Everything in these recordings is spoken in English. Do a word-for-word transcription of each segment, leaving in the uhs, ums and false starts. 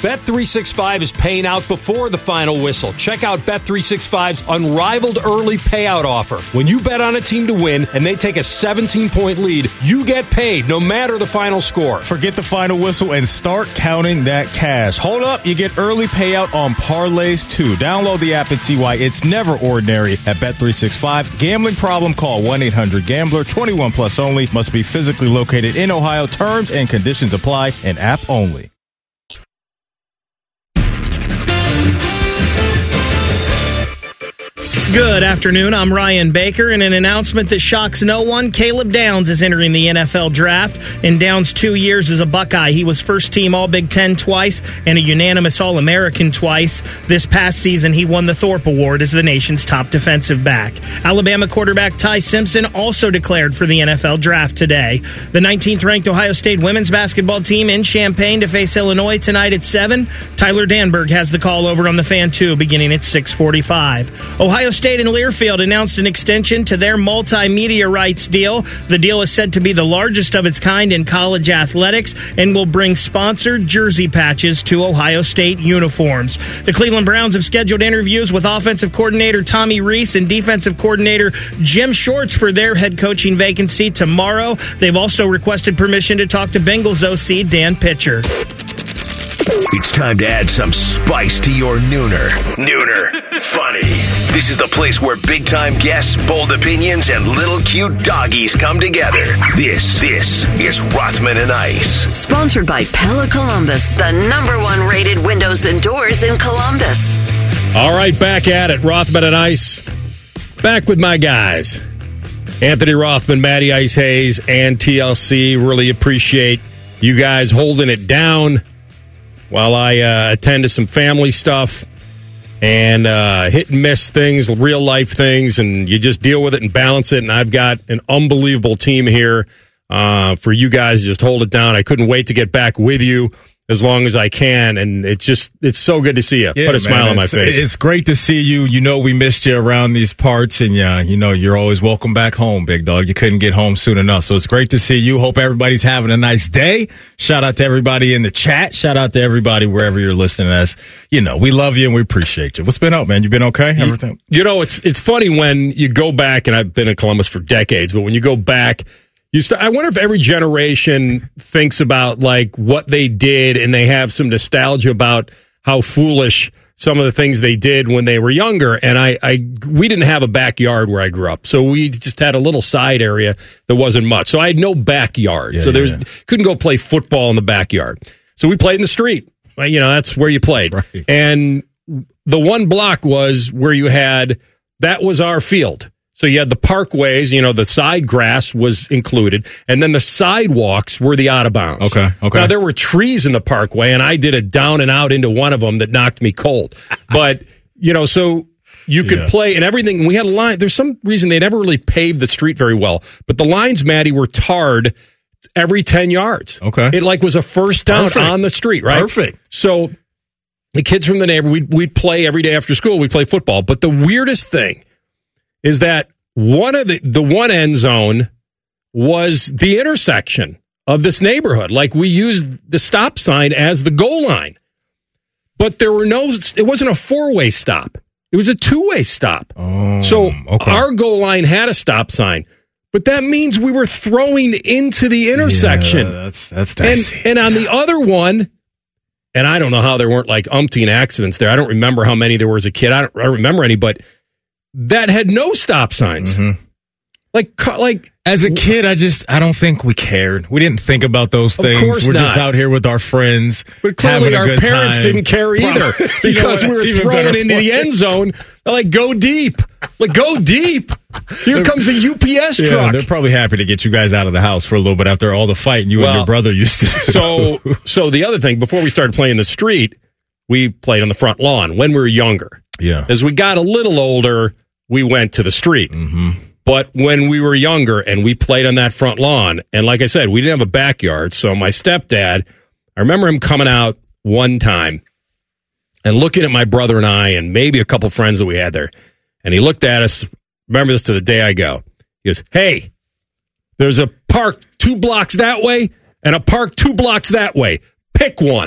Bet three sixty-five is paying out before the final whistle. Check out Bet three sixty-five's unrivaled early payout offer. When you bet on a team to win and they take a seventeen-point lead, you get paid no matter the final score. Forget the final whistle and start counting that cash. Hold up, you get early payout on parlays too. Download the app and see why it's never ordinary at Bet three sixty-five. Gambling problem? Call one eight hundred gambler. twenty-one plus only. Must be physically located in Ohio. Terms and conditions apply. An app only. Good afternoon. I'm Ryan Baker. In an announcement that shocks no one, Caleb Downs is entering the N F L draft. In Downs' two years as a Buckeye, he was first team All-Big Ten twice and a unanimous All-American twice. This past season, he won the Thorpe Award as the nation's top defensive back. Alabama quarterback Ty Simpson also declared for the N F L draft today. The nineteenth-ranked Ohio State women's basketball team in Champaign to face Illinois tonight at seven. Tyler Danberg has the call over on the Fan two beginning at six forty-five. Ohio State State and Learfield announced an extension to their multimedia rights deal. The deal is said to be the largest of its kind in college athletics and will bring sponsored jersey patches to Ohio State uniforms. The Cleveland Browns have scheduled interviews with offensive coordinator Tommy Rees and defensive coordinator Jim Shorts for their head coaching vacancy tomorrow. They've also requested permission to talk to Bengals O C Dan Pitcher. It's time to add some spice to your nooner. Nooner Funny. This is the place where big-time guests, bold opinions, and little cute doggies come together. This, this is Rothman and Ice. Sponsored by Pella Columbus, the number one rated windows and doors in Columbus. All right, back at it. Rothman and Ice. Back with my guys. Anthony Rothman, Matty Ice Hayes, and T L C. Really appreciate you guys holding it down while I uh, attend to some family stuff and uh, hit and miss things, real life things, and you just deal with it and balance it. And I've got an unbelievable team here uh, for you guys to just hold it down. I couldn't wait to get back with you as long as I can, and it's just it's so good to see you. Yeah, Put a smile man, on my face. It's great to see you. You know we missed you around these parts, and yeah, you know you're always welcome back home, big dog. You couldn't get home soon enough, so it's great to see you. Hope everybody's having a nice day. Shout out to everybody in the chat. Shout out to everybody wherever you're listening to us. You know we love you and we appreciate you. What's been up, man? You been okay? Everything? You, you know it's it's funny when you go back, and I've been in Columbus for decades, but when you go back. You st- I wonder if every generation thinks about like what they did and they have some nostalgia about how foolish some of the things they did when they were younger. And I, I we didn't have a backyard where I grew up, so we just had a little side area that wasn't much. So I had no backyard, yeah, so there's yeah. couldn't go play football in the backyard. So we played in the street. You know, that's where you played. Right. And the one block was where you had that was our field. So you had the parkways, you know, the side grass was included, and then the sidewalks were the out of bounds. Okay, okay. Now, there were trees in the parkway, and I did a down and out into one of them that knocked me cold. But, you know, so you could yeah. play and everything. We had a line. There's some reason they never really paved the street very well. But the lines, Maddie, were tarred every ten yards. Okay. It, like, was a first down Perfect. on the street, right? Perfect. So the kids from the neighborhood, we'd, we'd play every day after school. We'd play football. But the weirdest thing is that one of the the one end zone was the intersection of this neighborhood. Like we used the stop sign as the goal line, but there were no. It wasn't a four way stop. It was a two way stop. Oh, so okay. our goal line had a stop sign, but that means we were throwing into the intersection. Yeah, that's that's dicey. And, and on the other one. And I don't know how there weren't like umpteen accidents there. I don't remember how many there were as a kid. I don't, I don't remember any, but that had no stop signs. Mm-hmm. Like, like as a kid, I just I don't think we cared. We didn't think about those things. Of course We're not. just out here with our friends. But clearly, our parents time. didn't care either because you know, we were throwing into the end zone. Like, go deep, like go deep. Here they're, comes a U P S yeah, truck. They're probably happy to get you guys out of the house for a little bit after all the fighting you well, and your brother used to do. So, so the other thing, before we started playing the street, we played on the front lawn when we were younger. Yeah. As we got a little older, we went to the street. Mm-hmm. But when we were younger and we played on that front lawn, and like I said, we didn't have a backyard, so my stepdad, I remember him coming out one time and looking at my brother and I and maybe a couple friends that we had there, and he looked at us, remember this to the day I go, he goes, hey, there's a park two blocks that way and a park two blocks that way. Pick one.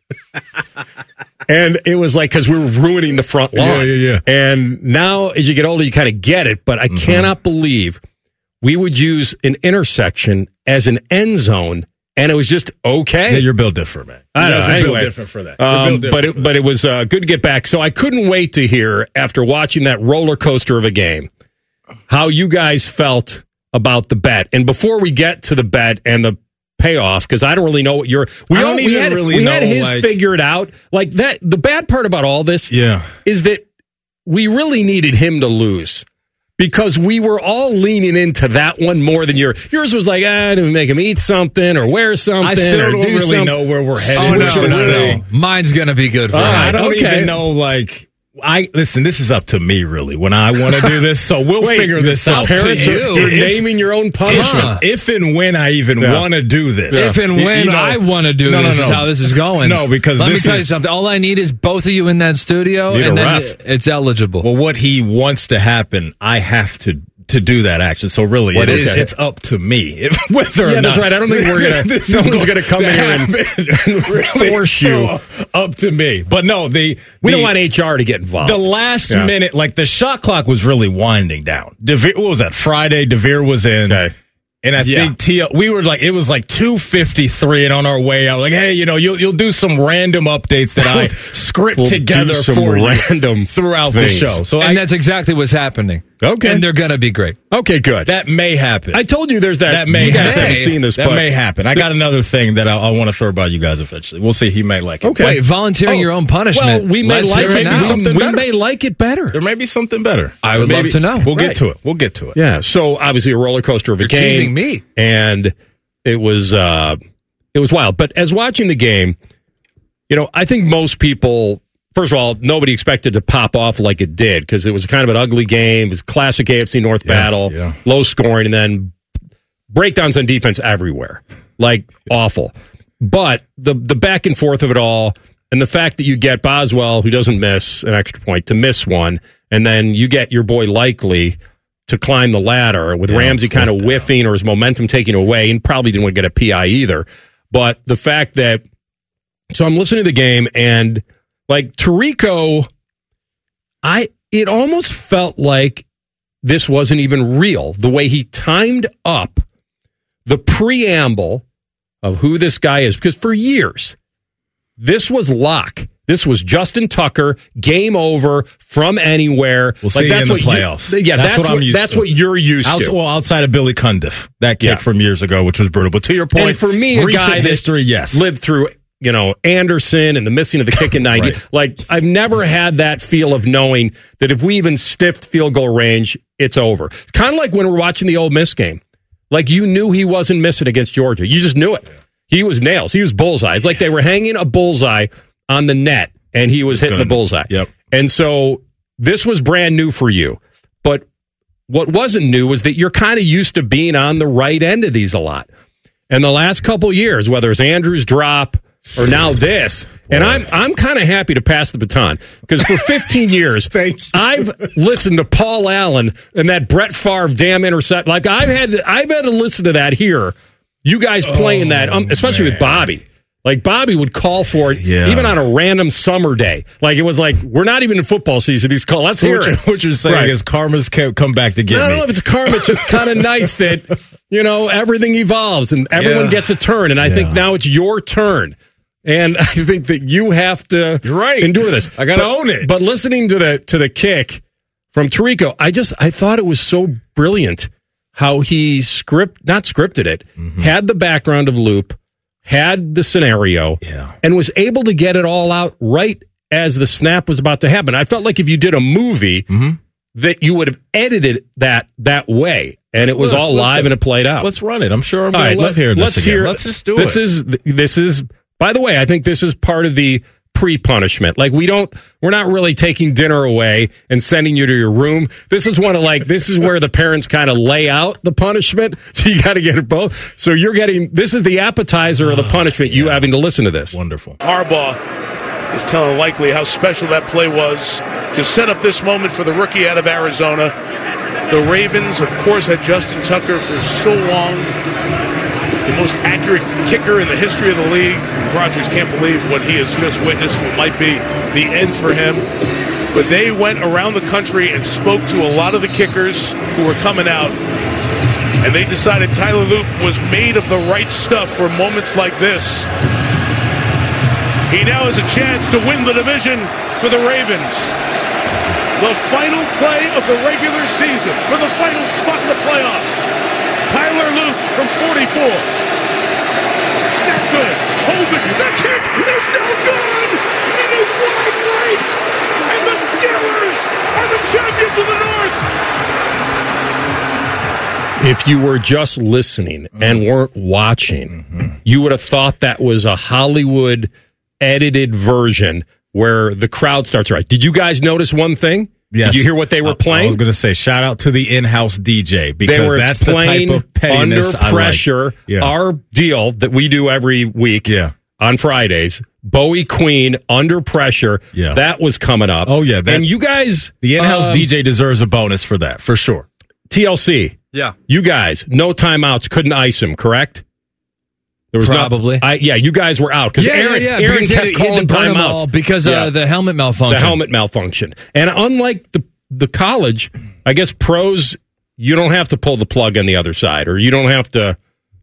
And it was like, because we were ruining the front lawn. Yeah, yeah, yeah. And now, as you get older, you kind of get it. But I mm-hmm. cannot believe we would use an intersection as an end zone, and it was just okay. Yeah, you're built different, man. I don't know. You're Anyway, built different for that. Um, but it, but it was uh, good to get back. So I couldn't wait to hear, after watching that roller coaster of a game, how you guys felt about the bet. And before we get to the bet and the payoff, because I don't really know what you're. We I don't all, even we had, really we know. had his like, figured out. Like that. The bad part about all this, yeah. is that we really needed him to lose. Because we were all leaning into that one more than your yours was like, ah, to make him eat something or wear something. I still or don't do really something. know where we're headed. Oh, no, with no, this no, thing. no. Mine's going to be good for All him. right, I don't okay. even know, like, I listen, this is up to me, really, when I want to do this, so we'll Wait, figure this out. Parents, to are, you. you're If- naming your own punishment. If, if and when I even Yeah. want to do this. If and You- when you know, I want to do no, no, this no. is how this is going. No, because let this me tell you is- something. All I need is both of you in that studio, Need a and then ref. it- it's eligible. Well, what he wants to happen, I have to to do that action. So really, What it is, is it? it's up to me if, whether or Yeah, not. that's right. I don't think we're gonna. this no is one's gonna come in here and, and really force you. so up to me. But no, the We the, don't want H R to get involved. The last Yeah. minute, like the shot clock was really winding down. DeVere, what was that? Friday, DeVere was in. Okay. And I Yeah. think T L, we were like, it was like two fifty-three, and on our way out, like, hey, you know, you'll you'll do some random updates that I script We'll together do some for random you throughout things. the show. So and I, that's exactly what's happening. Okay. And they're going to be great. Okay, good. that may happen. I told you there's that. that may you guys happen. haven't seen this, That but may happen. I got another thing that I, I want to throw by you guys eventually. We'll see. He may like it. Okay. Wait, volunteering Oh, your own punishment. Well, we may Let's like hear it. now. something we better. may like it better. There may be something better. I would Maybe- love to know. We'll Right. get to it. We'll get to it. Yeah. So obviously a roller coaster of a You're game. teasing me. And it was uh, it was wild. But as watching the game, you know, I think most people. First of all, nobody expected to pop off like it did because it was kind of an ugly game. It was a classic A F C North Yeah, battle, yeah. low scoring, and then breakdowns on defense everywhere, like awful. But the the back and forth of it all, and the fact that you get Boswell, who doesn't miss an extra point, to miss one, and then you get your boy Likely to climb the ladder with Yeah, Ramsey kind of flip whiffing or his momentum taken away, and probably didn't want to get a P I either. But the fact that, so I'm listening to the game and. Like Tirico, I it almost felt like this wasn't even real. The way he timed up the preamble of who this guy is, because for years this was lock. This was Justin Tucker, game over from anywhere. We'll like see that's in the what you- playoffs. yeah, That's that's, what I'm used that's to. what you're used Outs- to. well, outside of Billy Cundiff, that kick Yeah. from years ago, which was brutal. But to your point, And for me, a recent guy that history, yes, lived through, you know, Anderson and the missing of the kick in ninety. Right. Like, I've never had that feel of knowing that if we even stiffed field goal range, it's over. It's kind of like when we're watching the Ole Miss game. Like, you knew he wasn't missing against Georgia. You just knew it. He was nails. He was bullseye. It's like they were hanging a bullseye on the net, and he was hitting the bullseye. Yep. And so this was brand new for you. But what wasn't new was that you're kind of used to being on the right end of these a lot. And the last couple years, whether it's Andrew's drop or now this, and I'm I'm kind of happy to pass the baton because for fifteen years, Thank you. I've listened to Paul Allen and that Brett Favre damn intercept. Like I've had I've had to listen to that here. You guys playing that, um, especially man. with Bobby. Like Bobby would call for it, Yeah. even on a random summer day. Like it was like we're not even in football season. He's calling. Let's So hear what, you're, it. what you're saying Right. is karma's ca- come back to get I don't me. know if it's karma. It's just kind of nice that, you know, everything evolves and everyone Yeah. gets a turn. And I think Yeah. now it's your turn. And I think that you have to You're right. endure this. I gotta But- own it. But listening to the to the kick from Tirico, I just I thought it was so brilliant how he script not scripted it, Mm-hmm. had the background of Loop, had the scenario, Yeah. and was able to get it all out right as the snap was about to happen. I felt like if you did a movie, Mm-hmm. that you would have edited that that way, and it was Look, all live listen, and it played out. Let's run it. I'm sure I'm All going right, to love let- hearing let's this again. hear. Let's just do this it. is this is. By the way, I think this is part of the pre-punishment. Like we don't, we're not really taking dinner away and sending you to your room. This is one of like this is where the parents kind of lay out the punishment. So you got to get it both. So you're getting this is the appetizer of the punishment. You having to listen to this. Wonderful. Harbaugh is telling Likely how special that play was to set up this moment for the rookie out of Arizona. The Ravens, of course, had Justin Tucker for so long, the most accurate kicker in the history of the league. Rodgers can't believe what he has just witnessed, what might be the end for him. But they went around the country and spoke to a lot of the kickers who were coming out. And they decided Tyler Loop was made of the right stuff for moments like this. He now has a chance to win the division for the Ravens. The final play of the regular season for the final spot in the playoffs. Tyler Loop from forty-four. Snap good. Hold it. The kick is no good. It is wide right. And the Steelers are the champions of the North. If you were just listening and weren't watching, mm-hmm. you would have thought that was a Hollywood edited version where the crowd starts right. Did you guys notice one thing? Yes. Did you hear what they were playing? I was going to say, shout out to the in-house D J because they were that's the type of pettiness under pressure. I like. Yeah. Our deal that we do every week yeah. on Fridays, Bowie Queen, Under Pressure, yeah. that was coming up. Oh, yeah. That, and you guys... The in-house um, D J deserves a bonus for that, for sure. T L C. Yeah. You guys, no timeouts, couldn't ice him, correct? There was Probably. Not, I, yeah, you guys were out. Because yeah, Aaron, yeah, yeah. Aaron because kept he calling had to burn them all timeouts. because of yeah. the helmet malfunction. The helmet malfunction. And unlike the the college, I guess pros, you don't have to pull the plug on the other side, or you don't have to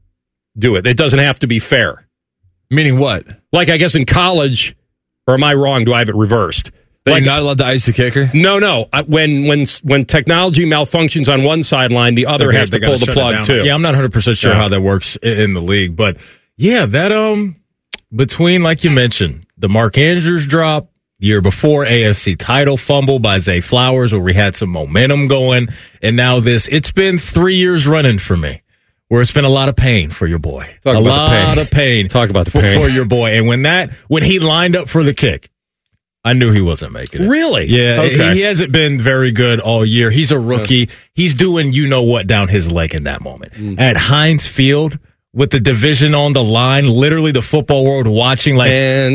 do it. It doesn't have to be fair. Meaning what? Like, I guess in college, or am I wrong? Do I have it reversed? That Like, you're not allowed to ice the kicker? No, no. I- When when when technology malfunctions on one sideline, the other Okay, has to they gotta pull the shut it plug down. too. Yeah, I'm not one hundred percent sure Yeah. how that works in, in the league, but yeah, that um between, like you mentioned, the Mark Andrews drop, the year before, A F C title fumble by Zay Flowers, where we had some momentum going, and now this. It's been three years running for me, where it's been a lot of pain for your boy. Talk a about the lot pain. of pain. Talk about the for, pain. for your boy. And when that when he lined up for the kick, I knew he wasn't making it. Really? Yeah, Okay. he, he hasn't been very good all year. He's a rookie. He's doing you know what down his leg in that moment. Mm. At Heinz Field, with the division on the line, literally the football world watching like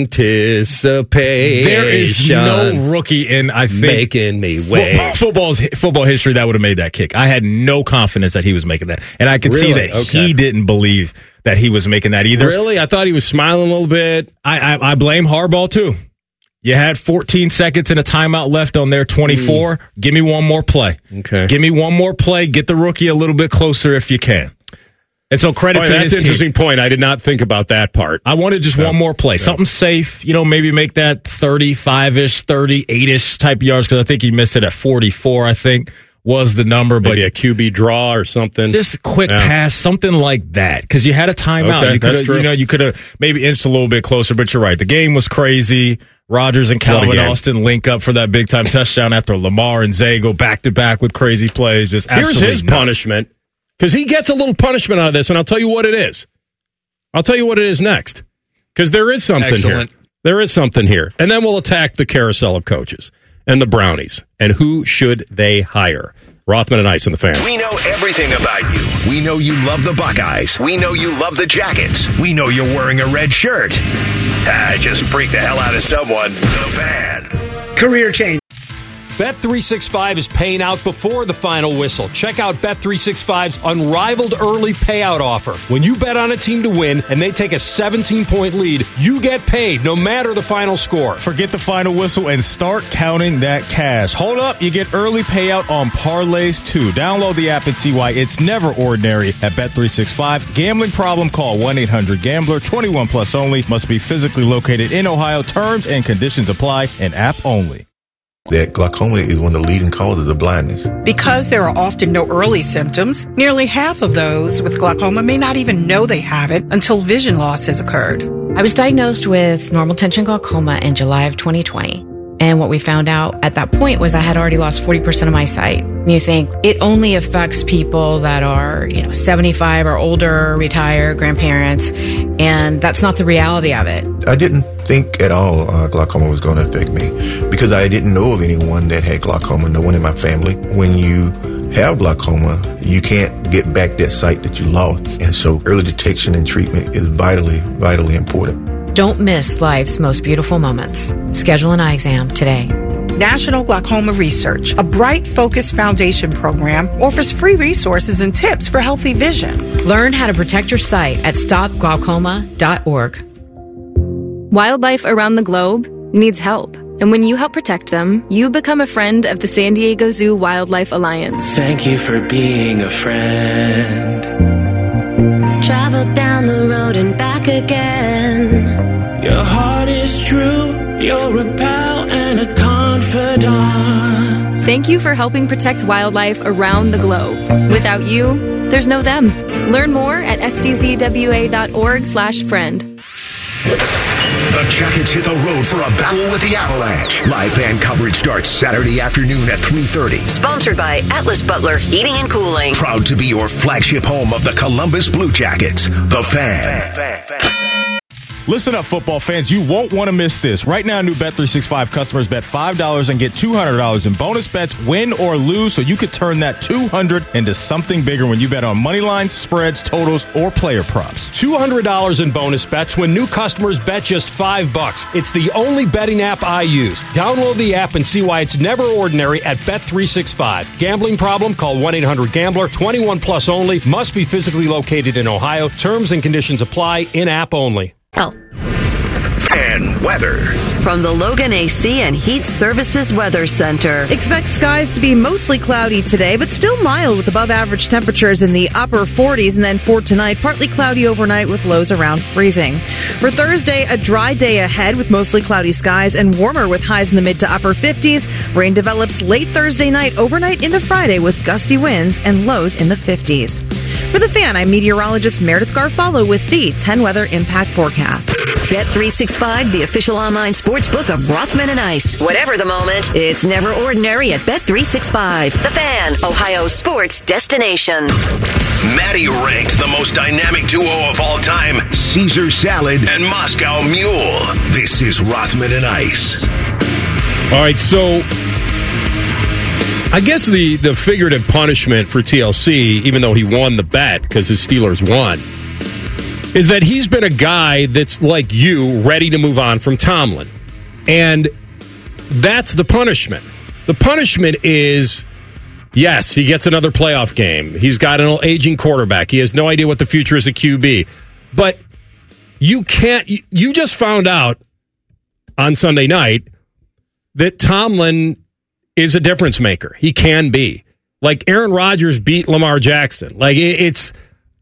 Anticipation. there is no rookie in I think making me wait. football, football's football history that would have made that kick. I had no confidence that he was making that, and I could see Really? that Okay. he didn't believe that he was making that either. Really? I thought he was smiling a little bit. I, I I blame Harbaugh too. You had fourteen seconds and a timeout left on their twenty-four. Mm. Give me one more play. Okay. Give me one more play. Get the rookie a little bit closer if you can. And so credit Oh, to that's his an interesting team. point. I did not think about that part. I wanted just Yeah. one more play. Something safe. You know, maybe make that thirty-five-ish, thirty-eight-ish type yards because I think he missed it at forty-four, I think, was the number. Maybe but a Q B draw or something. just a quick Yeah. pass, something like that. Because you had a timeout. Okay, you could that's have, true. you know, you could have maybe inched a little bit closer, but you're right. The game was crazy. Rodgers and Calvin What a game. Austin link up for that big time touchdown after Lamar and Zay go back to back with crazy plays. Just Here's absolutely his nuts. punishment, because he gets a little punishment out of this, and I'll tell you what it is. I'll tell you what it is next, because there is something Excellent. here. There is something here. And then we'll attack the carousel of coaches and the Brownies, and who should they hire? Rothman and Ice on the Fan. We know everything about you. We know you love the Buckeyes. We know you love the Jackets. We know you're wearing a red shirt. Ah, just freak the hell out of someone. The Fan. Career change. Bet three sixty-five is paying out before the final whistle. Check out Bet three sixty-five's unrivaled early payout offer. When you bet on a team to win and they take a seventeen-point lead, you get paid no matter the final score. Forget the final whistle and start counting that cash. Hold up, you get early payout on parlays too. Download the app and see why it's never ordinary at Bet three sixty-five. Gambling problem? Call one eight hundred gambler. twenty-one plus only. Must be physically located in Ohio. Terms and conditions apply. An app only. That glaucoma is one of the leading causes of blindness. Because there are often no early symptoms, nearly half of those with glaucoma may not even know they have it until vision loss has occurred. I was diagnosed with normal tension glaucoma in July of twenty twenty. And what we found out at that point was I had already lost forty percent of my sight. And you think it only affects people that are, you know, seventy-five or older, retired, grandparents. And that's not the reality of it. I didn't think at all uh, glaucoma was going to affect me because I didn't know of anyone that had glaucoma, no one in my family. When you have glaucoma, you can't get back that sight that you lost. And so early detection and treatment is vitally, vitally important. Don't miss life's most beautiful moments. Schedule an eye exam today. National Glaucoma Research, a Bright Focus Foundation program, offers free resources and tips for healthy vision. Learn how to protect your sight at stop glaucoma dot org. Wildlife around the globe needs help. And when you help protect them, you become a friend of the San Diego Zoo Wildlife Alliance. Thank you for being a friend. Travel down the road and back again. Your heart is true. You're a pal and a confidant. Thank you for helping protect wildlife around the globe. Without you, there's no them. Learn more at s d z w a dot org slash friend. The Jackets hit the road for a battle with the Avalanche. Live fan coverage starts Saturday afternoon at three thirty. Sponsored by Atlas Butler Heating and Cooling. Proud to be your flagship home of the Columbus Blue Jackets. The Fan. fan, fan, fan. Listen up, football fans. You won't want to miss this. Right now, new Bet three sixty-five customers bet five dollars and get two hundred dollars in bonus bets, win or lose, so you could turn that two hundred dollars into something bigger when you bet on money line, spreads, totals, or player props. two hundred dollars in bonus bets when new customers bet just five bucks. It's the only betting app I use. Download the app and see why it's never ordinary at Bet three sixty-five. Gambling problem? Call one eight hundred gambler. twenty-one plus only. Must be physically located in Ohio. Terms and conditions apply. In-app only. Oh. And weather. From the Logan A C and Heat Services Weather Center. Expect skies to be mostly cloudy today, but still mild with above average temperatures in the upper forties. And then for tonight, partly cloudy overnight with lows around freezing. For Thursday, a dry day ahead with mostly cloudy skies and warmer with highs in the mid to upper fifties. Rain develops late Thursday night, overnight into Friday with gusty winds and lows in the fifties. For The Fan, I'm meteorologist Meredith Garfalo with the ten Weather Impact Forecast. Bet three sixty-five, the official online sports book of Rothman and Ice. Whatever the moment, it's never ordinary at Bet three sixty-five. The Fan, Ohio's sports destination. Maddie ranked the most dynamic duo of all time, Caesar Salad and Moscow Mule. This is Rothman and Ice. All right, so I guess the, the figurative punishment for T L C, even though he won the bet because his Steelers won, is that he's been a guy that's like you, ready to move on from Tomlin. And that's the punishment. The punishment is, yes, he gets another playoff game. He's got an aging quarterback. He has no idea what the future is at Q B. But you can't, you just found out on Sunday night that Tomlin is a difference maker. He can be. Like Aaron Rodgers beat Lamar Jackson. Like it's,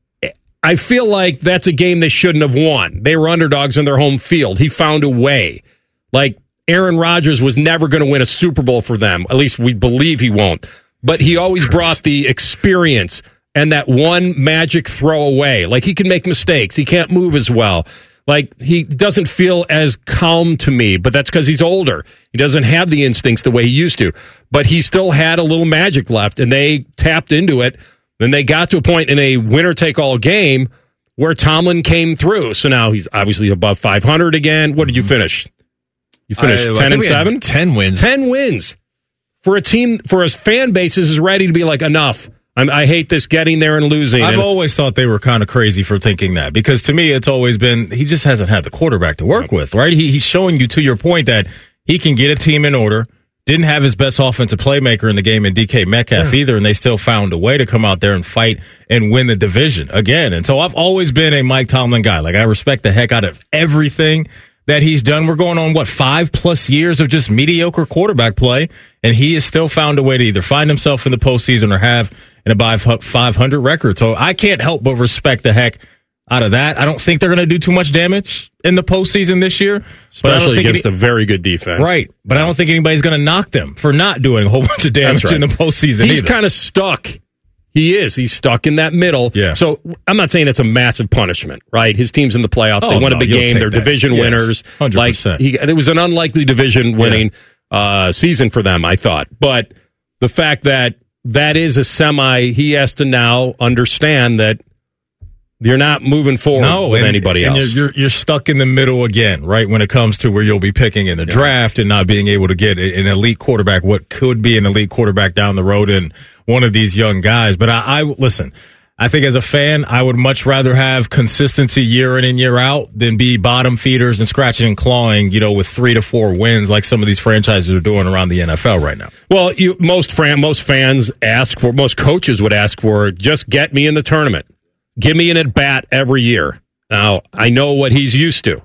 I feel like that's a game they shouldn't have won. They were underdogs in their home field. He found a way. Like Aaron Rodgers was never going to win a Super Bowl for them. At least we believe he won't. But he always brought the experience and that one magic throw away. Like he can make mistakes. He can't move as well. Like, he doesn't feel as calm to me, but that's because he's older. He doesn't have the instincts the way he used to. But he still had a little magic left, and they tapped into it. Then they got to a point in a winner-take-all game where Tomlin came through. So now he's obviously above five hundred again. What did you finish? You finished I, ten I and seven? ten wins. ten wins. For a team, for a fan base, is ready to be like, enough. I'm, I hate this getting there and losing. I've and, always thought they were kind of crazy for thinking that, because to me, it's always been, he just hasn't had the quarterback to work with, right? He, he's showing you, to your point, that he can get a team in order. Didn't have his best offensive playmaker in the game in D K Metcalf yeah. either, and they still found a way to come out there and fight and win the division again. And so I've always been a Mike Tomlin guy. Like, I respect the heck out of everything that he's done. We're going on, what, five plus years of just mediocre quarterback play, and he has still found a way to either find himself in the postseason or have an above five hundred record. So I can't help but respect the heck out of that. I don't think they're going to do too much damage in the postseason this year. Especially against any, a very good defense. Right. But I don't think anybody's going to knock them for not doing a whole bunch of damage right. in the postseason He's either. kind of stuck. He is. He's stuck in that middle. Yeah. So I'm not saying it's a massive punishment, right? His team's in the playoffs. Oh, they won no, a big game. They're that. division yes, winners. one hundred percent. Like he, it was an unlikely division winning yeah. uh, season for them, I thought. But the fact that that is a semi, he has to now understand that you're not moving forward no, with and, anybody and else. You're, you're, you're stuck in the middle again, right, when it comes to where you'll be picking in the yeah. draft and not being able to get an elite quarterback, what could be an elite quarterback down the road in one of these young guys. But I, I listen, I think as a fan, I would much rather have consistency year in and year out than be bottom feeders and scratching and clawing, you know, with three to four wins like some of these franchises are doing around the N F L right now. Well, you, most fran- most fans ask for, most coaches would ask for, just get me in the tournament. Give me an at-bat every year. Now, I know what he's used to.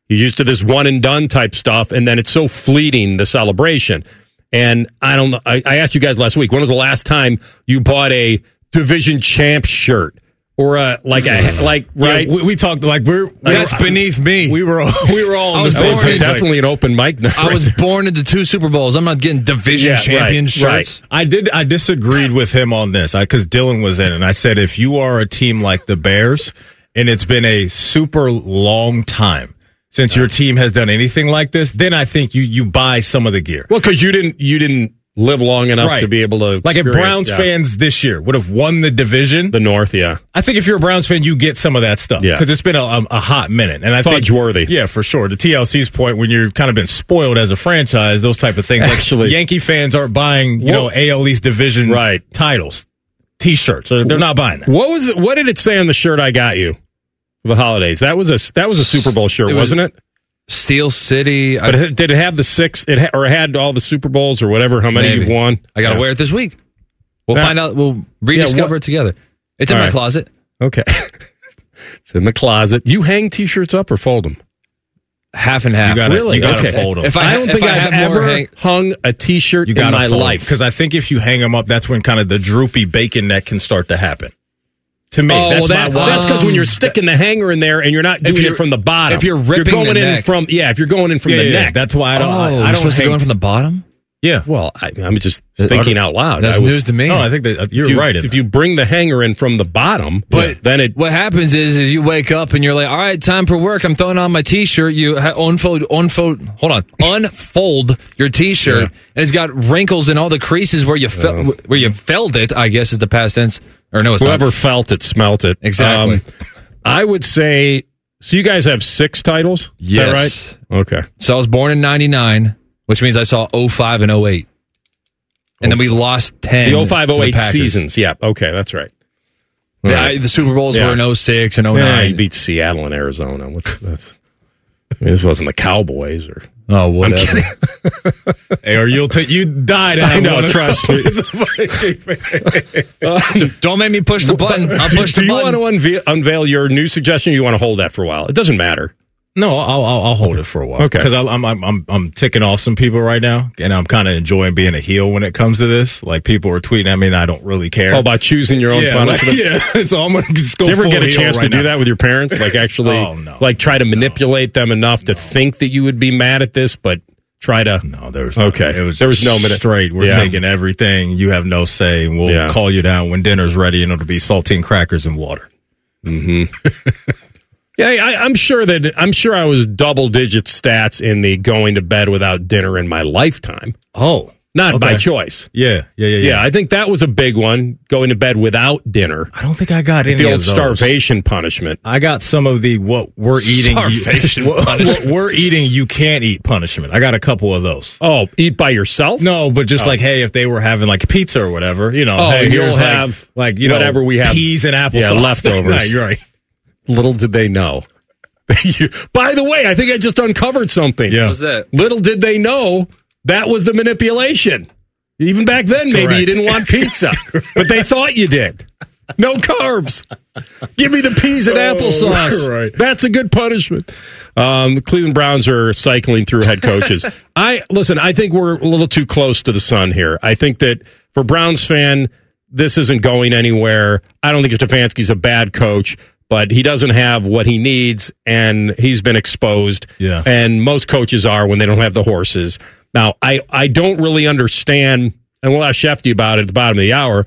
He's used to this one and done type stuff, and then it's so fleeting, the celebration. And I don't know. I, I asked you guys last week, when was the last time you bought a division champ shirt? Or a, like a, like, right? Yeah, we, we talked like we're, we That's were, beneath me. We were all, we were all, I was on the born same in- page. Definitely an open mic night. I right was there. born into two Super Bowls. I'm not getting division Yeah, champion right, shirts. right. I did. I disagreed with him on this because Dylan was in, and I said if you are a team like the Bears, and it's been a super long time since your team has done anything like this, then I think you you buy some of the gear. Well, because you didn't you didn't live long enough Right. to be able to Like if experience- Browns yeah. fans this year would have won the division, the North, yeah. I think if you're a Browns fan, you get some of that stuff Yeah. because it's been a, a, a hot minute, and I think Fudge-worthy. Yeah, for sure. To T L C's point, when you've kind of been spoiled as a franchise, those type of things. Actually- like Yankee fans aren't buying, you Well- know, A L East division Right. titles, T-shirts. Or they're not buying that. What was it, what did it say on the shirt I got you for the holidays? That was a that was a Super Bowl shirt, It was- wasn't it? Steel City. But I, it, did it have the six? It ha, or it had all the Super Bowls or whatever? How many maybe. you've won? I got to Yeah. wear it this week. We'll That- find out. We'll rediscover what- it together. It's in All my right. closet. Okay, it's in the closet. You hang T-shirts up or fold them? Half and half. You gotta- Really? you gotta Okay. fold them. If I, I, ha- don't if think I I've have more ever hang- hung a T-shirt You in got my to fold life. because I think if you hang them up, that's when kind of the droopy bacon neck can start to happen. To me, Oh, that's well, that, my well, that's because when you're Um, sticking the hanger in there and you're not doing you're- it from the bottom. if you're ripping going the in neck. from yeah, if you're going in from yeah, the yeah, neck. That's why I don't. Oh, I, I we're don't supposed hang, to go in from the bottom? Yeah. Well, I, I'm just thinking out loud. That's I would- news to me. No, I think that uh, you're if you, right. in If that. you bring the hanger in from the bottom, But then it. what happens is, is you wake up and you're like, all right, time for work. I'm throwing on my T-shirt. You ha- unfold, unfold, hold on, unfold your T-shirt, Yeah. and it's got wrinkles in all the creases where you fe- Oh. where you felt it. I guess is the past tense, or no, it's Whoever not. felt it, smelt it. Exactly. Um, I would say. So you guys have six titles. Is that Yes. right? Okay. So I was born in ninety-nine, which means I saw oh five and oh eight. And then we lost ten. The oh five to oh the eight Packers. seasons. Yeah. Okay, that's right. All Yeah, right. I- the Super Bowls Yeah. were in oh six and oh Yeah, nine. you beat Seattle and Arizona. What's, that's, I mean, this wasn't the Cowboys or. oh, I'm whatever. kidding. Hey, or you'll take you died. I know, trust me. Don't make me push the button. I'll Do, push do the you button. want to unveil, unveil your new suggestion? Or you want to hold that for a while? It doesn't matter. No, I'll, I'll I'll hold it for a while. Okay. because I'm I'm I'm I'm ticking off some people right now, and I'm kind of enjoying being a heel when it comes to this. Like people are tweeting at me, and I don't really care. Oh, about choosing your own yeah, like, punishment. yeah. So I'm gonna just go. Do you ever full get a heel chance right to do now. that with your parents? Like actually, Oh, no. like try to manipulate them enough to think that you would be mad at this, but try to. No, there was Okay. No, it was There was no minute- straight. We're Yeah. taking everything. You have no say, and we'll Yeah. call you down when dinner's ready, and it'll be saltine crackers and water. Yeah, I, I'm sure that I'm sure I was double digit stats in the going to bed without dinner in my lifetime. Oh, Not by okay. choice. Yeah, yeah, yeah, yeah. Yeah, I think that was a big one. Going to bed without dinner. I don't think I got any The of old those. starvation punishment. I got some of the what we're eating. Starvation You, what, what punishment. we're eating, you can't eat punishment. I got a couple of those. Oh, eat by yourself? No, but just Oh. like, hey, if they were having like pizza or whatever, you know, Oh, hey, you'll here's like, have like you whatever know, we have. peas and applesauce. Yeah, leftovers. Right, you're right. Little did they know. You- by the way, I think I just uncovered something. Yeah. What was that? Little did they know that was the manipulation. Even back then, maybe Correct. you didn't want pizza, but they thought you did. No carbs. Give me the peas and Oh, applesauce. right. That's a good punishment. Um, the Cleveland Browns are cycling through head coaches. I listen. I think we're a little too close to the sun here. I think that for Browns fan, this isn't going anywhere. I don't think Stefanski's a bad coach, but he doesn't have what he needs, and he's been exposed. Yeah. And most coaches are when they don't have the horses. Now, I, I don't really understand, and we'll ask Shefty about it at the bottom of the hour,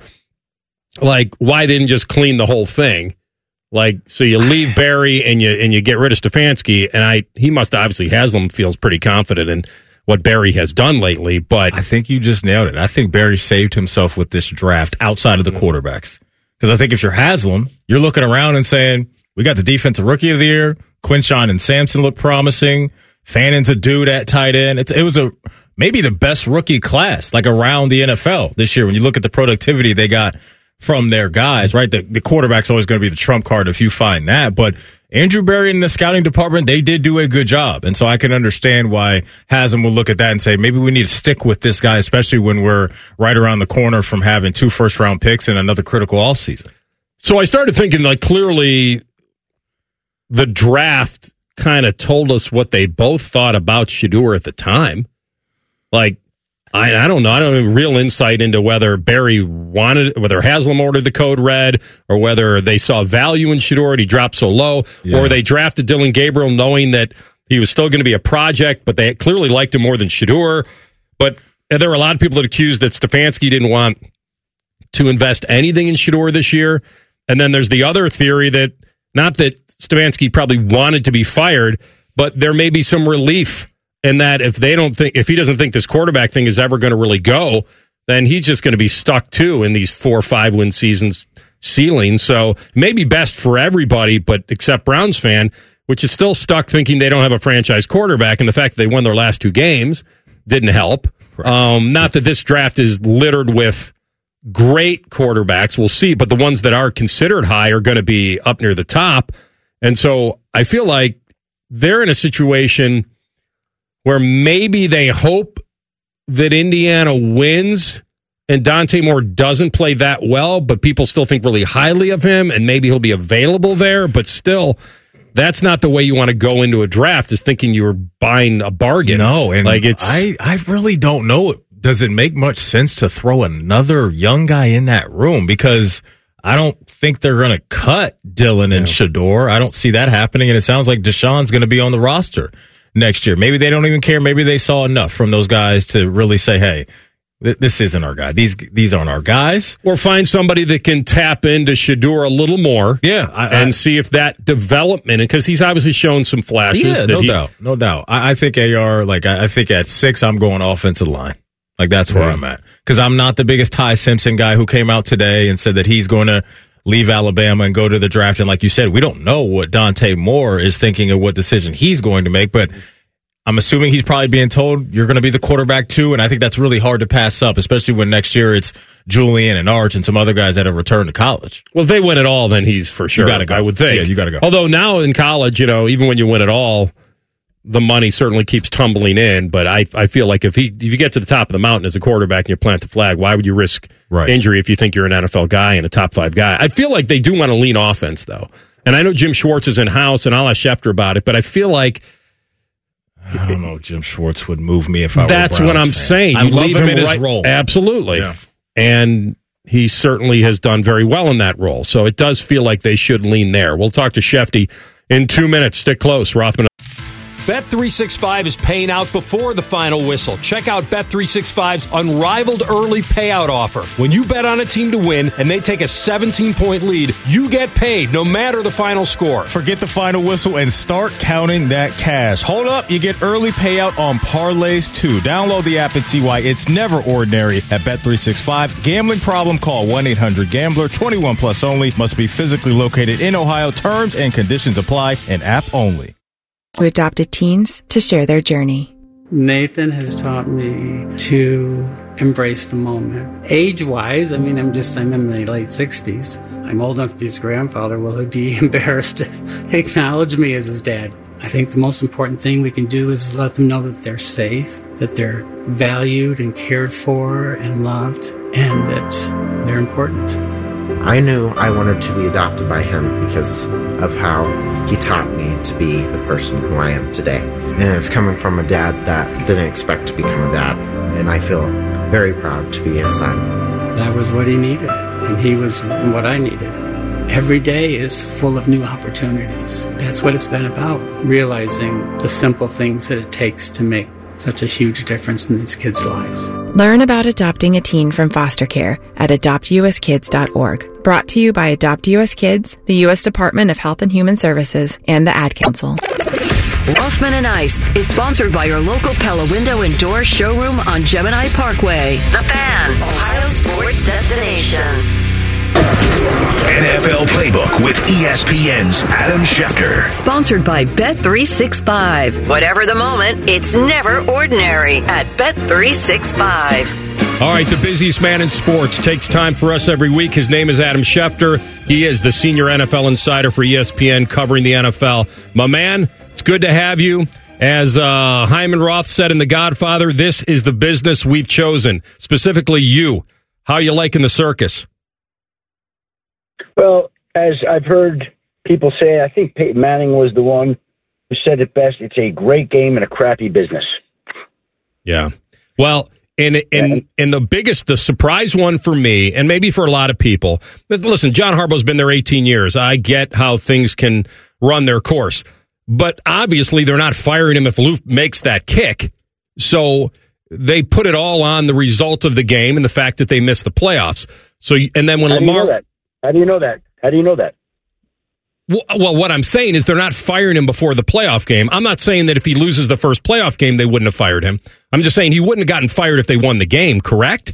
like, why they didn't just clean the whole thing? Like, so you leave Barry and you and you get rid of Stefanski, and I he must obviously, Haslam feels pretty confident in what Barry has done lately, but I think you just nailed it. I think Barry saved himself with this draft outside of the quarterbacks. Because I think if you're Haslam, you're looking around and saying, we got the defensive rookie of the year. Quinshon and Sampson look promising. Fannon's a dude at tight end. It's, it was a maybe the best rookie class, like around the N F L this year. When you look at the productivity they got from their guys, right? The, the quarterback's always going to be the trump card if you find that. But Andrew Berry and the scouting department, they did do a good job. And so I can understand why Haslam will look at that and say, maybe we need to stick with this guy, especially when we're right around the corner from having two first round picks and another critical offseason. so I started thinking, like, clearly the draft kind of told us what they both thought about Shedeur at the time. Like, I, I don't know. I don't have real insight into whether Barry wanted, whether Haslam ordered the code red, or whether they saw value in Shedeur and he dropped so low, yeah. or they drafted Dylan Gabriel knowing that he was still going to be a project, but they clearly liked him more than Shedeur. But there were a lot of people that accused that Stefanski didn't want to invest anything in Shedeur this year. And then there's the other theory that, not that Stefanski probably wanted to be fired, but there may be some relief in that if they don't think, if he doesn't think this quarterback thing is ever going to really go, then he's just going to be stuck too in these four or five win seasons ceiling. So it may be best for everybody, but except Browns fan, which is still stuck thinking they don't have a franchise quarterback, and the fact that they won their last two games didn't help. Right. Um, not that this draft is littered with great quarterbacks, we'll see, but the ones that are considered high are going to be up near the top. And so I feel like they're in a situation where maybe they hope that Indiana wins and Dante Moore doesn't play that well, but people still think really highly of him, and maybe he'll be available there. But still, that's not the way you want to go into a draft, is thinking you were buying a bargain. No, and like it's, I, I really don't know. Does it make much sense to throw another young guy in that room? Because I don't think they're going to cut Dylan and yeah. Shedeur. I don't see that happening, and it sounds like Deshaun's going to be on the roster next year. Maybe they don't even care. Maybe they saw enough from those guys to really say, hey, th- this isn't our guy. These these aren't our guys. Or find somebody that can tap into Shedeur a little more. Yeah. I, and I, see if that development, because he's obviously shown some flashes. Yeah, that no he, doubt. No doubt. I, I think A R, like, I, I think at six, I'm going offensive line. Like, that's where right. I'm at. Because I'm not the biggest Ty Simpson guy who came out today and said that he's going to leave Alabama and go to the draft. And like you said, we don't know what Dante Moore is thinking of what decision he's going to make, but I'm assuming he's probably being told you're going to be the quarterback too, and I think that's really hard to pass up, especially when next year it's Julian and Arch and some other guys that have returned to college. Well, if they win it all, then he's for sure. You gotta go. I would think. Yeah, you got to go. Although now in college, you know, even when you win it all, the money certainly keeps tumbling in. But I, I feel like if he, if you get to the top of the mountain as a quarterback and you plant the flag, why would you risk right. injury if you think you're an N F L guy and a top five guy? I feel like they do want to lean offense though, and I know Jim Schwartz is in house, and I'll ask Schefter about it. But I feel like. I don't know. Jim Schwartz would move me if I were That's a what I'm fan. saying. I You love leave him him in his right- role. Absolutely. Yeah. And he certainly has done very well in that role. So it does feel like they should lean there. We'll talk to Shefty in two minutes. Stick close. Rothman. Bet three sixty-five is paying out before the final whistle. Check out Bet three sixty-five's unrivaled early payout offer. When you bet on a team to win and they take a seventeen-point lead, you get paid no matter the final score. Forget the final whistle and start counting that cash. Hold up, you get early payout on parlays too. Download the app and see why it's never ordinary at Bet three sixty-five. Gambling problem? Call one eight hundred gambler. twenty-one plus only. Must be physically located in Ohio. Terms and conditions apply. And app only. Who adopted teens to share their journey. Nathan has taught me to embrace the moment. Age-wise, I mean, I'm just, I'm in my late sixties. I'm old enough to be his grandfather. Will he be embarrassed to acknowledge me as his dad? I think the most important thing we can do is let them know that they're safe, that they're valued and cared for and loved, and that they're important. I knew I wanted to be adopted by him because of how he taught me to be the person who I am today. And it's coming from a dad that didn't expect to become a dad. And I feel very proud to be his son. That was what he needed, and he was what I needed. Every day is full of new opportunities. That's what it's been about, realizing the simple things that it takes to make such a huge difference in these kids' lives. Learn about adopting a teen from foster care at adopt u s kids dot org. Brought to you by Adopt U S Kids, the U S Department of Health and Human Services, and the Ad Council. Rothman and Ice is sponsored by your local Pella Window and Door showroom on Gemini Parkway. The Fan, Ohio sports destination. N F L Playbook with E S P N's Adam Schefter. Sponsored by Bet three sixty-five. Whatever the moment, it's never ordinary at Bet three sixty-five. All right, the busiest man in sports takes time for us every week. His name is Adam Schefter. He is the senior N F L insider for E S P N covering the N F L. My man, it's good to have you. As uh, Hyman Roth said in The Godfather, this is the business we've chosen, specifically you. How are you liking the circus? Well, as I've heard people say, I think Peyton Manning was the one who said it best. It's a great game and a crappy business. Yeah. Well, and and and the biggest, the surprise one for me, and maybe for a lot of people, listen, John Harbaugh's been there eighteen years. I get how things can run their course. But obviously they're not firing him if Lou makes that kick. So they put it all on the result of the game and the fact that they missed the playoffs. So, and then when How Lamar... Do you know that? How do you know that? How do you know that? Well, well, what I'm saying is they're not firing him before the playoff game. I'm not saying that if he loses the first playoff game, they wouldn't have fired him. I'm just saying he wouldn't have gotten fired if they won the game, correct?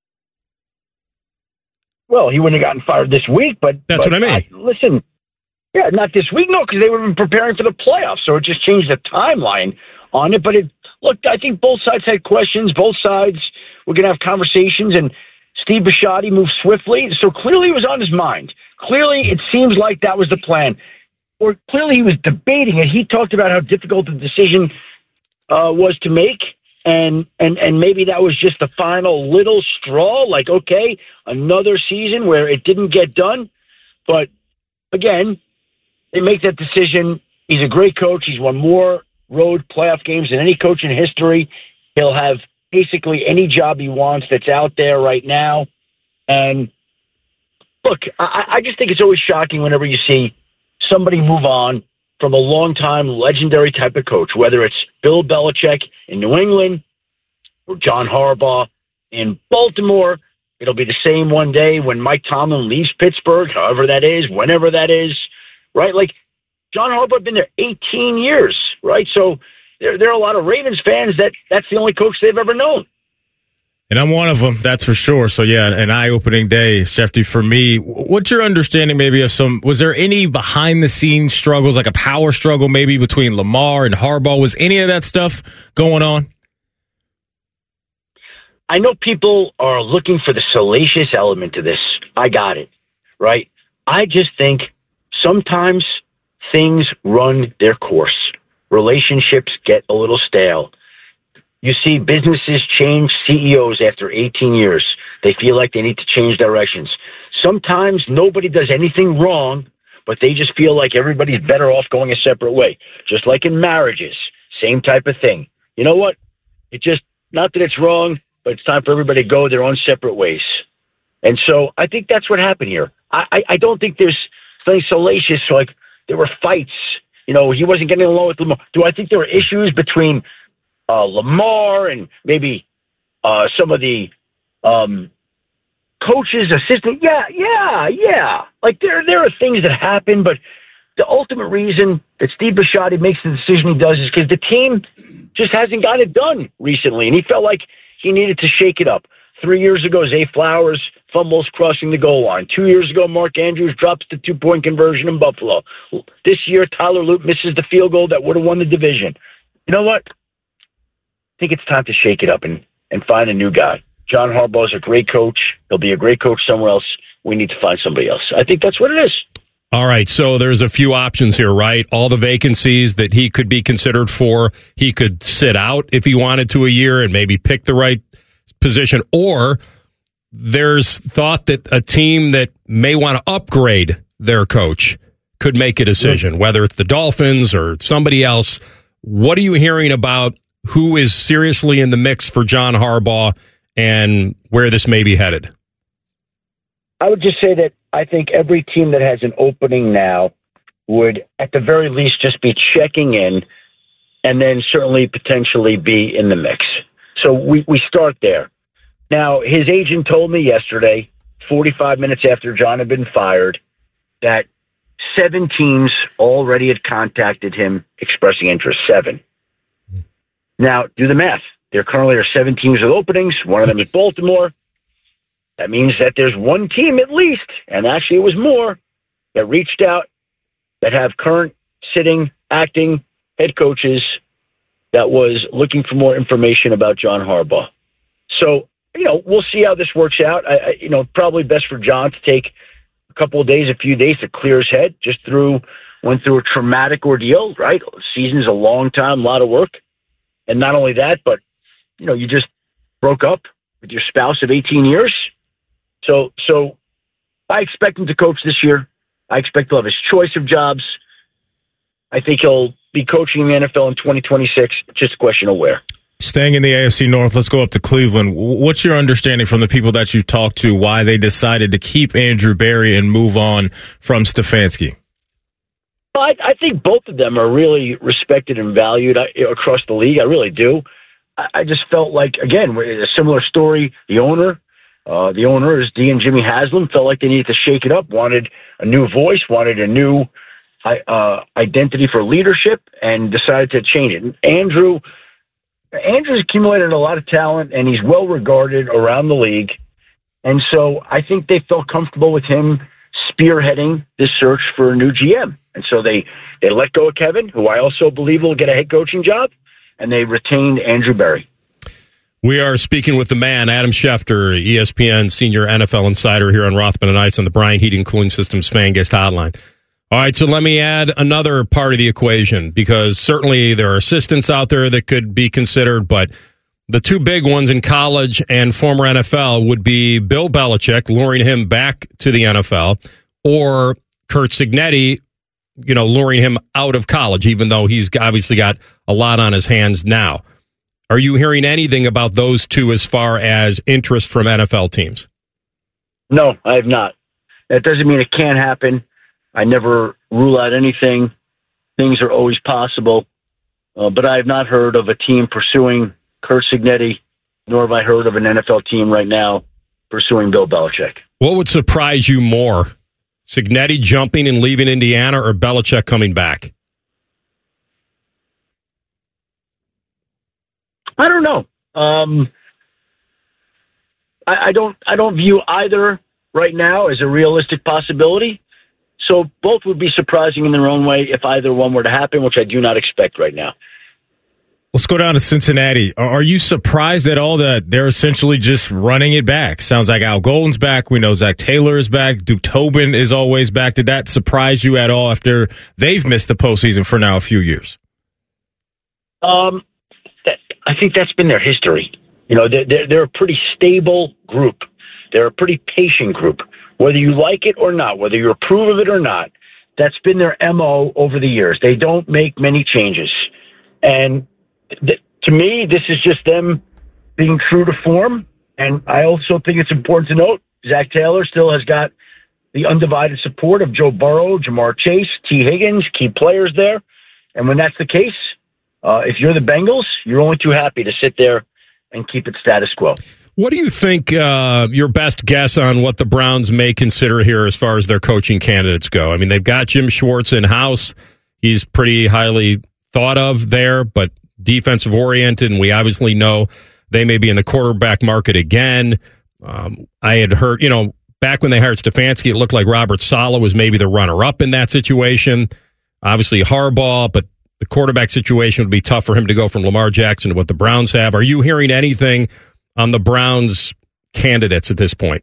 Well, he wouldn't have gotten fired this week, but... That's but what I mean. I, listen, yeah, not this week, no, because they would have been preparing for the playoffs, so it just changed the timeline on it. But it, look, I think both sides had questions. Both sides were going to have conversations, and Steve Bisciotti moved swiftly, so clearly it was on his mind. Clearly, it seems like that was the plan. Or clearly he was debating it. He talked about how difficult the decision uh, was to make, and, and, and maybe that was just the final little straw, like, okay, another season where it didn't get done. But, again, they make that decision. He's a great coach. He's won more road playoff games than any coach in history. He'll have basically any job he wants that's out there right now. And look, I, I just think it's always shocking whenever you see somebody move on from a long-time legendary type of coach, whether it's Bill Belichick in New England or John Harbaugh in Baltimore. It'll be the same one day when Mike Tomlin leaves Pittsburgh, however that is, whenever that is, right? Like, John Harbaugh been there eighteen years, right? So there, there are a lot of Ravens fans that that's the only coach they've ever known. And I'm one of them, that's for sure. So, yeah, an eye-opening day, Shefty, for me. What's your understanding maybe of some – was there any behind-the-scenes struggles, like a power struggle maybe between Lamar and Harbaugh? Was any of that stuff going on? I know people are looking for the salacious element to this. I got it, right? I just think sometimes things run their course. Relationships get a little stale. You see businesses change C E Os after eighteen years. They feel like they need to change directions. Sometimes nobody does anything wrong, but they just feel like everybody's better off going a separate way. Just like in marriages, same type of thing. You know what? It just, not that it's wrong, but it's time for everybody to go their own separate ways. And so I think that's what happened here. I, I, I don't think there's something salacious, like there were fights. You know, he wasn't getting along with Lamar. Do I think there were issues between Uh, Lamar and maybe uh, some of the um, coaches, assistant? Yeah, yeah, yeah. Like there, there are things that happen, but the ultimate reason that Steve Bisciotti makes the decision he does is because the team just hasn't got it done recently, and he felt like he needed to shake it up. Three years ago, Zay Flowers fumbles crossing the goal line. Two years ago, Mark Andrews drops the two-point conversion in Buffalo. This year, Tyler Lupe misses the field goal that would have won the division. You know what? I think it's time to shake it up and, and find a new guy. John Harbaugh is a great coach. He'll be a great coach somewhere else. We need to find somebody else. I think that's what it is. All right, so there's a few options here, right? All the vacancies that he could be considered for. He could sit out if he wanted to a year and maybe pick the right position. Or there's thought that a team that may want to upgrade their coach could make a decision, mm-hmm. whether it's the Dolphins or somebody else. What are you hearing about who is seriously in the mix for John Harbaugh and where this may be headed? I would just say that I think every team that has an opening now would, at the very least, just be checking in and then certainly potentially be in the mix. So we, we start there. Now, his agent told me yesterday, forty-five minutes after John had been fired, that seven teams already had contacted him expressing interest. Seven. Now, do the math. There currently are seven teams with openings. One of them is Baltimore. That means that there's one team at least, and actually it was more, that reached out that have current sitting, acting head coaches that was looking for more information about John Harbaugh. So, you know, we'll see how this works out. I, I, you know, probably best for John to take a couple of days, a few days to clear his head. Just through, went through a traumatic ordeal, right? Season's a long time, a lot of work. And not only that, but, you know, you just broke up with your spouse of eighteen years. So so I expect him to coach this year. I expect he'll have his choice of jobs. I think he'll be coaching in the N F L in twenty twenty-six. Just a question of where. Staying in the A F C North, let's go up to Cleveland. What's your understanding from the people that you talked to why they decided to keep Andrew Berry and move on from Stefanski? Well, I, I think both of them are really respected and valued across the league. I really do. I, I just felt like, again, a similar story. The owner, uh, the owner is D and Jimmy Haslam, felt like they needed to shake it up, wanted a new voice, wanted a new uh, identity for leadership, and decided to change it. And Andrew... Andrew's accumulated a lot of talent, and he's well regarded around the league. And so I think they felt comfortable with him spearheading this search for a new G M. And so they, they let go of Kevin, who I also believe will get a head coaching job, and they retained Andrew Berry. We are speaking with the man, Adam Schefter, E S P N senior N F L insider here on Rothman and Ice on the Bryant Heating Cooling Systems Fan Guest Hotline. All right, so let me add another part of the equation, because certainly there are assistants out there that could be considered, but the two big ones in college and former N F L would be Bill Belichick, luring him back to the N F L, or Curt Cignetti, you know, luring him out of college, even though he's obviously got a lot on his hands now. Are you hearing anything about those two as far as interest from N F L teams? No, I have not. That doesn't mean it can't happen. I never rule out anything. Things are always possible. Uh, but I have not heard of a team pursuing Curt Cignetti, nor have I heard of an N F L team right now pursuing Bill Belichick. What would surprise you more? Cignetti jumping and leaving Indiana, or Belichick coming back? I don't know. Um, I, I don't. I don't view either right now as a realistic possibility. So both would be surprising in their own way if either one were to happen, which I do not expect right now. Let's go down to Cincinnati. Are you surprised at all that they're essentially just running it back? Sounds like Al Golden's back. We know Zach Taylor is back. Duke Tobin is always back. Did that surprise you at all after they've missed the postseason for now a few years? Um, that, I think that's been their history. You know, they're, they're, they're a pretty stable group. They're a pretty patient group. Whether you like it or not, whether you approve of it or not, that's been their M O over the years. They don't make many changes. And th- to me, this is just them being true to form. And I also think it's important to note, Zach Taylor still has got the undivided support of Joe Burrow, Jamar Chase, T. Higgins, key players there. And when that's the case, uh, if you're the Bengals, you're only too happy to sit there and keep it status quo. What do you think, uh, your best guess on what the Browns may consider here as far as their coaching candidates go? I mean, they've got Jim Schwartz in-house. He's pretty highly thought of there, but defensive-oriented, and we obviously know they may be in the quarterback market again. Um, I had heard, you know, back when they hired Stefanski, it looked like Robert Saleh was maybe the runner-up in that situation. Obviously, Harbaugh, but the quarterback situation would be tough for him to go from Lamar Jackson to what the Browns have. Are you hearing anything on the Browns candidates at this point?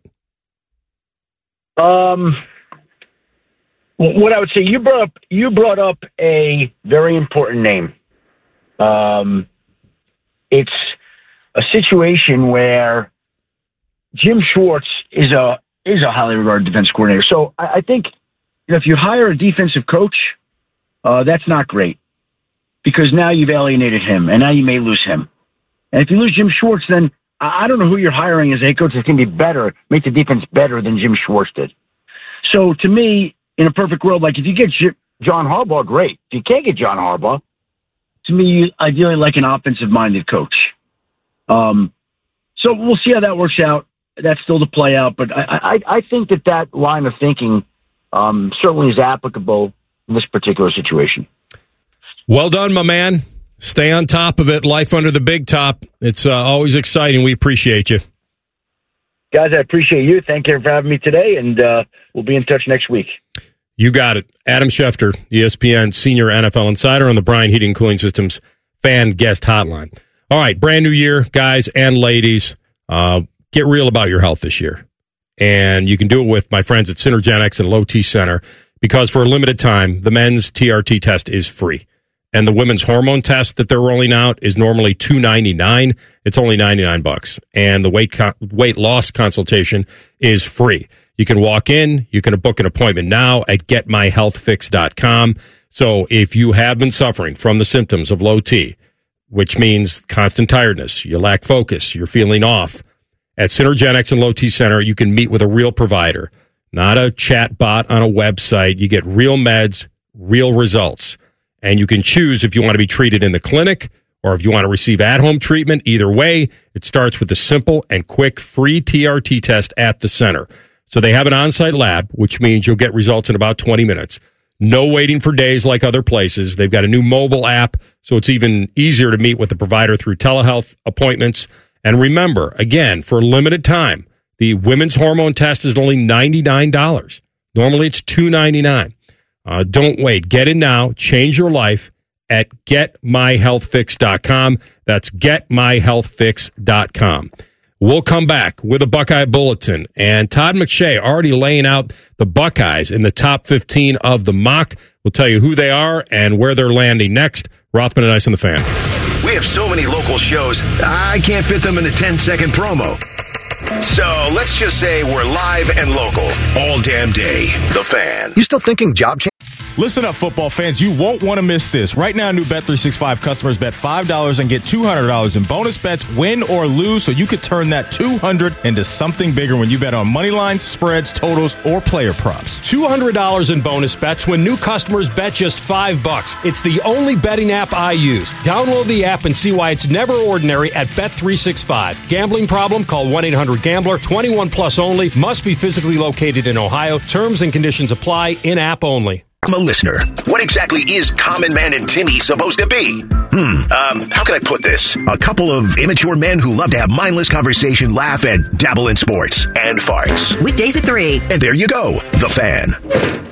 Um, what I would say, you brought up, you brought up a very important name. Um, it's a situation where Jim Schwartz is a is a highly regarded defense coordinator. So I, I think, you know, if you hire a defensive coach, uh, that's not great, because now you've alienated him, and now you may lose him. And if you lose Jim Schwartz, then I don't know who you're hiring as a head coach that's going to be better, make the defense better than Jim Schwartz did. So to me, in a perfect world, like if you get John Harbaugh, great. If you can't get John Harbaugh, to me, you ideally like an offensive-minded coach. Um, so we'll see how that works out. That's still to play out, but I, I, I think that that line of thinking um, certainly is applicable in this particular situation. Well done, my man. Stay on top of it. Life under the big top. It's uh, always exciting. We appreciate you. Guys, I appreciate you. Thank you for having me today, and uh, we'll be in touch next week. You got it. Adam Schefter, E S P N senior N F L insider on the Bryant Heating Cooling Systems Fan Guest Hotline. All right, brand new year, guys and ladies. Uh, get real about your health this year. And you can do it with my friends at Synergenics and Low T Center, because for a limited time, the men's T R T test is free. And the women's hormone test that they're rolling out is normally two ninety-nine. It's only ninety-nine bucks. And the weight co- weight loss consultation is free. You can walk in. You can book an appointment now at get my health fix dot com. So if you have been suffering from the symptoms of low T, which means constant tiredness, you lack focus, you're feeling off, at Synergenics and Low T Center, you can meet with a real provider, not a chat bot on a website. You get real meds, real results. And you can choose if you want to be treated in the clinic or if you want to receive at-home treatment. Either way, it starts with a simple and quick free T R T test at the center. So they have an on-site lab, which means you'll get results in about twenty minutes. No waiting for days like other places. They've got a new mobile app, so it's even easier to meet with the provider through telehealth appointments. And remember, again, for a limited time, the women's hormone test is only ninety-nine dollars. Normally it's two ninety-nine. Uh, don't wait. Get in now. Change your life at get my health fix dot com. That's get my health fix dot com. We'll come back with a Buckeye Bulletin. And Todd McShay already laying out the Buckeyes in the top fifteen of the mock. We'll tell you who they are and where they're landing next. Rothman and Ice on the Fan. We have so many local shows, I can't fit them in a ten-second promo. So let's just say we're live and local all damn day. The Fan. You still thinking job change? Listen up, football fans. You won't want to miss this. Right now, new Bet three sixty-five customers bet five dollars and get two hundred dollars in bonus bets, win or lose, so you could turn that two hundred dollars into something bigger when you bet on money line, spreads, totals, or player props. two hundred dollars in bonus bets when new customers bet just five bucks. It's the only betting app I use. Download the app and see why it's never ordinary at Bet three sixty-five. Gambling problem? Call one eight hundred gambler. twenty-one plus only. Must be physically located in Ohio. Terms and conditions apply. In-app only. I'm a listener. What exactly is Common Man and Timmy supposed to be? Hmm, um, how can I put this? A couple of immature men who love to have mindless conversation, laugh, and dabble in sports and farts. Weekdays at three. And there you go, The Fan.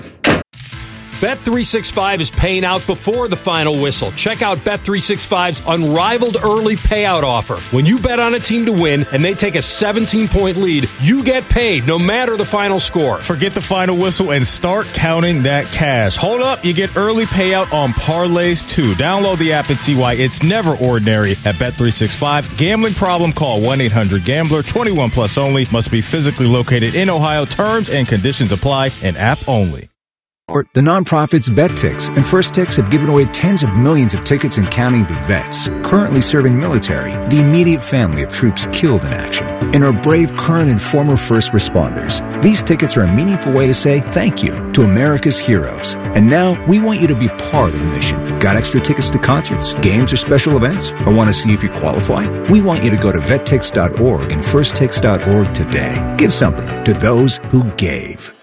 Bet three sixty-five is paying out before the final whistle. Check out Bet three sixty-five's unrivaled early payout offer. When you bet on a team to win and they take a seventeen-point lead, you get paid no matter the final score. Forget the final whistle and start counting that cash. Hold up, you get early payout on parlays too. Download the app and see why it's never ordinary at Bet three sixty-five. Gambling problem? Call one eight hundred gambler. twenty-one plus only. Must be physically located in Ohio. Terms and conditions apply. An app only. The nonprofits VetTix and First Tix have given away tens of millions of tickets and counting to vets currently serving military, the immediate family of troops killed in action, and our brave current and former first responders. These tickets are a meaningful way to say thank you to America's heroes. And now we want you to be part of the mission. Got extra tickets to concerts, games, or special events? Or want to see if you qualify? We want you to go to vet tix dot org and first tix dot org today. Give something to those who gave.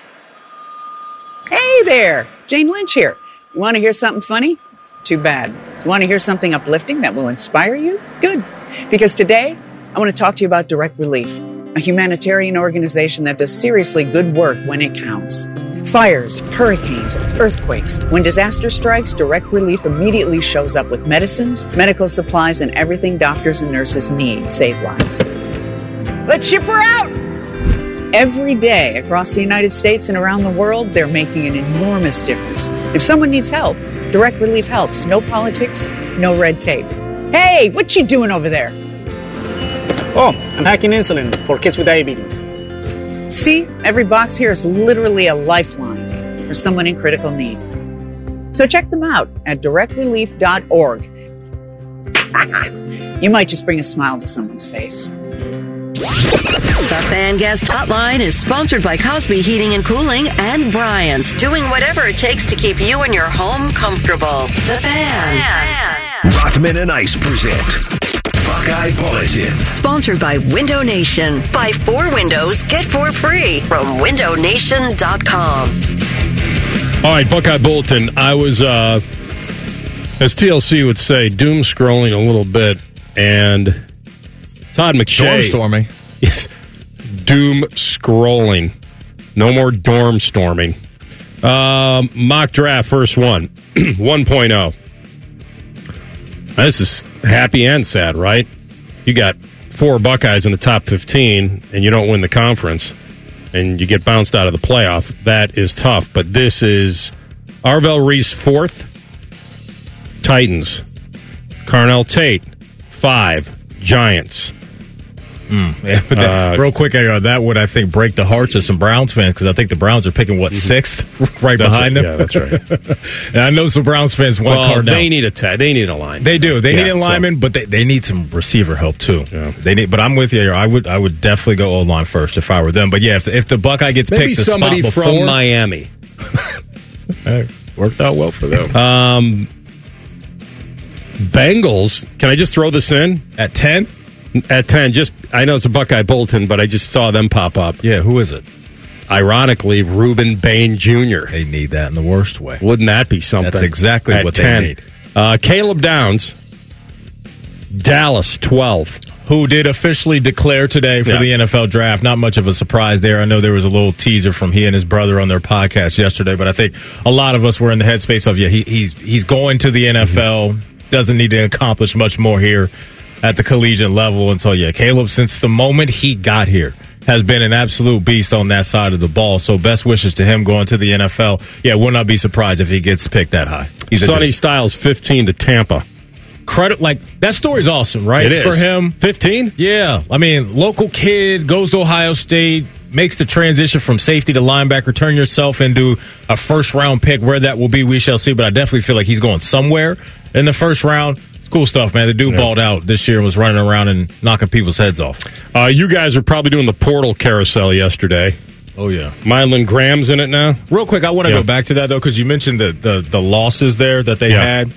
Hey there, Jane Lynch here. You want to hear something funny? Too bad. You want to hear something uplifting that will inspire you? Good. Because today, I want to talk to you about Direct Relief, a humanitarian organization that does seriously good work when it counts. Fires, hurricanes, earthquakes. When disaster strikes, Direct Relief immediately shows up with medicines, medical supplies, and everything doctors and nurses need to save lives. Let's ship her out! Every day across the United States and around the world, they're making an enormous difference. If someone needs help, Direct Relief helps. No politics, no red tape. Hey, what you doing over there? Oh, I'm hacking insulin for kids with diabetes. See, every box here is literally a lifeline for someone in critical need. So check them out at direct relief dot org. You might just bring a smile to someone's face. The Fan Guest Hotline is sponsored by Cosby Heating and Cooling and Bryant, doing whatever it takes to keep you and your home comfortable. The Fan. Rothman and Ice present Buckeye Bulletin. Sponsored by Window Nation. Buy four windows, get four free from window nation dot com. All right, Buckeye Bulletin. I was, uh, as T L C would say, doom scrolling a little bit, and Todd McShay. Dorm storming. Yes. Doom scrolling. No more dorm storming. Um, mock draft, first one. one point oh. This is happy and sad, right? You got four Buckeyes in the top fifteen, and you don't win the conference, and you get bounced out of the playoff. That is tough, but this is Arvell Reese fourth. Titans. Carnell Tate, five. Giants. Mm, yeah, but that, uh, real quick, uh, that would, I think, break the hearts of some Browns fans because I think the Browns are picking, what, sixth right behind right. them? Yeah, that's right. And I know some Browns fans want well, Cardinal. They need a t- They need a line. They do. They yeah, need a lineman, so. but they, they need some receiver help, too. Yeah. They need. But I'm with you. I would I would definitely go O-line first if I were them. But, yeah, if, if the Buckeye gets Maybe picked the somebody spot from before, Miami. Hey, worked out well for them. Um, Bengals, can I just throw this in? At ten? At ten, just I know it's a Buckeye Bulletin, but I just saw them pop up. Yeah, who is it? Ironically, Reuben Bain Junior They need that in the worst way. Wouldn't that be something? That's exactly At what ten. they need. Uh, Caleb Downs, Dallas, twelve. Who did officially declare today for yeah. the N F L draft. Not much of a surprise there. I know there was a little teaser from he and his brother on their podcast yesterday, but I think a lot of us were in the headspace of, yeah, he, he's he's going to the N F L, mm-hmm. doesn't need to accomplish much more here at the collegiate level. And so, yeah, Caleb, since the moment he got here, has been an absolute beast on that side of the ball. So best wishes to him going to the N F L. Yeah, will not be surprised if he gets picked that high. He's Sonny Styles, fifteen to Tampa. Credit, like, that story's awesome, right? It is. For him. fifteen? Yeah. I mean, local kid, goes to Ohio State, makes the transition from safety to linebacker, turn yourself into a first-round pick. Where that will be, we shall see. But I definitely feel like he's going somewhere in the first round. It's cool stuff, man. The dude yeah. balled out this year and was running around and knocking people's heads off. Uh, you guys are probably doing the portal carousel yesterday. Oh, yeah. Mylan Graham's in it now. Real quick, I want to yeah. go back to that, though, because you mentioned the, the, the losses there that they yeah. had.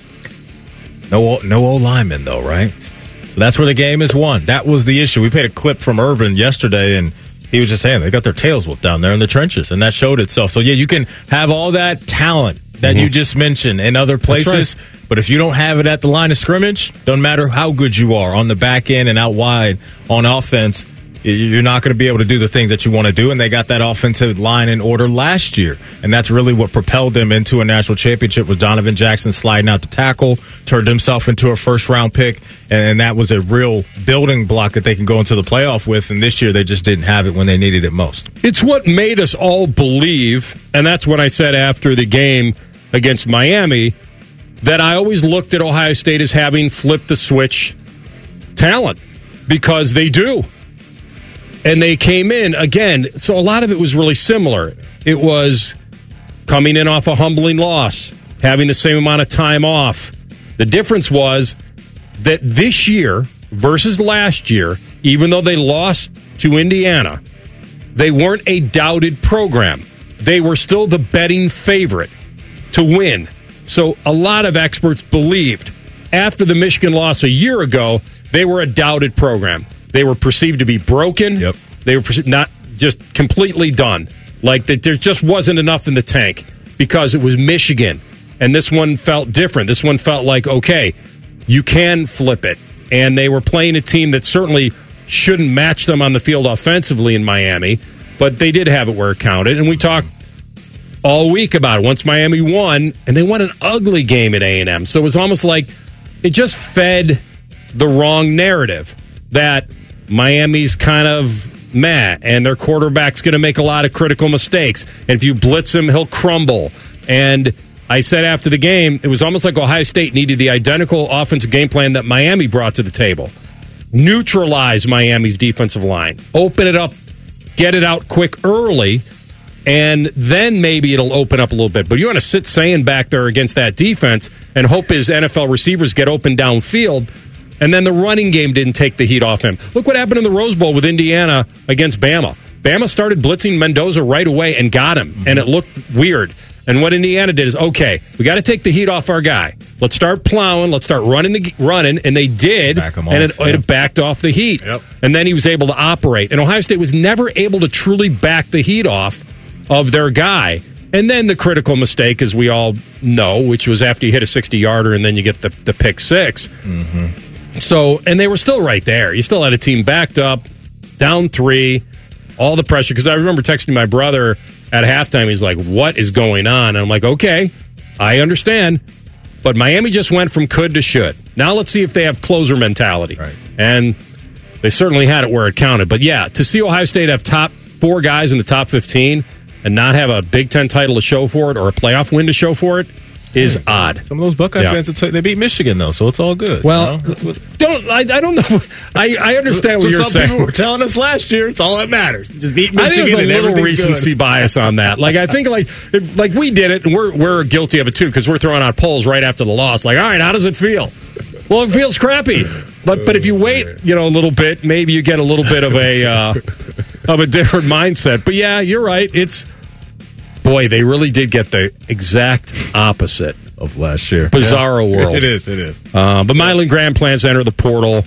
No, no old lineman, though, right? So that's where the game is won. That was the issue. We played a clip from Irvin yesterday, and he was just saying they got their tails whooped down there in the trenches, and that showed itself. So, yeah, you can have all that talent that mm-hmm. you just mentioned in other places, right. but if you don't have it at the line of scrimmage, doesn't matter how good you are on the back end and out wide on offense, you're not going to be able to do the things that you want to do, and they got that offensive line in order last year, and that's really what propelled them into a national championship with Donovan Jackson sliding out to tackle, turned himself into a first-round pick, and that was a real building block that they can go into the playoff with, and this year they just didn't have it when they needed it most. It's what made us all believe, and that's what I said after the game against Miami, that I always looked at Ohio State as having flipped-the-switch talent, because they do. And they came in, again, so a lot of it was really similar. It was coming in off a humbling loss, having the same amount of time off. The difference was that this year versus last year, even though they lost to Indiana, they weren't a doubted program. They were still the betting favorite to win. So a lot of experts believed after the Michigan loss a year ago, they were a doubted program. They were perceived to be broken. Yep. They were perceived not just completely done. Like that, there just wasn't enough in the tank because it was Michigan. And this one felt different. This one felt like, okay, you can flip it. And they were playing a team that certainly shouldn't match them on the field offensively in Miami, but they did have it where it counted. And we talked all week about it. Once Miami won, and they won an ugly game at A and M. So it was almost like it just fed the wrong narrative that Miami's kind of meh, and their quarterback's going to make a lot of critical mistakes. And if you blitz him, he'll crumble. And I said after the game, it was almost like Ohio State needed the identical offensive game plan that Miami brought to the table. Neutralize Miami's defensive line. Open it up. Get it out quick early. And then maybe it'll open up a little bit. But you want to sit Sayin back there against that defense and hope his N F L receivers get open downfield. And then the running game didn't take the heat off him. Look what happened in the Rose Bowl with Indiana against Bama. Bama started blitzing Mendoza right away and got him. Mm-hmm. And it looked weird. And what Indiana did is, okay, we got to take the heat off our guy. Let's start plowing. Let's start running, the, running. And they did. Back him and off, it, yeah. it backed off the heat. Yep. And then he was able to operate. And Ohio State was never able to truly back the heat off of their guy. And then the critical mistake, as we all know, which was after you hit a sixty-yarder and then you get the, the pick six. Mm-hmm. So, and they were still right there. You still had a team backed up, down three, all the pressure. Because I remember texting my brother at halftime. He's like, what is going on? And I'm like, okay, I understand. But Miami just went from could to should. Now let's see if they have closer mentality. Right. And they certainly had it where it counted. But yeah, to see Ohio State have top four guys in the top fifteen and not have a Big Ten title to show for it or a playoff win to show for it, is odd. Some of those Buckeye Yeah. fans, they beat Michigan, though, so it's all good. Well, you know? That's what, don't I, I don't know. I, I understand so what you're some saying. people were telling us last year. It's all that matters. Just beat Michigan. I think there's a and little everything's recency good. bias on that. Like I think like if, like we did it, and we're we're guilty of it too because we're throwing out polls right after the loss. Like, all right, how does it feel? Well, it feels crappy. But but if you wait, you know, a little bit, maybe you get a little bit of a uh, of a different mindset. But yeah, you're right. It's boy, they really did get the exact opposite of last year. Bizarro Yeah. world. It is. It is. Uh, but Mylan Graham plans to enter the portal.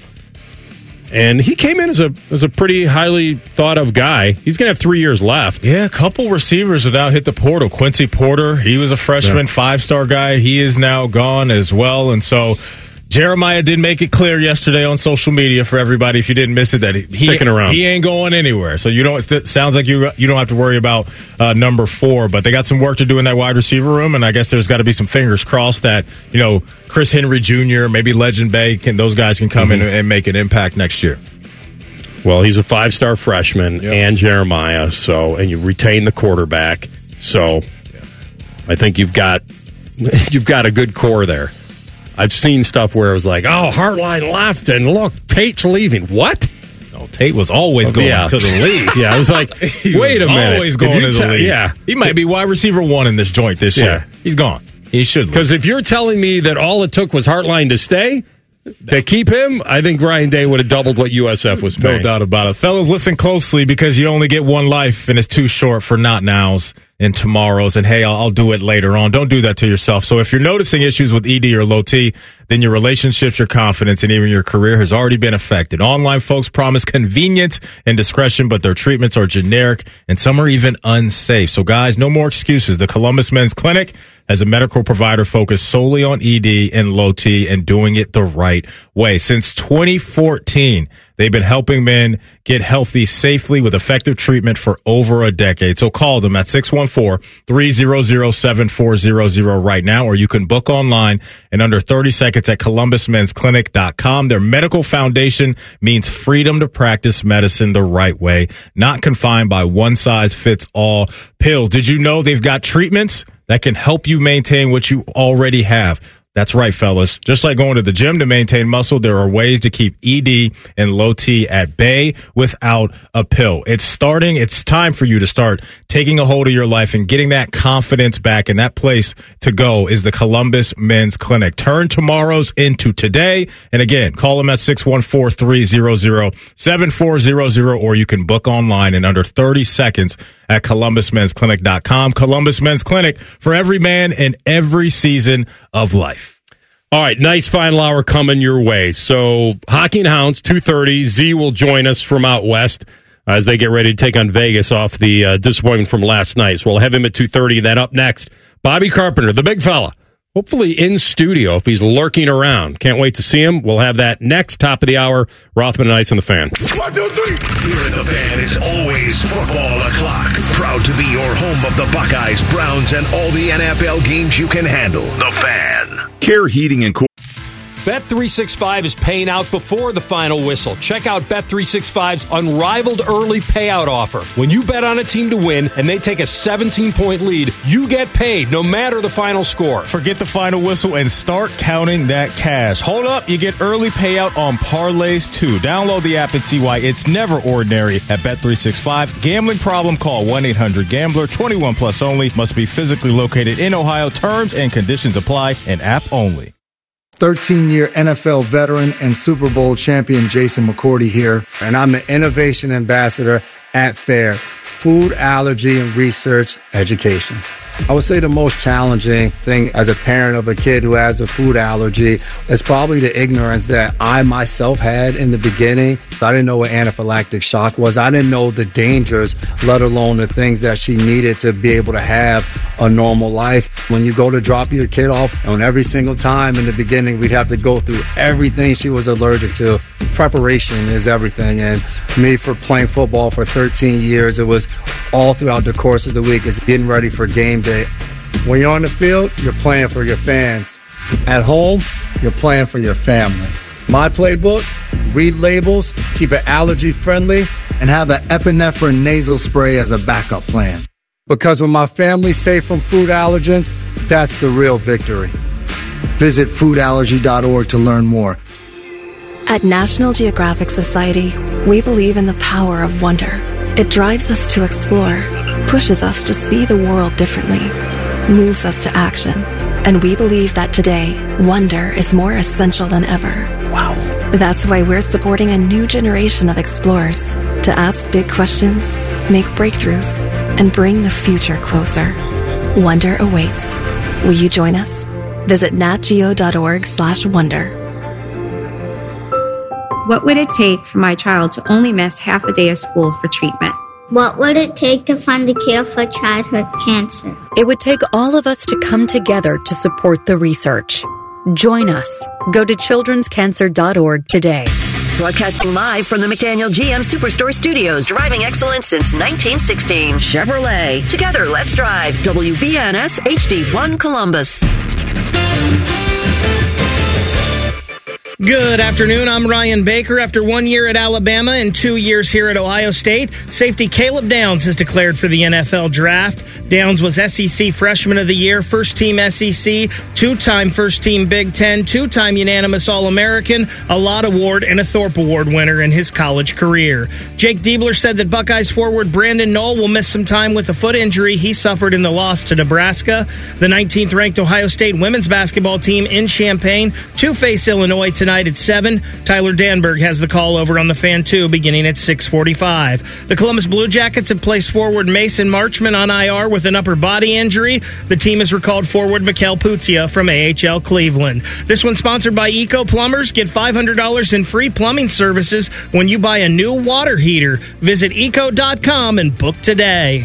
And he came in as a as a pretty highly thought of guy. He's going to have three years left. Yeah, a couple receivers have now hit the portal. Quincy Porter, he was a freshman, Yeah. five-star guy. He is now gone as well. And so Jeremiah did make it clear yesterday on social media for everybody, if you didn't miss it, that he, Sticking around. he ain't going anywhere. So you don't. It sounds like you you don't have to worry about uh, number four. But they got some work to do in that wide receiver room, and I guess there's got to be some fingers crossed that you know Chris Henry Junior, maybe Legend Bay, can those guys can come Mm-hmm. in and make an impact next year. Well, he's a five-star freshman and Jeremiah, so and you retain the quarterback. So I think you've got you've got a good core there. I've seen stuff where it was like, oh, Hartline left, and look, Tate's leaving. What? No, Tate was always going yeah. to the league. Yeah, I was like, He wait a was minute. always If going you to the tell- league. Yeah. He might be wide receiver one in this joint this Yeah. year. He's gone. He should leave. Because if you're telling me that all it took was Hartline to stay, to keep him, I think Ryan Day would have doubled what U S F was paying. No doubt about it. Fellas, listen closely because you only get one life and it's too short for not nows and tomorrows. And hey, I'll, I'll do it later on. Don't do that to yourself. So if you're noticing issues with E D or low T, then your relationships, your confidence, and even your career has already been affected. Online folks promise convenience and discretion, but their treatments are generic and some are even unsafe. So guys, no more excuses. The Columbus Men's Clinic as a medical provider focused solely on E D and low T and doing it the right way. Since twenty fourteen, they've been helping men get healthy safely with effective treatment for over a decade. So call them at six one four, three hundred, seven four zero zero right now, or you can book online in under thirty seconds at columbus men's clinic dot com. Their medical foundation means freedom to practice medicine the right way, not confined by one size fits all pills. Did you know they've got treatments that can help you maintain what you already have? That's right, fellas. Just like going to the gym to maintain muscle, there are ways to keep E D and low T at bay without a pill. It's starting. It's time for you to start taking a hold of your life and getting that confidence back. And that place to go is the Columbus Men's Clinic. Turn tomorrow's into today. And again, call them at six one four, three hundred, seven four zero zero, or you can book online in under thirty seconds at columbus men's clinic dot com. Columbus Men's Clinic, for every man in every season of life. All right, nice final hour coming your way. So Hockey and Hounds, two thirty. Z will join us from out west as they get ready to take on Vegas off the uh, disappointment from last night. So we'll have him at two thirty. Then up next, Bobby Carpenter, the big fella, hopefully in studio if he's lurking around. Can't wait to see him. We'll have that next, top of the hour. Rothman and Ice on the Fan. One, two, three. Here in the Fan is always football o'clock. Proud to be your home of the Buckeyes, Browns, and all the N F L games you can handle. The Fan. Care Heating and Cooling. Bet three sixty-five is paying out before the final whistle. Check out Bet three sixty-five's unrivaled early payout offer. When you bet on a team to win and they take a seventeen-point lead, you get paid no matter the final score. Forget the final whistle and start counting that cash. Hold up, you get early payout on parlays too. Download the app and see why it's never ordinary at Bet three sixty-five. Gambling problem? Call one eight hundred gambler. twenty-one plus only. Must be physically located in Ohio. Terms and conditions apply. An app only. thirteen-year N F L veteran and Super Bowl champion Jason McCourty here, and I'm the Innovation Ambassador at FAIR, Food Allergy and Research Education. I would say the most challenging thing as a parent of a kid who has a food allergy is probably the ignorance that I myself had in the beginning. I didn't know what anaphylactic shock was. I didn't know the dangers, let alone the things that she needed to be able to have a normal life. When you go to drop your kid off, and every single time in the beginning, we'd have to go through everything she was allergic to. Preparation is everything. And me, for playing football for thirteen years, it was all throughout the course of the week. It's getting ready for game day. When you're on the field, you're playing for your fans. At home, you're playing for your family. My playbook, read labels, keep it allergy friendly, and have an epinephrine nasal spray as a backup plan. Because when my family's safe from food allergens, That's the real victory. Visit food allergy dot org to learn more. At National Geographic Society, we believe in the power of wonder. It drives us to explore, pushes us to see the world differently, moves us to action. And we believe that today, wonder is more essential than ever. Wow. That's why we're supporting a new generation of explorers to ask big questions, make breakthroughs, and bring the future closer. Wonder awaits. Will you join us? Visit natgeo dot org slash wonder. What would it take for my child to only miss half a day of school for treatment? What would it take to find a cure for childhood cancer? It would take all of us to come together to support the research. Join us. Go to children's cancer dot org today. Broadcasting live from the McDaniel G M Superstore Studios, driving excellence since nineteen sixteen. Chevrolet. Together, let's drive. W B N S H D one Columbus. Good afternoon. I'm Ryan Baker. After one year at Alabama and two years here at Ohio State, safety Caleb Downs has declared for the N F L Draft. Downs was S E C Freshman of the Year, first-team S E C, two-time first-team Big Ten, two-time unanimous All-American, a Lott Award, and a Thorpe Award winner in his college career. Jake Diebler said that Buckeyes forward Brandon Knoll will miss some time with a foot injury he suffered in the loss to Nebraska. The nineteenth-ranked Ohio State women's basketball team in Champaign to face Illinois tonight at seven. Tyler Danberg has the call over on the Fan two beginning at six forty-five. The Columbus Blue Jackets have placed forward Mason Marchman on I R with an upper body injury. The team has recalled forward Mikkel Putia from A H L Cleveland. This one's sponsored by Eco Plumbers. Get five hundred dollars in free plumbing services when you buy a new water heater. Visit eco dot com and book today.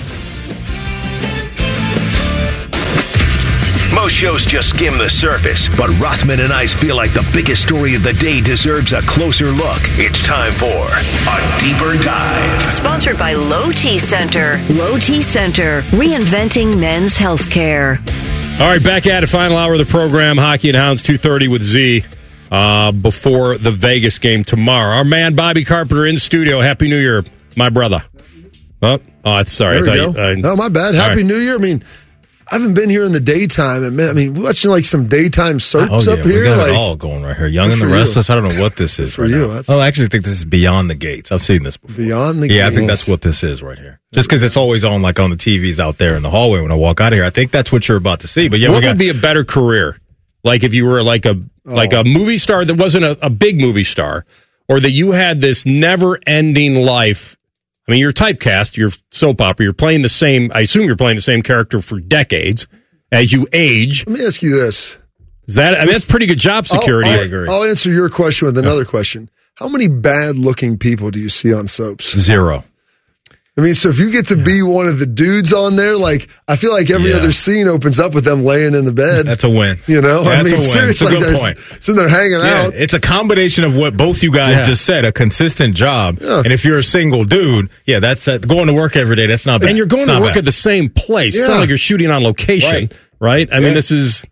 Most shows just skim the surface, but Rothman and I feel like the biggest story of the day deserves a closer look. It's time for a deeper dive. Sponsored by Low T Center. Low T Center, reinventing men's healthcare. All right, back at it. Final hour of the program. Hockey and Hounds two thirty with Z uh, before the Vegas game tomorrow. Our man Bobby Carpenter in studio. Happy New Year, my brother. Oh, oh sorry. There I we thought go. you, uh, no, my bad. Happy right. New Year. I mean, I haven't been here in the daytime, and man, I mean, watching like some daytime soaps oh, yeah, up here. We got like, it all going right here. Young and the Restless. I don't know what this is for right you. now. Oh, I actually think this is Beyond the Gates. I've seen this before. Beyond the yeah, Gates. I think that's what this is right here. Just because it's always on, like on the T Vs out there in the hallway when I walk out of here. I think that's what you're about to see. But yeah, what we got, would be a better career? Like if you were like a oh. like a movie star that wasn't a, a big movie star, or that you had this never-ending life. I mean, you're typecast, you're soap opera, you're playing the same. I assume you're playing the same character for decades. As you age, let me ask you this: Is that I mean, that's pretty good job security. I'll, I'll, I agree. I'll answer your question with another yeah. question. How many bad-looking people do you see on soaps? Zero. I mean, so if you get to yeah. be one of the dudes on there, like I feel like every yeah. other scene opens up with them laying in the bed. That's a win. You know, That's I mean, a win. seriously, It's a good like point. Sitting there hanging yeah, out. It's a combination of what both you guys yeah. just said, a consistent job. Yeah. And if you're a single dude, yeah, that's that, going to work every day. That's not bad. And you're going it's to work bad. at the same place. Yeah. It's not like you're shooting on location. Right. Right? I yeah. mean, this is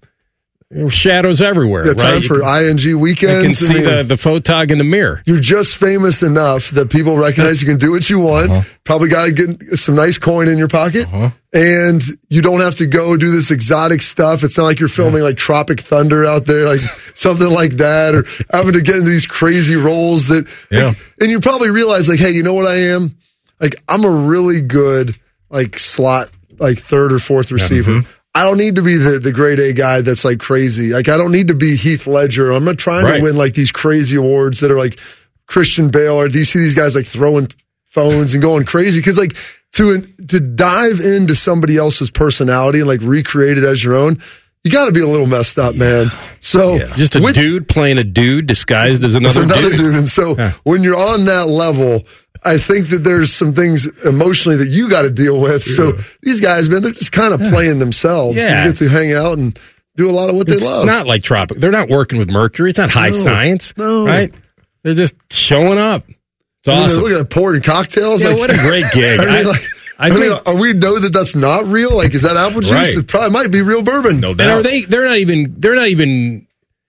shadows everywhere. Yeah, time right? for can, I N G weekends. You can see I mean, the, the photog in the mirror. You're just famous enough that people recognize you can do what you want. Uh-huh. Probably got to get some nice coin in your pocket. Uh-huh. And you don't have to go do this exotic stuff. It's not like you're filming yeah. like Tropic Thunder out there, like something like that, or having to get into these crazy roles that. Yeah. Like, and you probably realize, like, hey, you know what I am? Like, I'm a really good, like, slot, like, third or fourth receiver. Yeah. Mm-hmm. I don't need to be the, the grade A guy that's like crazy. Like, I don't need to be Heath Ledger. I'm not trying right. to win like these crazy awards that are like Christian Bale, or do you see these guys like throwing phones and going crazy? Cause like to, to dive into somebody else's personality and like recreate it as your own, you got to be a little messed up, yeah. man. So yeah. just a with, dude playing a dude disguised as another, another dude. dude. And so yeah. when you're on that level, I think that there's some things emotionally that you got to deal with. Yeah. So these guys, man, they're just kind of yeah. playing themselves. Yeah. You get to hang out and do a lot of what it's they love. Not like Tropic. They're not working with Mercury. It's not high no, science. No. Right? They're just showing up. It's I mean, awesome. Look at pouring cocktails. Yeah, like, what a great gig. I mean, like, I, I mean, are we know that that's not real? Like, is that apple juice? Right. It probably might be real bourbon. No doubt. And are they? They're not even. They're not even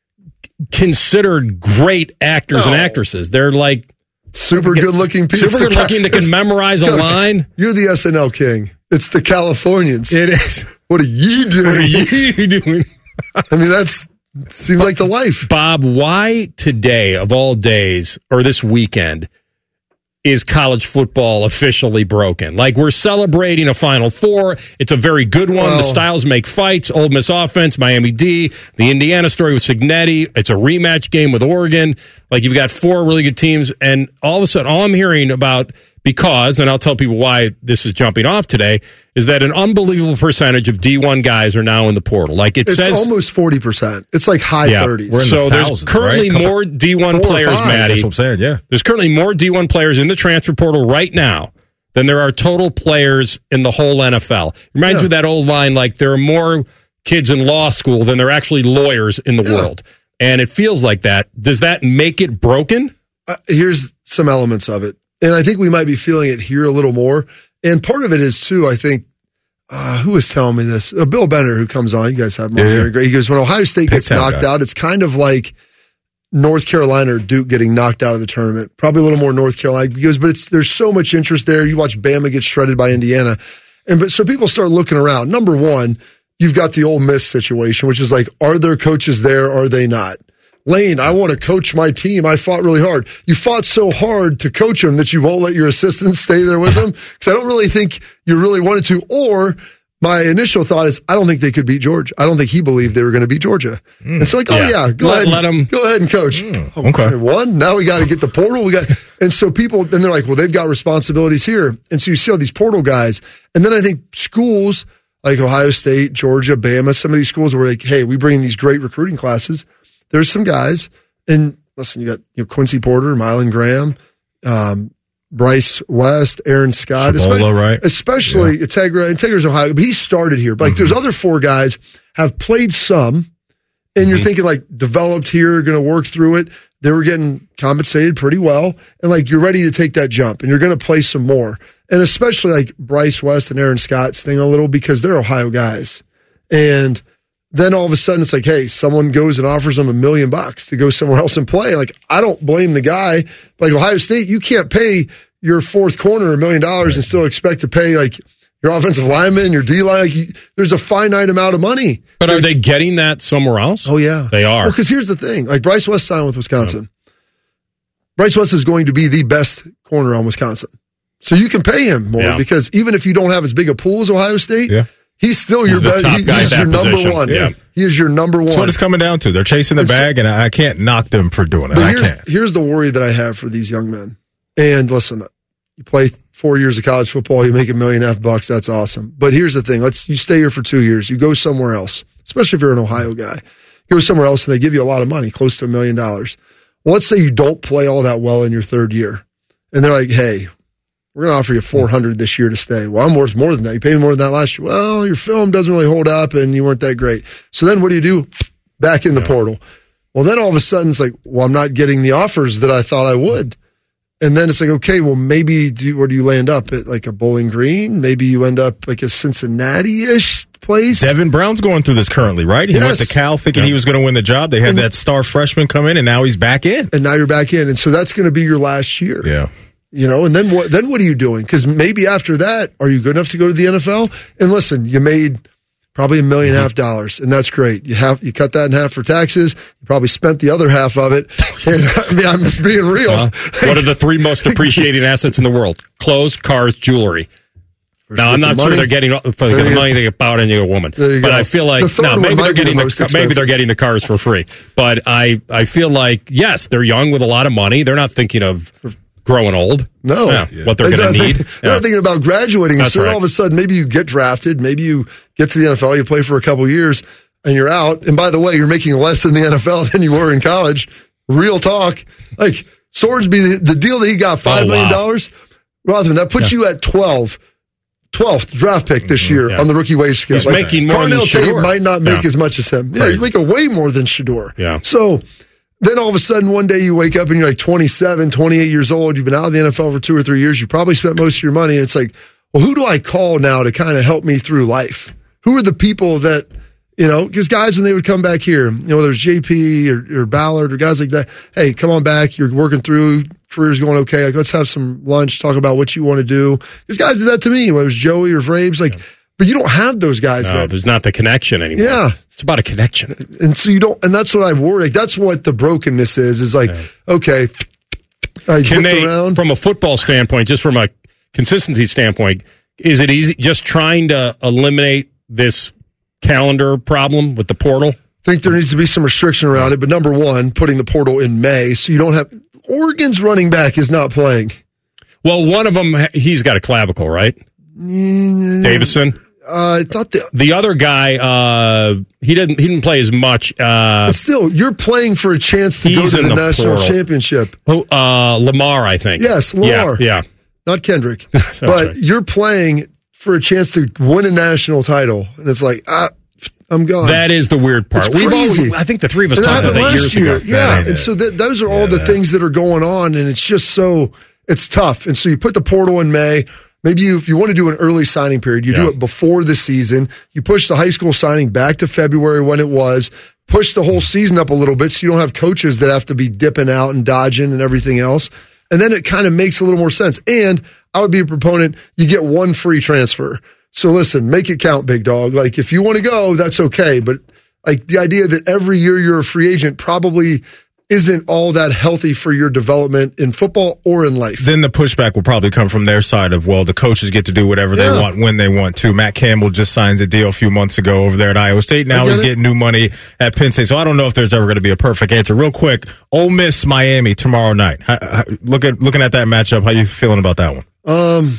considered great actors no. and actresses. They're like super good looking people. Super good looking that can memorize a Coach, line. You're the S N L king. It's the Californians. It is. What are you doing? What are you doing? I mean, that's seems like the life. Bob, why today, of all days, or this weekend, is college football officially broken? Like, we're celebrating a Final Four. It's a very good one. Well, the styles make fights. Ole Miss offense, Miami D, the Indiana story with Cignetti. It's a rematch game with Oregon. Like, you've got four really good teams, and all of a sudden, all I'm hearing about, because, and I'll tell people why this is jumping off today, is that an unbelievable percentage of D one guys are now in the portal. Like, it it's says almost forty percent. It's like high yeah, thirties. We're in so the thousands, there's currently right? more D one players, Maddie. That's what I'm saying, yeah. There's currently more D one players in the transfer portal right now than there are total players in the whole N F L. Reminds yeah. me of that old line, like, there are more kids in law school than there are actually lawyers in the yeah. world. And it feels like that. Does that make it broken? Uh, here's some elements of it. And I think we might be feeling it here a little more. And part of it is, too, I think, uh, who was telling me this? Uh, Bill Benner, who comes on. You guys have him on yeah. here. He goes, when Ohio State gets knocked guy. out, it's kind of like North Carolina or Duke getting knocked out of the tournament. Probably a little more North Carolina. He goes, but it's there's so much interest there. You watch Bama get shredded by Indiana. And but so people start looking around. Number one, you've got the Ole Miss situation, which is like, are there coaches there? Or are they not? Lane, I want to coach my team. I fought really hard. You fought so hard to coach them that you won't let your assistants stay there with them? Because I don't really think you really wanted to. Or my initial thought is, I don't think they could beat Georgia. I don't think he believed they were going to beat Georgia. Mm. And so like, oh yeah, yeah go let, ahead, let them. Go ahead and coach. Mm. Oh, okay. One, now we got to get the portal. We got, and so people, then they're like, well, they've got responsibilities here. And so you see all these portal guys. And then I think schools like Ohio State, Georgia, Bama, some of these schools were like, hey, we bring in these great recruiting classes. There's some guys, and listen, you got you know, Quincy Porter, Mylan Graham, um, Bryce West, Aaron Scott, Shabola, especially, right? especially yeah. Integra. Integra's Ohio, but he started here. But like, mm-hmm. there's other four guys have played some, and you're mm-hmm. thinking like developed here, going to work through it. They were getting compensated pretty well, and like you're ready to take that jump, and you're going to play some more. And especially like Bryce West and Aaron Scott sting a little because they're Ohio guys, and then all of a sudden it's like, hey, someone goes and offers them a million bucks to go somewhere else and play. Like, I don't blame the guy. Like Ohio State, you can't pay your fourth corner a million dollars and still expect to pay like your offensive lineman, your D line. Like, you, there's a finite amount of money. But are they getting that somewhere else? Oh yeah, they are. Well, because here's the thing: like Bryce West signed with Wisconsin. Yeah. Bryce West is going to be the best corner on Wisconsin, so you can pay him more yeah. because even if you don't have as big a pool as Ohio State. Yeah. He's still he's your best. He, he's your number position. one. Yeah. He is your number one. That's what it's coming down to. They're chasing the bag, and I can't knock them for doing it. But I here's, can't. Here's the worry that I have for these young men. And listen, you play four years of college football, you make a million and a half bucks. That's awesome. But here's the thing: let's you stay here for two years. You go somewhere else, especially if you're an Ohio guy. You go somewhere else, and they give you a lot of money, close to a million dollars. Well, let's say you don't play all that well in your third year, and they're like, "Hey, we're going to offer you four hundred this year to stay." Well, I'm worth more than that. You paid me more than that last year. Well, your film doesn't really hold up and you weren't that great. So then what do you do? Back in the yeah. portal. Well, then all of a sudden it's like, well, I'm not getting the offers that I thought I would. And then it's like, okay, well, maybe do, where do you land up at like a Bowling Green? Maybe you end up like a Cincinnati-ish place. Devin Brown's going through this currently, right? He yes. went to Cal thinking yeah. he was going to win the job. They had and, that star freshman come in and now he's back in. And now you're back in. And so that's going to be your last year. Yeah. You know, and then what? Then what are you doing? Because maybe after that, are you good enough to go to the N F L? And listen, you made probably a million and a half dollars, and that's great. You have you cut that in half for taxes. You probably spent the other half of it. And, I mean, I'm just being real. Uh, what are the three most appreciating assets in the world? Clothes, cars, jewelry. First now, I'm not the sure they're getting for the money they get out on you, a woman. But go. I feel like the now maybe they're getting the, the maybe they're getting the cars for free. But I I feel like yes, they're young with a lot of money. They're not thinking of growing old. No. Yeah, yeah. What they're going to need. Think, they're yeah. not thinking about graduating. That's so right. all of a sudden, maybe you get drafted, maybe you get to the N F L, you play for a couple years, and you're out. And by the way, you're making less in the N F L than you were in college. Real talk. Like, Swordsby, the, the deal that he got, five million dollars, wow. Rothman, that puts yeah. you at twelve. twelfth draft pick this year yeah. on the rookie wage scale. He's like, making more Carnell than Shedeur. Tate might not make yeah. as much as him. Yeah, right. he's making way more than Shedeur. Yeah. So then all of a sudden one day you wake up and you're like twenty-seven, twenty-eight years old. You've been out of the N F L for two or three years. You probably spent most of your money. And it's like, well, who do I call now to kind of help me through life? Who are the people that, you know, because guys, when they would come back here, you know, whether it's J P or, or Ballard or guys like that, hey, come on back. You're working through, career's going okay. Like, let's have some lunch, talk about what you want to do. Because guys did that to me, whether it was Joey or Vrabes. Like, yeah. But you don't have those guys. No, that, there's not the connection anymore. Yeah. It's about a connection. And so you don't, and that's what I worry. Like, that's what the brokenness is, is like, yeah. okay, I Can they, around. from a football standpoint, just from a consistency standpoint, is it easy just trying to eliminate this calendar problem with the portal? I think there needs to be some restriction around it. But number one, putting the portal in May, so you don't have, Oregon's running back is not playing. Well, one of them, he's got a clavicle, right? Mm, Davison? Uh, I thought the the other guy, uh, he didn't he didn't play as much. Uh, but still, you're playing for a chance to go to the, the national portal. championship. Oh, uh, Lamar, I think. Yes, Lamar. Yeah, yeah. Not Kendrick. But right. You're playing for a chance to win a national title, and it's like, ah, I'm gone. That is the weird part. It's We've crazy. Always, I think the three of us and talked about that years year. ago. Yeah, and so that, those are all yeah, the that. things that are going on, and it's just so it's tough. And so you put the portal in May. Maybe you, if you want to do an early signing period, you yeah. do it before the season. You push the high school signing back to February when it was. Push the whole season up a little bit so you don't have coaches that have to be dipping out and dodging and everything else. And then it kind of makes a little more sense. And I would be a proponent, you get one free transfer. So listen, make it count, big dog. Like, if you want to go, that's okay. But like the idea that every year you're a free agent probably isn't all that healthy for your development in football or in life. Then the pushback will probably come from their side of, well, the coaches get to do whatever yeah. they want when they want to. Matt Campbell just signed a deal a few months ago over there at Iowa State. Now he's it. getting new money at Penn State. So I don't know if there's ever going to be a perfect answer. Real quick, Ole Miss, Miami tomorrow night. How, how, look at looking at that matchup. How you feeling about that one? Um,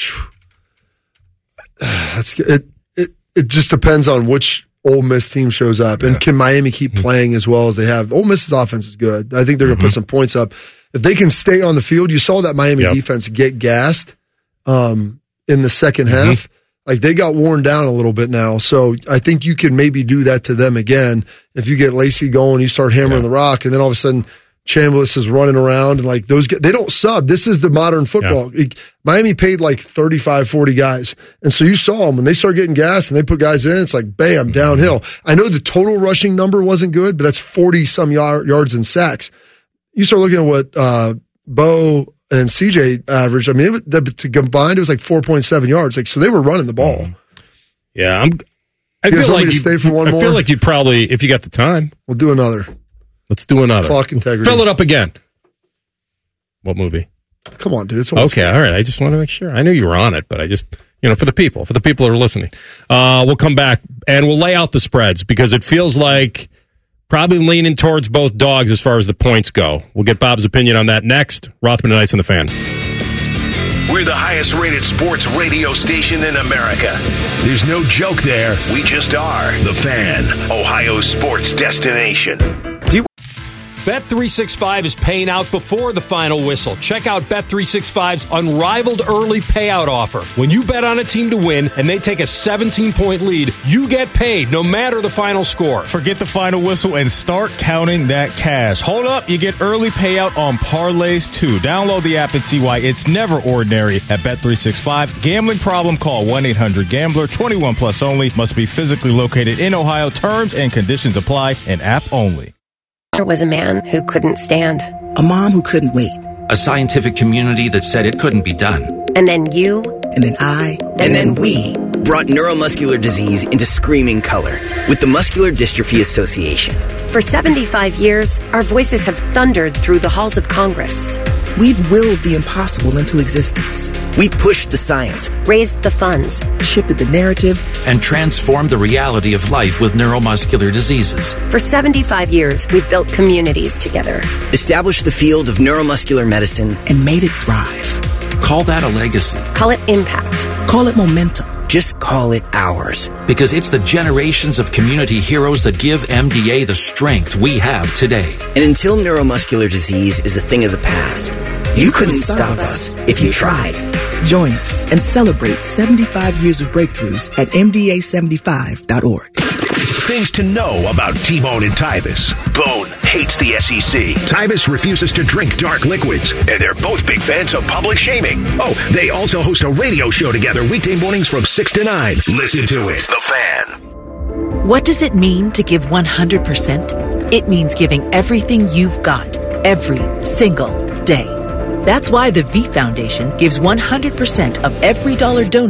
that's it. It it just depends on which Ole Miss team shows up, and yeah. can Miami keep playing as well as they have? Ole Miss's offense is good. I think they're going to mm-hmm. put some points up. If they can stay on the field, you saw that Miami yep. defense get gassed um, in the second mm-hmm. half. Like, they got worn down a little bit now. So I think you can maybe do that to them again. If you get Lacey going, you start hammering yeah. the rock, and then all of a sudden Chambliss is running around, and like those guys, they don't sub. This is the modern football. Yeah. It, Miami paid like thirty-five, forty guys. And so you saw them when they start getting gas and they put guys in, it's like bam, downhill. I know the total rushing number wasn't good, but that's forty some yard, yards and sacks. You start looking at what uh, Bo and C J averaged. I mean, it, the, to combined, it was like four point seven yards. Like, so they were running the ball. Yeah, I'm. I you feel like to you, stay for one I more? feel like you'd probably, if you got the time, we'll do another. Let's do another. Clock integrity. Fill it up again. What movie? Come on, dude. It's okay, all right. I just want to make sure. I knew you were on it, but I just, you know, for the people, for the people that are listening. Uh, we'll come back and we'll lay out the spreads because it feels like probably leaning towards both dogs as far as the points go. We'll get Bob's opinion on that next. Rothman and Ice on the Fan. We're the highest rated sports radio station in America. There's no joke there. We just are. The Fan, Ohio's sports destination. Bet three sixty-five is paying out before the final whistle. Check out Bet three sixty-five's unrivaled early payout offer. When you bet on a team to win and they take a seventeen-point lead, you get paid no matter the final score. Forget the final whistle and start counting that cash. Hold up, you get early payout on parlays too. Download the app and see why it's never ordinary at Bet three sixty-five. Gambling problem? Call one eight hundred gambler. twenty-one plus only. Must be physically located in Ohio. Terms and conditions apply. An app only. There was a man who couldn't stand. A mom who couldn't wait. A scientific community that said it couldn't be done. And then you. And then I. And, and then, then we. Brought neuromuscular disease into screaming color with the Muscular Dystrophy Association. For seventy-five years, our voices have thundered through the halls of Congress. We've willed the impossible into existence. We pushed the science, raised the funds, shifted the narrative, and transformed the reality of life with neuromuscular diseases. For seventy-five years, we've built communities together, established the field of neuromuscular medicine, and made it thrive. Call that a legacy. Call it impact. Call it momentum. Just call it ours. Because it's the generations of community heroes that give M D A the strength we have today. And until neuromuscular disease is a thing of the past, you, you couldn't, couldn't stop us if you tried. Join us and celebrate seventy-five years of breakthroughs at M D A seventy-five dot org. Things to know about T-Bone and Tyvis. Bone hates the S E C. Tyvis refuses to drink dark liquids. And they're both big fans of public shaming. Oh, they also host a radio show together weekday mornings from six to nine. Listen to it. The Fan. What does it mean to give one hundred percent? It means giving everything you've got, every single day. That's why the V Foundation gives one hundred percent of every dollar donated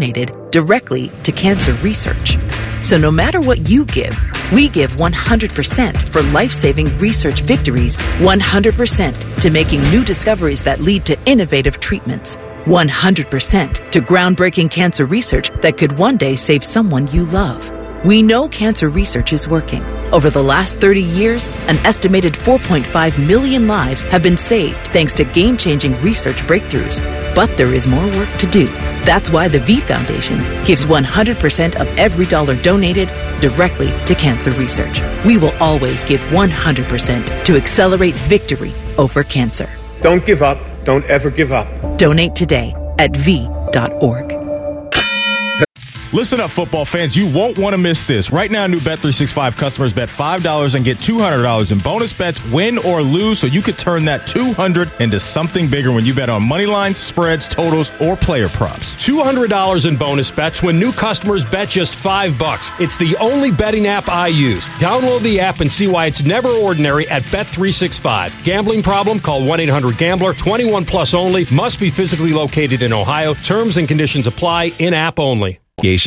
directly to cancer research. So no matter what you give, we give one hundred percent for life-saving research victories, one hundred percent to making new discoveries that lead to innovative treatments, one hundred percent to groundbreaking cancer research that could one day save someone you love. We know cancer research is working. Over the last thirty years, an estimated four point five million lives have been saved thanks to game-changing research breakthroughs. But there is more work to do. That's why the V Foundation gives one hundred percent of every dollar donated directly to cancer research. We will always give one hundred percent to accelerate victory over cancer. Don't give up. Don't ever give up. Donate today at v dot org. Listen up, football fans. You won't want to miss this. Right now, new Bet three sixty-five customers bet five dollars and get two hundred dollars in bonus bets, win or lose, so you could turn that two hundred dollars into something bigger when you bet on money lines, spreads, totals, or player props. two hundred dollars in bonus bets when new customers bet just five bucks. It's the only betting app I use. Download the app and see why it's never ordinary at Bet three sixty-five. Gambling problem? Call one eight hundred gambler. twenty-one plus only. Must be physically located in Ohio. Terms and conditions apply. In-app only.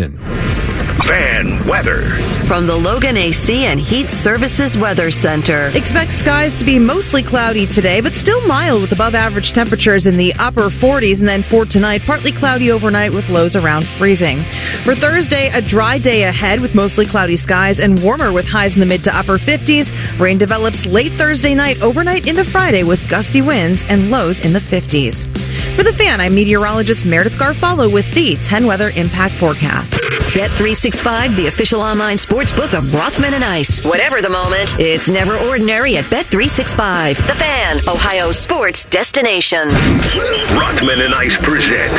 Fan weather. From the Logan A C and Heat Services Weather Center. Expect skies to be mostly cloudy today, but still mild with above average temperatures in the upper forties. And then for tonight, partly cloudy overnight with lows around freezing. For Thursday, a dry day ahead with mostly cloudy skies and warmer with highs in the mid to upper fifties. Rain develops late Thursday night, overnight into Friday with gusty winds and lows in the fifties. For the Fan, I'm meteorologist Meredith Garfalo with the ten Weather Impact Forecast. Bet three sixty-five, the official online sports book of Rothman and Ice. Whatever the moment, it's never ordinary at Bet three sixty-five. The Fan, Ohio sports destination. Rothman and Ice present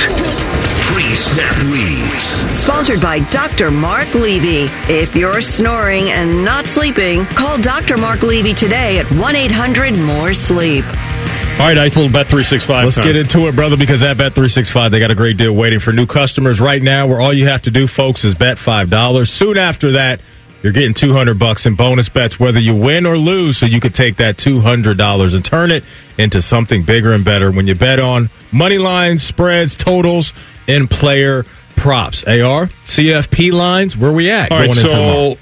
Pre-Snap Reads. Sponsored by Doctor Mark Levy. If you're snoring and not sleeping, call Doctor Mark Levy today at one eight hundred more sleep. All right, nice little Bet three sixty-five. Let's time. get into it, brother, because at Bet three sixty-five, they got a great deal waiting for new customers right now, where all you have to do, folks, is bet five dollars. Soon after that, you're getting two hundred bucks in bonus bets, whether you win or lose, so you could take that two hundred dollars and turn it into something bigger and better when you bet on money lines, spreads, totals, and player props. A R, C F P lines, where we at? All going right, into so tomorrow?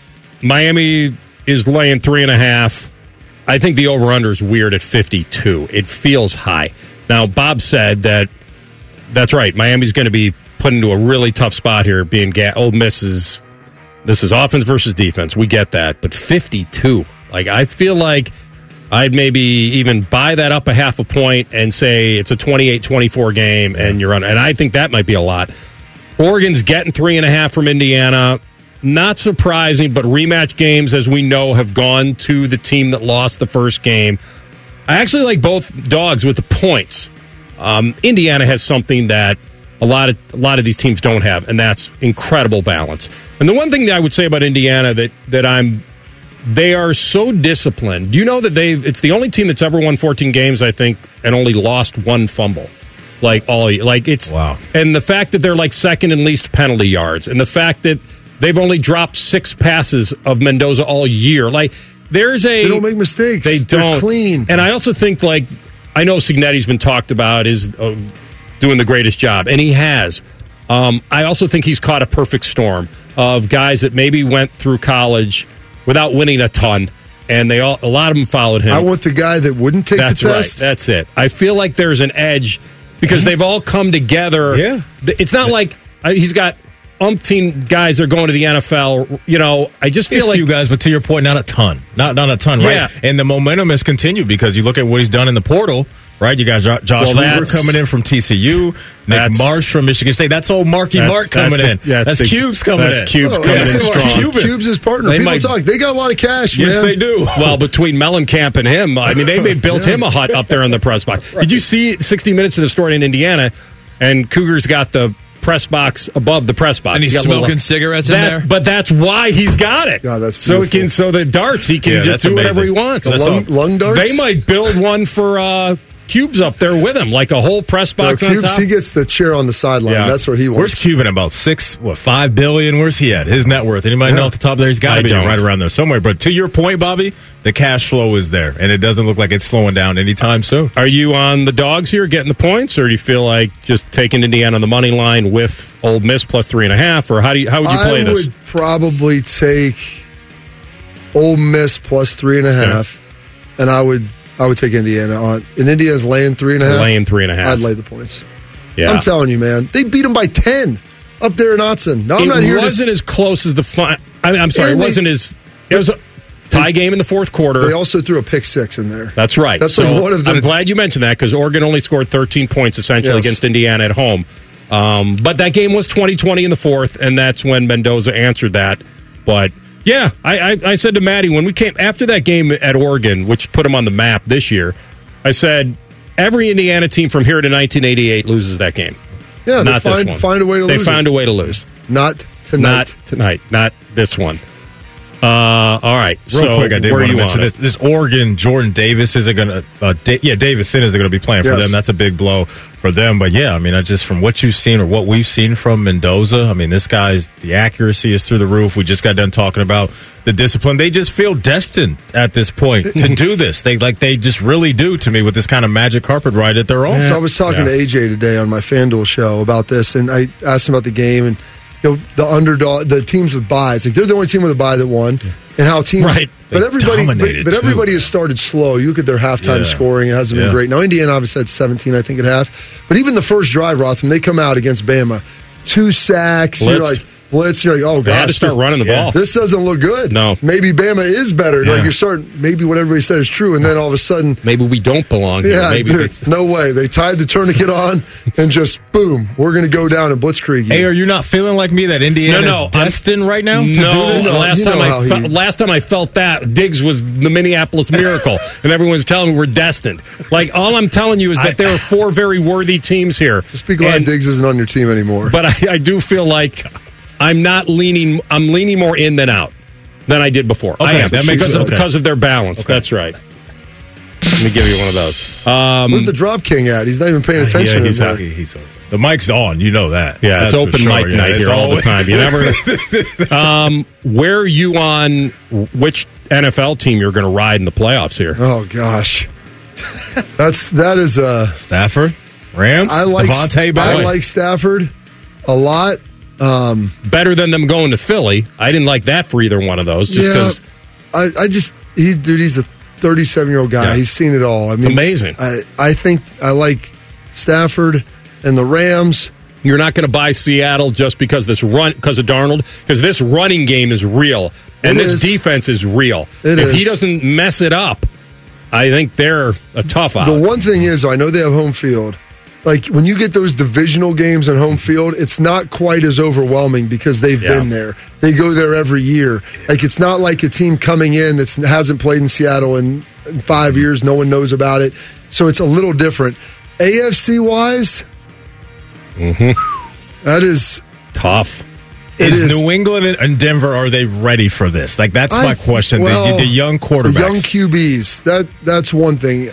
Miami is laying three and a half. I think the over-under is weird at fifty-two. It feels high. Now, Bob said that that's right. Miami's going to be put into a really tough spot here, being ga- Ole Miss is, this is offense versus defense. We get that. But fifty-two, like, I feel like I'd maybe even buy that up a half a point and say it's a twenty-eight twenty-four game and you're on. And I think that might be a lot. Oregon's getting three and a half from Indiana. Not surprising, but rematch games, as we know, have gone to the team that lost the first game. I actually like both dogs with the points. Um, Indiana has something that a lot of a lot of these teams don't have, and that's incredible balance. And the one thing that I would say about Indiana that that I'm they are so disciplined. Do you know that they it's the only team that's ever won fourteen games, I think, and only lost one fumble. Like all like it's wow. And the fact that they're like second in least penalty yards, and the fact that they've only dropped six passes of Mendoza all year. Like, there's a... They don't make mistakes. They don't. They're clean. And I also think, like, I know Cignetti's been talked about as uh, doing the greatest job, and he has. Um, I also think he's caught a perfect storm of guys that maybe went through college without winning a ton, and they all a lot of them followed him. I want the guy that wouldn't take That's the test. Right. That's it. I feel like there's an edge because they've all come together. Yeah. It's not like uh, he's got... umpteen guys are going to the N F L. You know, I just feel a like few guys, but to your point, not a ton, not not a ton, right? Yeah. And the momentum has continued because you look at what he's done in the portal, right? You got jo- Josh Well, Hoover coming in from T C U, Nick Marsh from Michigan State. That's old Marky That's- Mark coming that's in. the- yeah, that's that's the- Cubes coming that's in. Cubes Oh, coming yeah, in so strong. Cubes, Cubes his partner. They People might- talk. They got a lot of cash, Yes, man. they do. Well, between Mellencamp and him, I mean, they, they built him a hut up there in the press box. Right. Did you see sixty minutes of the story in Indiana? And Cougars got the press box above the press box. And he's got smoking little, cigarettes in that, there? But that's why he's got it. God, that's so he beautiful. can, so the darts, he can Yeah, just that's do whatever he amazing. wants. The lung, lung darts? They might build one for uh, Cube's up there with him, like a whole press box no, on Cubes, top. he gets the chair on the sideline. Yeah. That's what he wants. Where's Cuban? About six, what, five billion? Where's he at? His net worth. Anybody Yeah. know off the top there? He's got I to be don't. right around there somewhere. But to your point, Bobby, the cash flow is there, and it doesn't look like it's slowing down anytime soon. Are you on the dogs here getting the points, or do you feel like just taking Indiana on the money line with Ole Miss plus three and a half, or how do you how would you play I this? would probably take Ole Miss plus three and a half, yeah. and I would I would take Indiana on. And Indiana's laying three and a half. Laying three and a half. I'd lay the points. Yeah. I'm telling you, man, they beat them by ten up there in Autzen. No, I'm it not here. wasn't to... as close as the fun. I mean, I'm sorry, And it wasn't they, as. It was a tie game in the fourth quarter. They also threw a pick six in there. That's right. That's so like one of the. I'm glad you mentioned that because Oregon only scored thirteen points essentially Yes. against Indiana at home. Um, but that game was twenty twenty in the fourth, and that's when Mendoza answered that. But yeah, I, I, I said to Maddie when we came after that game at Oregon, which put them on the map this year, I said every Indiana team from here to nineteen eighty-eight loses that game. Yeah, not they find, this one. find a way to they lose. found it. a way to lose. Not tonight. Not tonight. Not this one. Uh, all right. Real so quick, I did where want to you mention on this. This Oregon, Jordan Davis isn't going to. Uh, da- yeah, Davison isn't going to be playing for Yes. them. That's a big blow for them. But yeah, I mean, I just from what you've seen or what we've seen from Mendoza, I mean, this guy's the accuracy is through the roof. We just got done talking about the discipline. They just feel destined at this point to do this. They like they just really do to me with this kind of magic carpet ride that they're on. So I was talking Yeah. to A J today on my FanDuel show about this, and I asked him about the game and you know the underdog, the teams with buys. Like they're the only team with a bye that won, and how teams. Right. But They everybody, but, dominated, but everybody too. has started slow. You look at their halftime Yeah. scoring; it hasn't Yeah. been great. Now Indiana obviously had seventeen, I think, at half. But even the first drive, Rothman, they come out against Bama, two sacks. You're Blitzed. like blitz. You're like, oh They gosh, had to start this- running the yeah, ball. This doesn't look good. No. maybe Bama is better. Yeah. Like you're starting. Maybe what everybody said is true, and then all of a sudden. Maybe we don't belong here. Yeah, Maybe dude, they- no way. They tied the tourniquet on and just boom, we're going to go down and blitzkrieg you. Hey, are you not feeling like me that Indiana No, no, is destined right now? to No, do this? No, last you time know I how felt, he- last time I felt that Diggs was the Minneapolis Miracle, and everyone's telling me we're destined. Like all I'm telling you is that I- there are four very worthy teams here. Just be glad And- Diggs isn't on your team anymore. But I, I do feel like I'm not leaning. I'm leaning more in than out than I did before. Okay, I am that makes because, sense. of, Okay. because of their balance. That's right. Let me give you one of those. Um, Where's the drop king at? He's not even paying attention yeah, he's anymore. out. He- he's on. The mic's on. You know that. Yeah, it's That's for open sure. mic Yeah, night it's here all the always- time. You never. um, where are you on which N F L team you're going to ride in the playoffs here? Oh gosh, that's that is uh Stafford, Rams, I like Devontae I Bauer. like Stafford a lot. Um, Better than them going to Philly. I didn't like that for either one of those. Just yeah, because I, I just he dude, he's a thirty-seven year old guy. Yeah. He's seen it all. I mean, amazing. I I think I like Stafford and the Rams. you're not going to buy Seattle just because this run because of Darnold, because this running game is real and It this is. defense is real. It if is. he doesn't mess it up, I think they're a tough out. The one thing is, I know they have home field. Like when you get those divisional games on home field, it's not quite as overwhelming because they've Yeah. been there. They go there every year. Like it's not like a team coming in that hasn't played in Seattle in, in five years. No one knows about it, so it's a little different. A F C wise, mm-hmm. that is tough. It Is, is. New England and Denver, are they ready for this? Like, that's I- my question. well, the, the young quarterbacks. The young Q Bs. That that's one thing.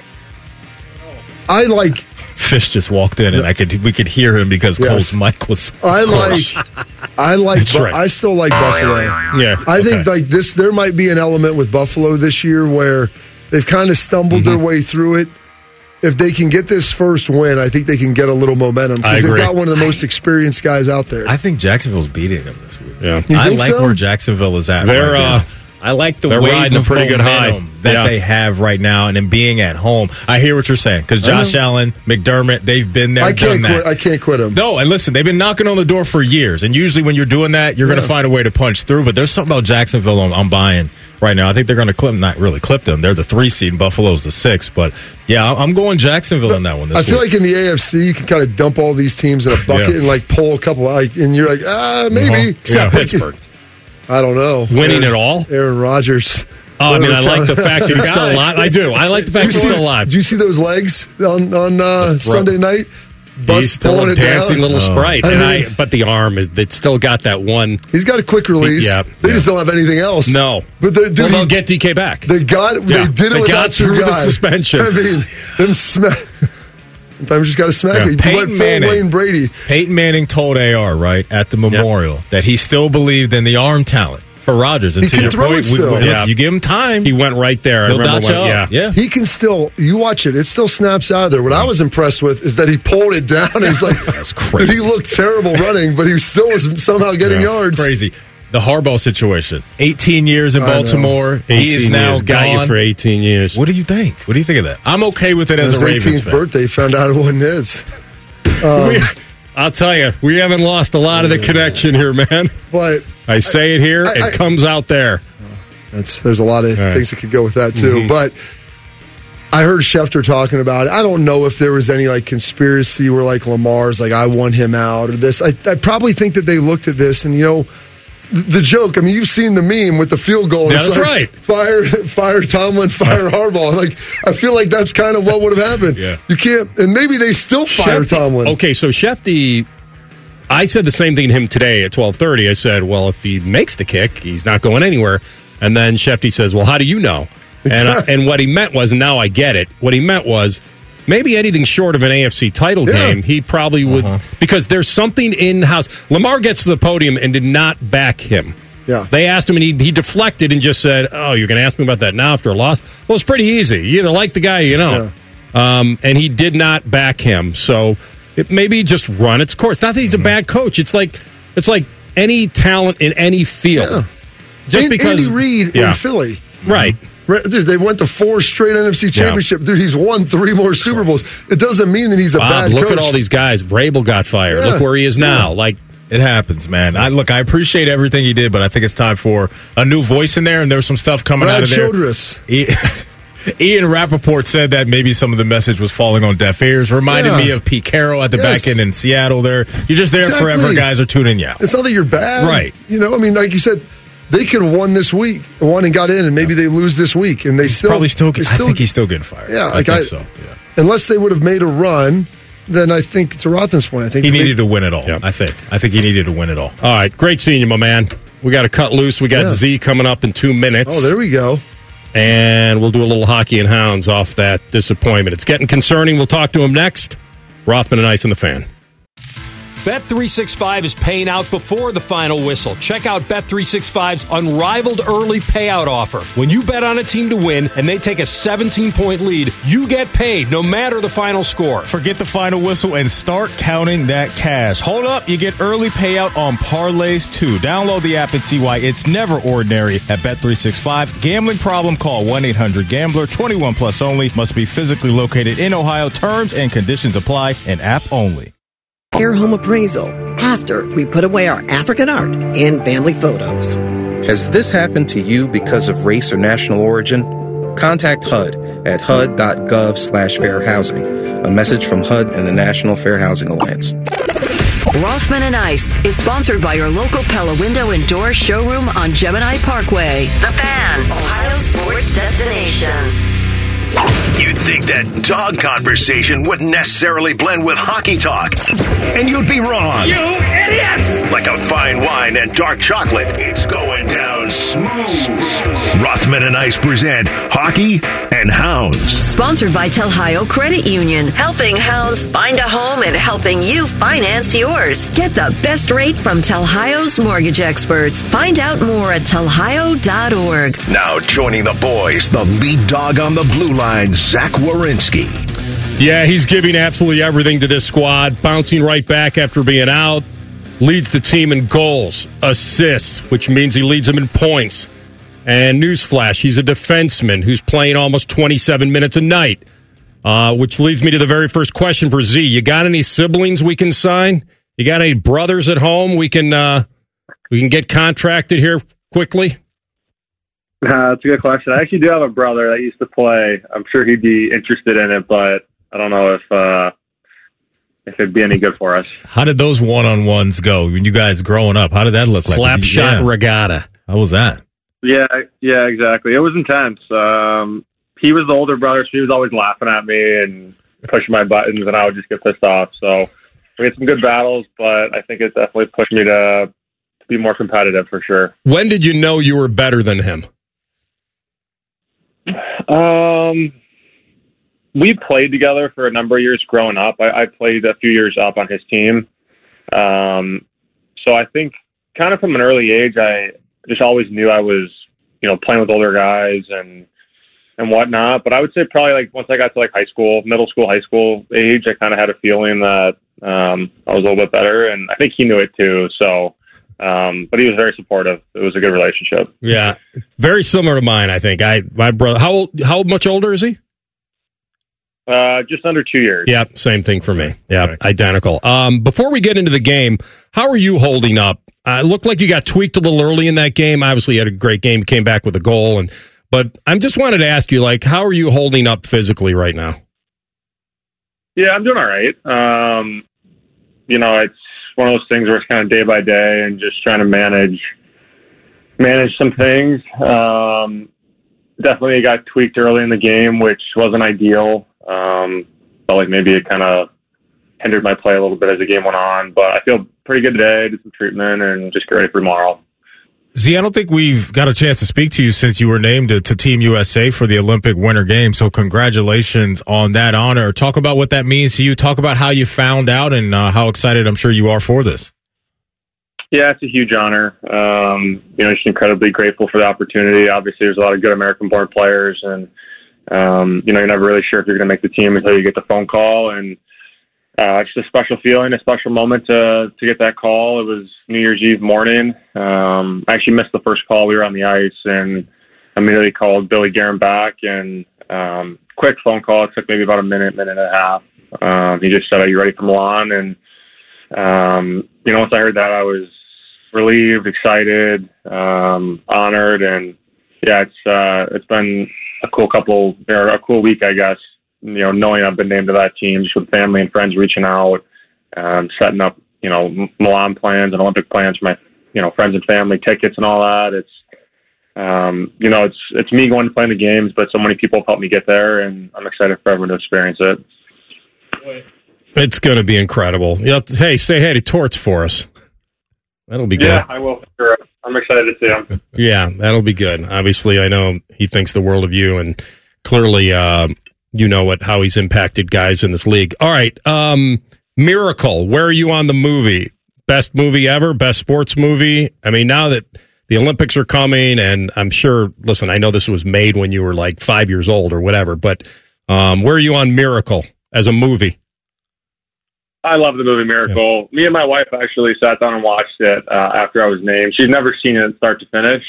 I like. Fish just walked in, and I could we could hear him because Yes. Cole's mic was. I like. I like. That's Bu- right. I still like Buffalo. Yeah, I think okay. like this. There might be an element with Buffalo this year where they've kind of stumbled Mm-hmm. their way through it. If they can get this first win, I think they can get a little momentum I because they've agree. got one of the most experienced guys out there. I think Jacksonville's beating them this week. Yeah, You I think like so? where Jacksonville is at. They're, right now. uh, I like the they're wave riding a of pretty good high. momentum that Yeah. they have right now, and then being at home. I hear what you're saying because Josh Allen, McDermott, they've been there. I can't done that. quit. I can't quit them. No, and listen, they've been knocking on the door for years, and usually when you're doing that, you're going Yeah. to find a way to punch through. But there's something about Jacksonville I'm, I'm buying right now. I think they're going to clip, not really clip them. They're the three seed, and Buffalo's the six. But yeah, I'm going Jacksonville in that one. This I feel week. like in the A F C, you can kind of dump all these teams in a bucket Yeah. and like pull a couple, like, and you're like, ah, maybe. Uh-huh. except Like, Pittsburgh I don't know. winning Aaron, it all. Aaron Rodgers. Oh, I mean, I like the Whatever. fact that he's still alive. I do. I like the fact Did he's you see- still alive. Did you see those legs on on uh, Sunday night? Bus He's still pulling a it dancing down. little sprite, I and mean- I. But the arm is. It's still got that one. He's got a quick release. Yeah, they yeah. just don't have anything else. No, but they, dude, well, they'll he- get D K back. They got. Yeah, They did it they without got your through the guy. suspension. I mean, them sma- Sometimes you just got to smack Yeah. it. You Peyton went full Manning. Wayne Brady. Peyton Manning told A R, right, at the memorial yep. that he still believed in the arm talent for Rodgers. And He to can your throw point, it still. we, we, Yeah. you give him time. He went right there. I He'll remember dot you when, yeah. up. Yeah. He can still, you watch it, it still snaps out of there. What I was impressed with is that he pulled it down. It's like, That's crazy. he looked terrible running, but he still was somehow getting Yeah. yards. Crazy. The Harbaugh situation. eighteen years in I know. Baltimore. He is now years. Got gone. you for eighteen years. What do you think? What do you think of that? I'm okay with it as His a Ravens eighteenth fan. birthday, found out it wasn't his. Um, We- I'll tell you, we haven't lost a lot of the connection here, man. but I say it here, I- I- it comes out there. That's there's a lot of right. things that could go with that too. Mhm. But I heard Schefter talking about it. I don't know if there was any like conspiracy where like Lamar's like I want him out or this. I, I probably think that they looked at this and you know the joke. I mean, you've seen the meme with the field goal. Yeah, It's that's like, right. Fire, fire Tomlin, fire Harbaugh. Like I feel like that's kind of what would have happened. Yeah. You can't, and maybe they still fire Shefty- Tomlin. Okay, so Shefty, I said the same thing to him today at twelve thirty. I said, well, if he makes the kick, he's not going anywhere. And then Shefty says, well, how do you know? And, I, and what he meant was, and now I get it, what he meant was, maybe anything short of an A F C title Yeah. game, he probably would, Uh-huh. because there's something in-house. Lamar gets to the podium and did not back him. Yeah. They asked him, and he, he deflected and just said, oh, you're going to ask me about that now after a loss? Well, it's pretty easy. You either like the guy or you don't. Um, and he did not back him. So it maybe just run its course. Not that he's a bad coach. It's like it's like any talent in any field. Yeah. Just An- because Andy Reid yeah. in Philly. Right. Right, Dude, they went to four straight N F C championship. Dude, he's won three more Super Bowls. It doesn't mean that he's a Bob, bad look coach. at all these guys. Vrabel got fired. Yeah. Look where he is now. Like It happens, man. I look, I appreciate everything he did, but I think it's time for a new voice in there, and there's some stuff coming Brad out of there. Childress. Ian Ian Rappaport said that maybe some of the message was falling on deaf ears. Reminded Yeah. me of Pete Carroll at the Yes. back end in Seattle there. You're just there Exactly. forever. Guys are tuning you out. It's not that you're bad. Right. You know, I mean, like you said, they could have won this week, won and got in, and maybe they lose this week, and they He's still probably still, they I think he's still getting fired. Yeah, I like think I, so. Yeah. unless they would have made a run, then I think to Rothen's point, I think He they- needed to win it all. I think. I think he needed to win it all. All right, great seeing you, my man. We got to cut loose. We got Yeah. Z coming up in two minutes. Oh, there we go. And we'll do a little hockey and hounds off that disappointment. It's getting concerning. We'll talk to him next. Rothman and Ice and the Fan. Bet three sixty-five is paying out before the final whistle. Check out Bet three sixty-five's unrivaled early payout offer. When you bet on a team to win and they take a seventeen-point lead, you get paid no matter the final score. Forget the final whistle and start counting that cash. Hold up, you get early payout on parlays too. Download the app and see why it's never ordinary at Bet three sixty-five. Gambling problem? Call one eight hundred gambler. twenty-one plus only. Must be physically located in Ohio. Terms and conditions apply. And app only. Air Home Appraisal, after we put away our African art and family photos. Has this happened to you because of race or national origin? Contact H U D at H U D dot gov slash fair housing. A message from H U D and the National Fair Housing Alliance. Rossman and Ice is sponsored by your local Pella Window and Door showroom on Gemini Parkway. The Fan, Ohio sports destination. You'd think that dog conversation wouldn't necessarily blend with hockey talk. And you'd be wrong. You idiots! Like a fine wine and dark chocolate, it's going down smooth. Rothman and Ice present Hockey and Hounds. Sponsored by Telhio Credit Union, helping hounds find a home and helping you finance yours. Get the best rate from Telhio's mortgage experts. Find out more at telhio dot org. Now joining the boys, the lead dog on the blue line, Zach Wierenski. Yeah, he's giving absolutely everything to this squad, bouncing right back after being out. Leads the team in goals, assists, which means he leads them in points. And newsflash, he's a defenseman who's playing almost twenty-seven minutes a night, uh, which leads me to the very first question for Z. You got any siblings we can sign? You got any brothers at home we can uh, we can get contracted here quickly? Uh, that's a good question. I actually do have a brother that used to play. I'm sure he'd be interested in it, but I don't know if uh, if it'd be any good for us. How did those one-on-ones go when you guys growing up? How did that look like? Slap shot Yeah. regatta. How was that? Yeah, yeah, exactly. It was intense. Um, he was the older brother, so he was always laughing at me and pushing my buttons, and I would just get pissed off. So we had some good battles, but I think it definitely pushed me to, to be more competitive for sure. When did you know you were better than him? Um, we played together for a number of years growing up. I, I played a few years up on his team. Um, so I think kind of from an early age, I just always knew I was, you know, playing with older guys and, and whatnot. But I would say probably like once I got to like high school, middle school, high school age, I kind of had a feeling that um, I was a little bit better, and I think he knew it too. So, um, but he was very supportive. It was a good relationship. Yeah, very similar to mine. I think I my brother. How old, how much older is he? Uh, just under two years. Yeah, same thing for me. Yeah, right. Identical. Um, before we get into the game, how are you holding up? Uh, it looked like you got tweaked a little early in that game. Obviously, you had a great game, came back with a goal, and but I just wanted to ask you, like, how are you holding up physically right now? Yeah, I'm doing all right. Um, you know, it's one of those things where it's kind of day by day and just trying to manage manage some things. Um, definitely got tweaked early in the game, which wasn't ideal. Um, felt like maybe it kind of hindered my play a little bit as the game went on, but I feel pretty good today. Did some treatment and just get ready for tomorrow. Z, I don't think we've got a chance to speak to you since you were named to, to Team U S A for the Olympic Winter Games. So congratulations on that honor. Talk about what that means to you. Talk about how you found out and uh, how excited I'm sure you are for this. Yeah, it's a huge honor. Um, you know, just incredibly grateful for the opportunity. Obviously, there's a lot of good American-born players, and um, you know, you're never really sure if you're going to make the team until you get the phone call. And Uh, it's just a special feeling, a special moment to to get that call. It was New Year's Eve morning. Um, I actually missed the first call. We were on the ice, and immediately called Billy Guerin back. And um, quick phone call. It took maybe about a minute, minute and a half. Um, he just said, "Are you ready for Milan?" And um, you know, once I heard that, I was relieved, excited, um, honored, and yeah, it's uh, it's been a cool couple or a cool week, I guess. You know, knowing I've been named to that team, just with family and friends reaching out, um, setting up, you know, Milan plans and Olympic plans for my, you know, friends and family, tickets and all that. It's, um, you know, it's it's me going to play in the games, but so many people have helped me get there, and I'm excited for everyone to experience it. It's going to be incredible. You know, hey, say hey to Torts for us. That'll be good. Yeah, I will. Sure. I'm excited to see him. Yeah, that'll be good. Obviously, I know he thinks the world of you, and clearly, uh, you know what how he's impacted guys in this league. All right, um, Miracle. Where are you on the movie? Best movie ever? Best sports movie? I mean, now that the Olympics are coming, and I'm sure. Listen, I know this was made when you were like five years old or whatever, but um, where are you on Miracle as a movie? I love the movie Miracle. Yeah. Me and my wife actually sat down and watched it uh, after I was named. She's never seen it start to finish.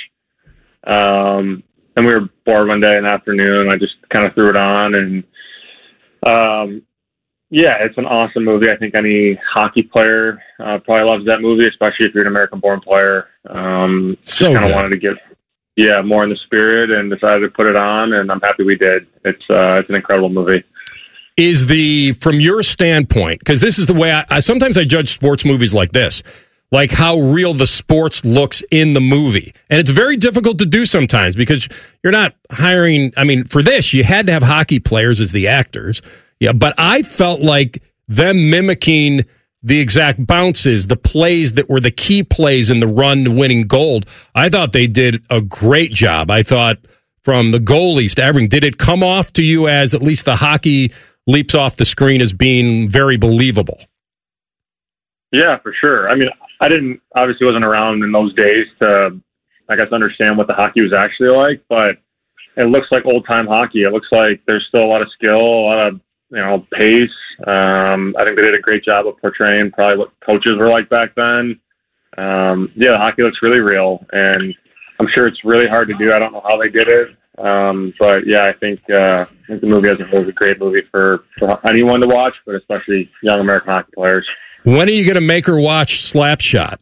Um, and we were bored one day in the afternoon. I just kind of threw it on, and um, yeah, it's an awesome movie. I think any hockey player uh, probably loves that movie, especially if you're an American-born player. Um, so kind of wanted to get yeah more in the spirit and decided to put it on, and I'm happy we did. It's uh, it's an incredible movie. Is the from your standpoint, because this is the way I, I sometimes I judge sports movies like this. Like how real the sports looks in the movie. And it's very difficult to do sometimes because you're not hiring. I mean, for this, you had to have hockey players as the actors. Yeah, but I felt like them mimicking the exact bounces, the plays that were the key plays in the run to winning gold. I thought they did a great job. I thought from the goalies to everything. Did it come off to you as at least the hockey leaps off the screen as being very believable? Yeah, for sure. I mean, I didn't, obviously wasn't around in those days to, I guess, understand what the hockey was actually like, but it looks like old-time hockey. It looks like there's still a lot of skill, a lot of, you know, pace. Um, I think they did a great job of portraying probably what coaches were like back then. Um, yeah, the hockey looks really real, and I'm sure it's really hard to do. I don't know how they did it. Um, but, yeah, I think, uh, I think the movie as a whole is a great movie for, for anyone to watch, but especially young American hockey players. When are you going to make her watch Slapshot?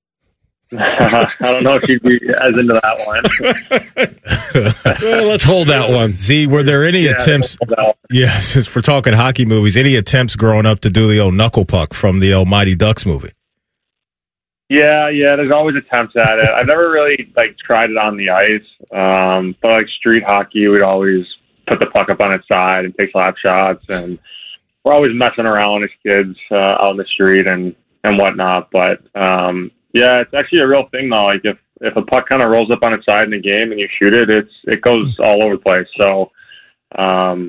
I don't know if she'd be as into that one. Well, let's hold that one. Z, were there any Yeah, attempts? we'll hold that. Yeah, since we're talking hockey movies, any attempts growing up to do the old knuckle puck from the old Mighty Ducks movie? Yeah, yeah, there's always attempts at it. I've never really, like, tried it on the ice. Um, but, like, street hockey, we'd always put the puck up on its side and take slap shots, and we're always messing around as kids uh, out in the street and, and whatnot. But, um, yeah, it's actually a real thing, though. Like, if, if a puck kind of rolls up on its side in the game and you shoot it, it's it goes all over the place. So, um,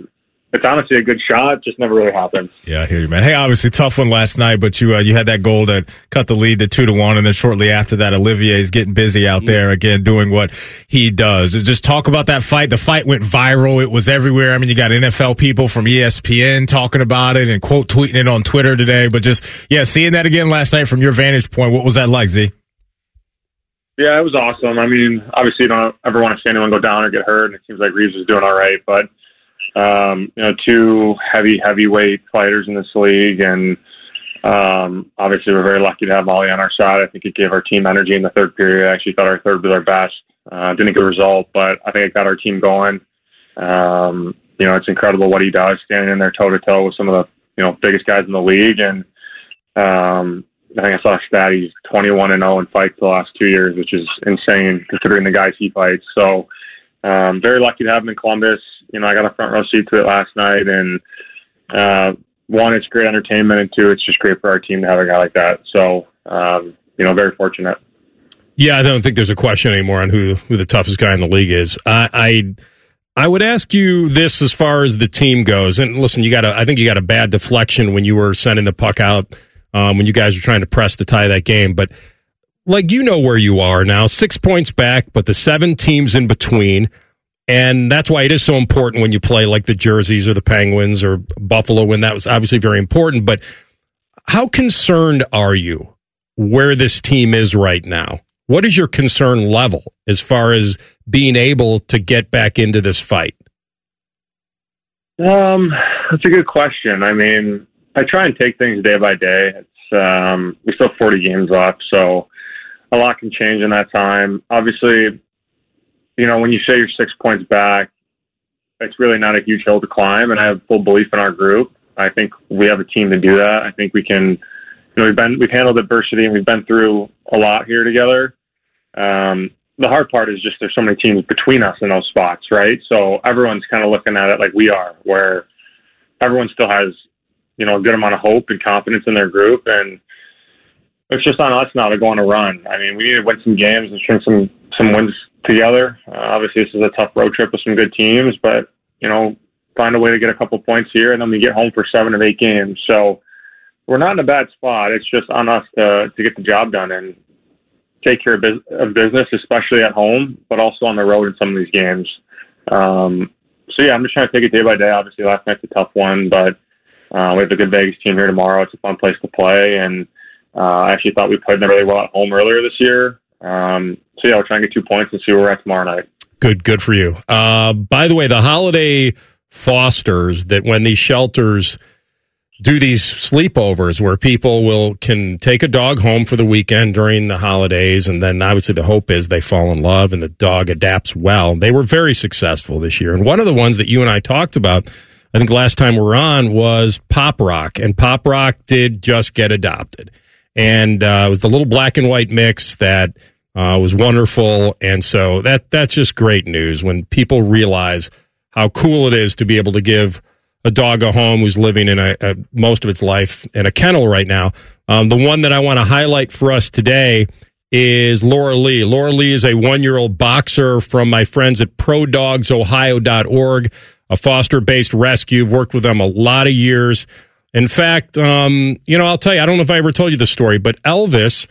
it's honestly a good shot, just never really happened. Yeah, I hear you, man. Hey, obviously tough one last night, but you uh, you had that goal that cut the lead to two to one, and then shortly after that, Olivier's getting busy out there again, doing what he does. Just talk about that fight. The fight went viral. It was everywhere. I mean, you got N F L people from E S P N talking about it and quote tweeting it on Twitter today. But just yeah, seeing that again last night from your vantage point, what was that like, Z? Yeah, it was awesome. I mean, obviously, you don't ever want to see anyone go down or get hurt, and it seems like Reeves is doing all right, but. Um, you know, two heavy, heavyweight fighters in this league, and um, obviously we're very lucky to have Molly on our side. I think it gave our team energy in the third period. I actually thought our third was our best. Uh, didn't get a result, but I think it got our team going. Um, you know, it's incredible what he does, standing in there toe-to-toe with some of the, you know, biggest guys in the league, and um, I think I saw a stat, he's twenty-one and oh in fights the last two years, which is insane considering the guys he fights. So, um, very lucky to have him in Columbus. You know, I got a front row seat to it last night, and uh, one, it's great entertainment, and two, it's just great for our team to have a guy like that. So, um, you know, very fortunate. Yeah, I don't think there's a question anymore on who who the toughest guy in the league is. I I, I would ask you this as far as the team goes. And listen, you got a, I think you got a bad deflection when you were sending the puck out um, when you guys were trying to press to tie that game. But like, you know where you are now, six points back, but the seven teams in between. And that's why it is so important when you play like the Jerseys or the Penguins or Buffalo, when that was obviously very important. But how concerned are you where this team is right now? What is your concern level as far as being able to get back into this fight? Um, that's a good question. I mean, I try and take things day by day. It's um, we still have forty games left, so a lot can change in that time. Obviously, you know, when you say you're six points back, it's really not a huge hill to climb, and I have full belief in our group. I think we have a team to do that. I think we can, you know, we've been, we've handled adversity and we've been through a lot here together. Um, the hard part is just there's so many teams between us in those spots, right? So everyone's kind of looking at it like we are, where everyone still has, you know, a good amount of hope and confidence in their group, and it's just on us now to go on a run. I mean, we need to win some games and string some, some wins together. Uh, obviously, this is a tough road trip with some good teams, but, you know, find a way to get a couple points here, and then we get home for seven of eight games. So we're not in a bad spot. It's just on us to, to get the job done and take care of, biz- of business, especially at home, but also on the road in some of these games. Um, so, yeah, I'm just trying to take it day by day. Obviously, last night's a tough one, but uh, we have a good Vegas team here tomorrow. It's a fun place to play, and Uh, I actually thought we played them really well at home earlier this year. Um, so, yeah, we'll try and get two points and see where we're at tomorrow night. Good, good for you. Uh, by the way, the holiday fosters that when these shelters do these sleepovers where people will can take a dog home for the weekend during the holidays, and then obviously the hope is they fall in love and the dog adapts well. They were very successful this year. And one of the ones that you and I talked about, I think last time we were on, was Pop Rock. And Pop Rock did just get adopted. And uh, it was the little black and white mix that uh, was wonderful. And so that that's just great news when people realize how cool it is to be able to give a dog a home who's living in a, a most of its life in a kennel right now. Um, the one that I want to highlight for us today is Laura Lee. Laura Lee is a one-year-old boxer from my friends at pro dogs ohio dot org, a foster-based rescue. I've worked with them a lot of years. In fact, um, you know, I'll tell you, I don't know if I ever told you the story, but Elvis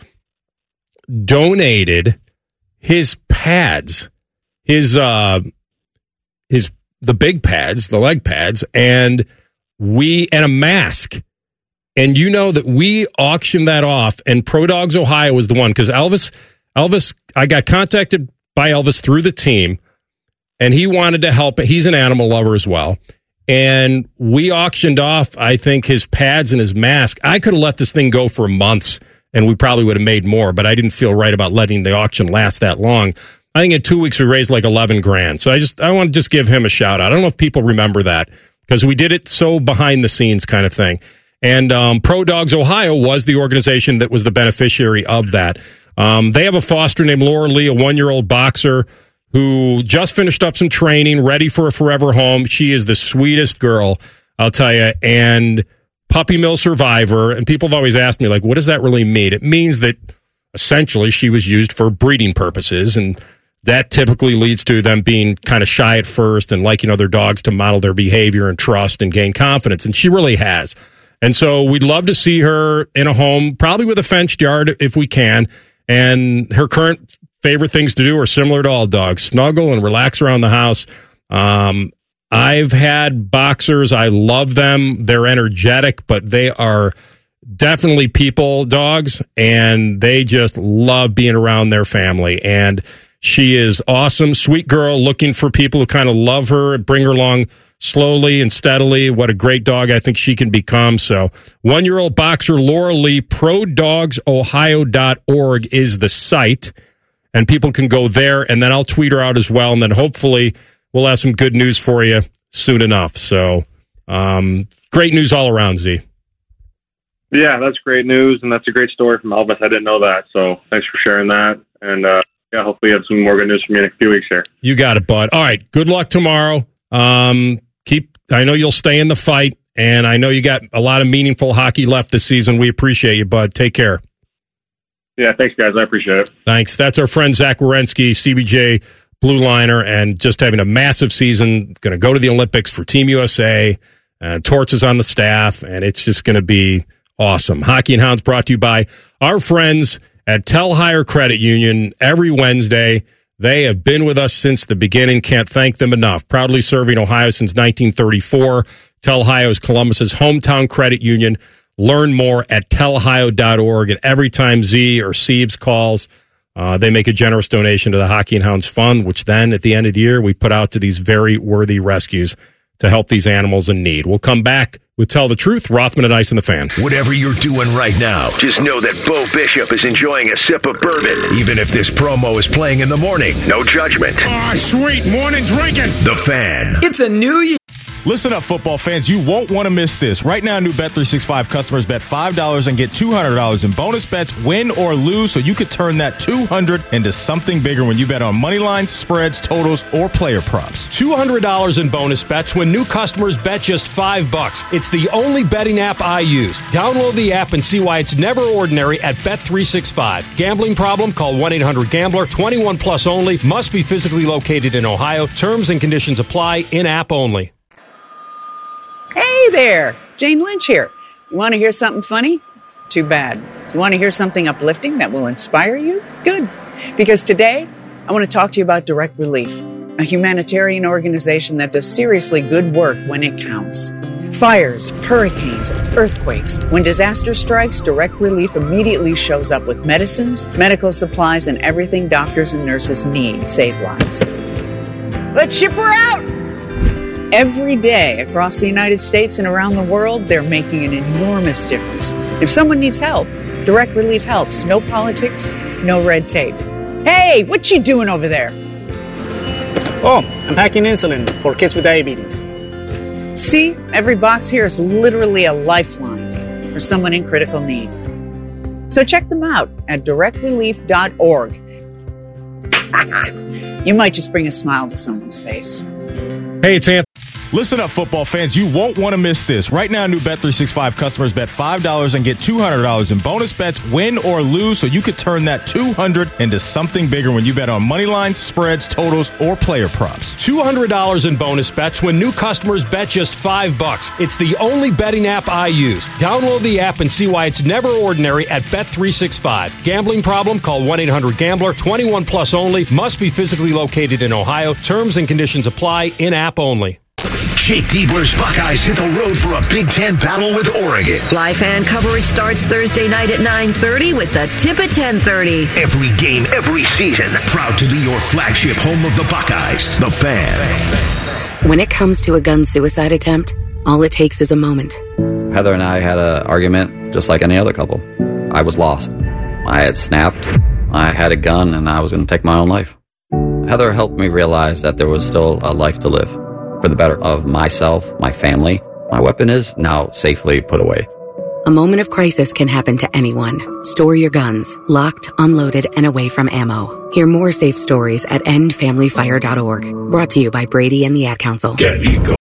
donated his pads, his, uh, his, the big pads, the leg pads, and we, and a mask. And you know that we auctioned that off, and Pro Dogs Ohio was the one, because Elvis, Elvis, I got contacted by Elvis through the team, and he wanted to help. He's an animal lover as well. And we auctioned off, I think, his pads and his mask. I could have let this thing go for months, and we probably would have made more, but I didn't feel right about letting the auction last that long. I think in two weeks we raised like eleven grand. So I just I want to just give him a shout out. I don't know if people remember that, because we did it so behind the scenes kind of thing. And um, Pro Dogs Ohio was the organization that was the beneficiary of that. Um, they have a foster named Laura Lee, a one-year-old boxer who just finished up some training, ready for a forever home. She is the sweetest girl, I'll tell you, and puppy mill survivor. And people have always asked me, like, what does that really mean? It means that essentially she was used for breeding purposes, and that typically leads to them being kind of shy at first and liking other dogs to model their behavior and trust and gain confidence. And she really has. And so we'd love to see her in a home, probably with a fenced yard if we can. And her current favorite things to do are similar to all dogs: snuggle and relax around the house. Um, I've had boxers. I love them. They're energetic, but they are definitely people dogs, and they just love being around their family. And she is awesome, sweet girl, looking for people who kind of love her, bring her along slowly and steadily. What a great dog I think she can become. So one-year-old boxer Laura Lee, pro dogs ohio dot org is the site, and people can go there, and then I'll tweet her out as well, and then hopefully we'll have some good news for you soon enough. So um, great news all around, Z. Yeah, that's great news, and that's a great story from Elvis. I didn't know that, so thanks for sharing that. And uh, yeah, hopefully you have some more good news from you in a few weeks here. You got it, bud. All right, good luck tomorrow. Um, keep. I know you'll stay in the fight, and I know you got a lot of meaningful hockey left this season. We appreciate you, bud. Take care. Yeah, thanks, guys. I appreciate it. Thanks. That's our friend Zach Werenski, C B J Blue Liner, and just having a massive season. Going to go to the Olympics for Team U S A. Uh, Torts is on the staff, and it's just going to be awesome. Hockey and Hounds brought to you by our friends at Tel Hire Credit Union. Every Wednesday, they have been with us since the beginning. Can't thank them enough. Proudly serving Ohio since nineteen thirty-four. Tel Hire is Columbus's hometown credit union. Learn more at tel hio dot org. And every time Z or Seeves calls, uh, they make a generous donation to the Hockey and Hounds Fund, which then at the end of the year, we put out to these very worthy rescues to help these animals in need. We'll come back with Tell the Truth, Rothman and Ice in the Fan. Whatever you're doing right now, just know that Bo Bishop is enjoying a sip of bourbon. Even if this promo is playing in the morning, no judgment. Ah, oh, sweet morning drinking. The Fan. It's a new year. Listen up, football fans. You won't want to miss this. Right now, new Bet three sixty-five customers bet five dollars and get two hundred dollars in bonus bets, win or lose, so you could turn that two hundred dollars into something bigger when you bet on money lines, spreads, totals, or player props. two hundred dollars in bonus bets when new customers bet just five bucks. It's the only betting app I use. Download the app and see why it's never ordinary at Bet three sixty-five. Gambling problem? Call one eight hundred gambler. twenty-one plus only. Must be physically located in Ohio. Terms and conditions apply. In-app only. Hey there, Jane Lynch here. You want to hear something funny? Too bad. You want to hear something uplifting that will inspire you? Good. Because today, I want to talk to you about Direct Relief, a humanitarian organization that does seriously good work when it counts. Fires, hurricanes, earthquakes. When disaster strikes, Direct Relief immediately shows up with medicines, medical supplies, and everything doctors and nurses need to save lives. Let's ship her out! Every day across the United States and around the world, they're making an enormous difference. If someone needs help, Direct Relief helps. No politics, no red tape. Hey, what you doing over there? Oh, I'm packing insulin for kids with diabetes. See, every box here is literally a lifeline for someone in critical need. So check them out at direct relief dot org. You might just bring a smile to someone's face. Hey, it's Anthony. Listen up, football fans. You won't want to miss this. Right now, new Bet three sixty-five customers bet five dollars and get two hundred dollars in bonus bets, win or lose, so you could turn that two hundred dollars into something bigger when you bet on money lines, spreads, totals, or player props. two hundred dollars in bonus bets when new customers bet just five bucks. It's the only betting app I use. Download the app and see why it's never ordinary at Bet three sixty-five. Gambling problem? Call one eight hundred gambler. twenty-one plus only. Must be physically located in Ohio. Terms and conditions apply. In-app only. Jake Diebler's Buckeyes hit the road for a Big Ten battle with Oregon. Live fan coverage starts Thursday night at nine thirty with the tip at ten thirty. Every game, every season. Proud to be your flagship home of the Buckeyes, The Fan. When it comes to a gun suicide attempt, all it takes is a moment. Heather and I had an argument just like any other couple. I was lost. I had snapped. I had a gun and I was going to take my own life. Heather helped me realize that there was still a life to live. For the better of myself, my family, my weapon is now safely put away. A moment of crisis can happen to anyone. Store your guns, locked, unloaded, and away from ammo. Hear more safe stories at end family fire dot org. Brought to you by Brady and the Ad Council. Get Eco.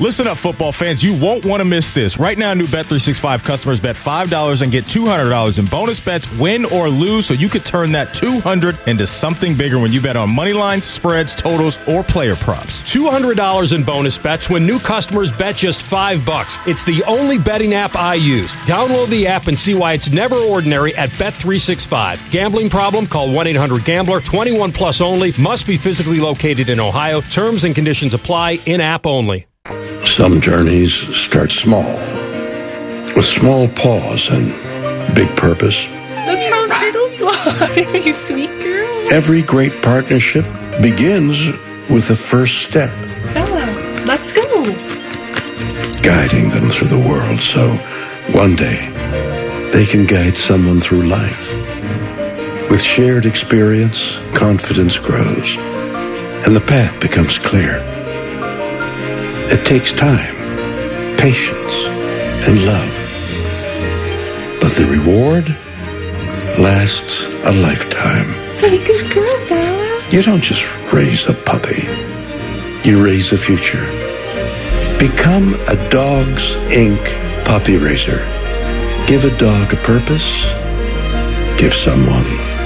Listen up, football fans. You won't want to miss this. Right now, new Bet three sixty-five customers bet five dollars and get two hundred dollars in bonus bets, win or lose, so you could turn that two hundred dollars into something bigger when you bet on money lines, spreads, totals, or player props. two hundred dollars in bonus bets when new customers bet just five bucks. It's the only betting app I use. Download the app and see why it's never ordinary at Bet three sixty-five. Gambling problem? Call one eight hundred gambler. twenty-one plus only. Must be physically located in Ohio. Terms and conditions apply. In-app only. Some journeys start small, with small pause and big purpose. Look how little you are, you sweet girl. Every great partnership begins with the first step. Bella, let's go. Guiding them through the world so one day they can guide someone through life. With shared experience, confidence grows, and the path becomes clear. It takes time, patience, and love. But the reward lasts a lifetime. Hey, good girl, Bella. You don't just raise a puppy. You raise a future. Become a Dogs Incorporated puppy raiser. Give a dog a purpose. Give someone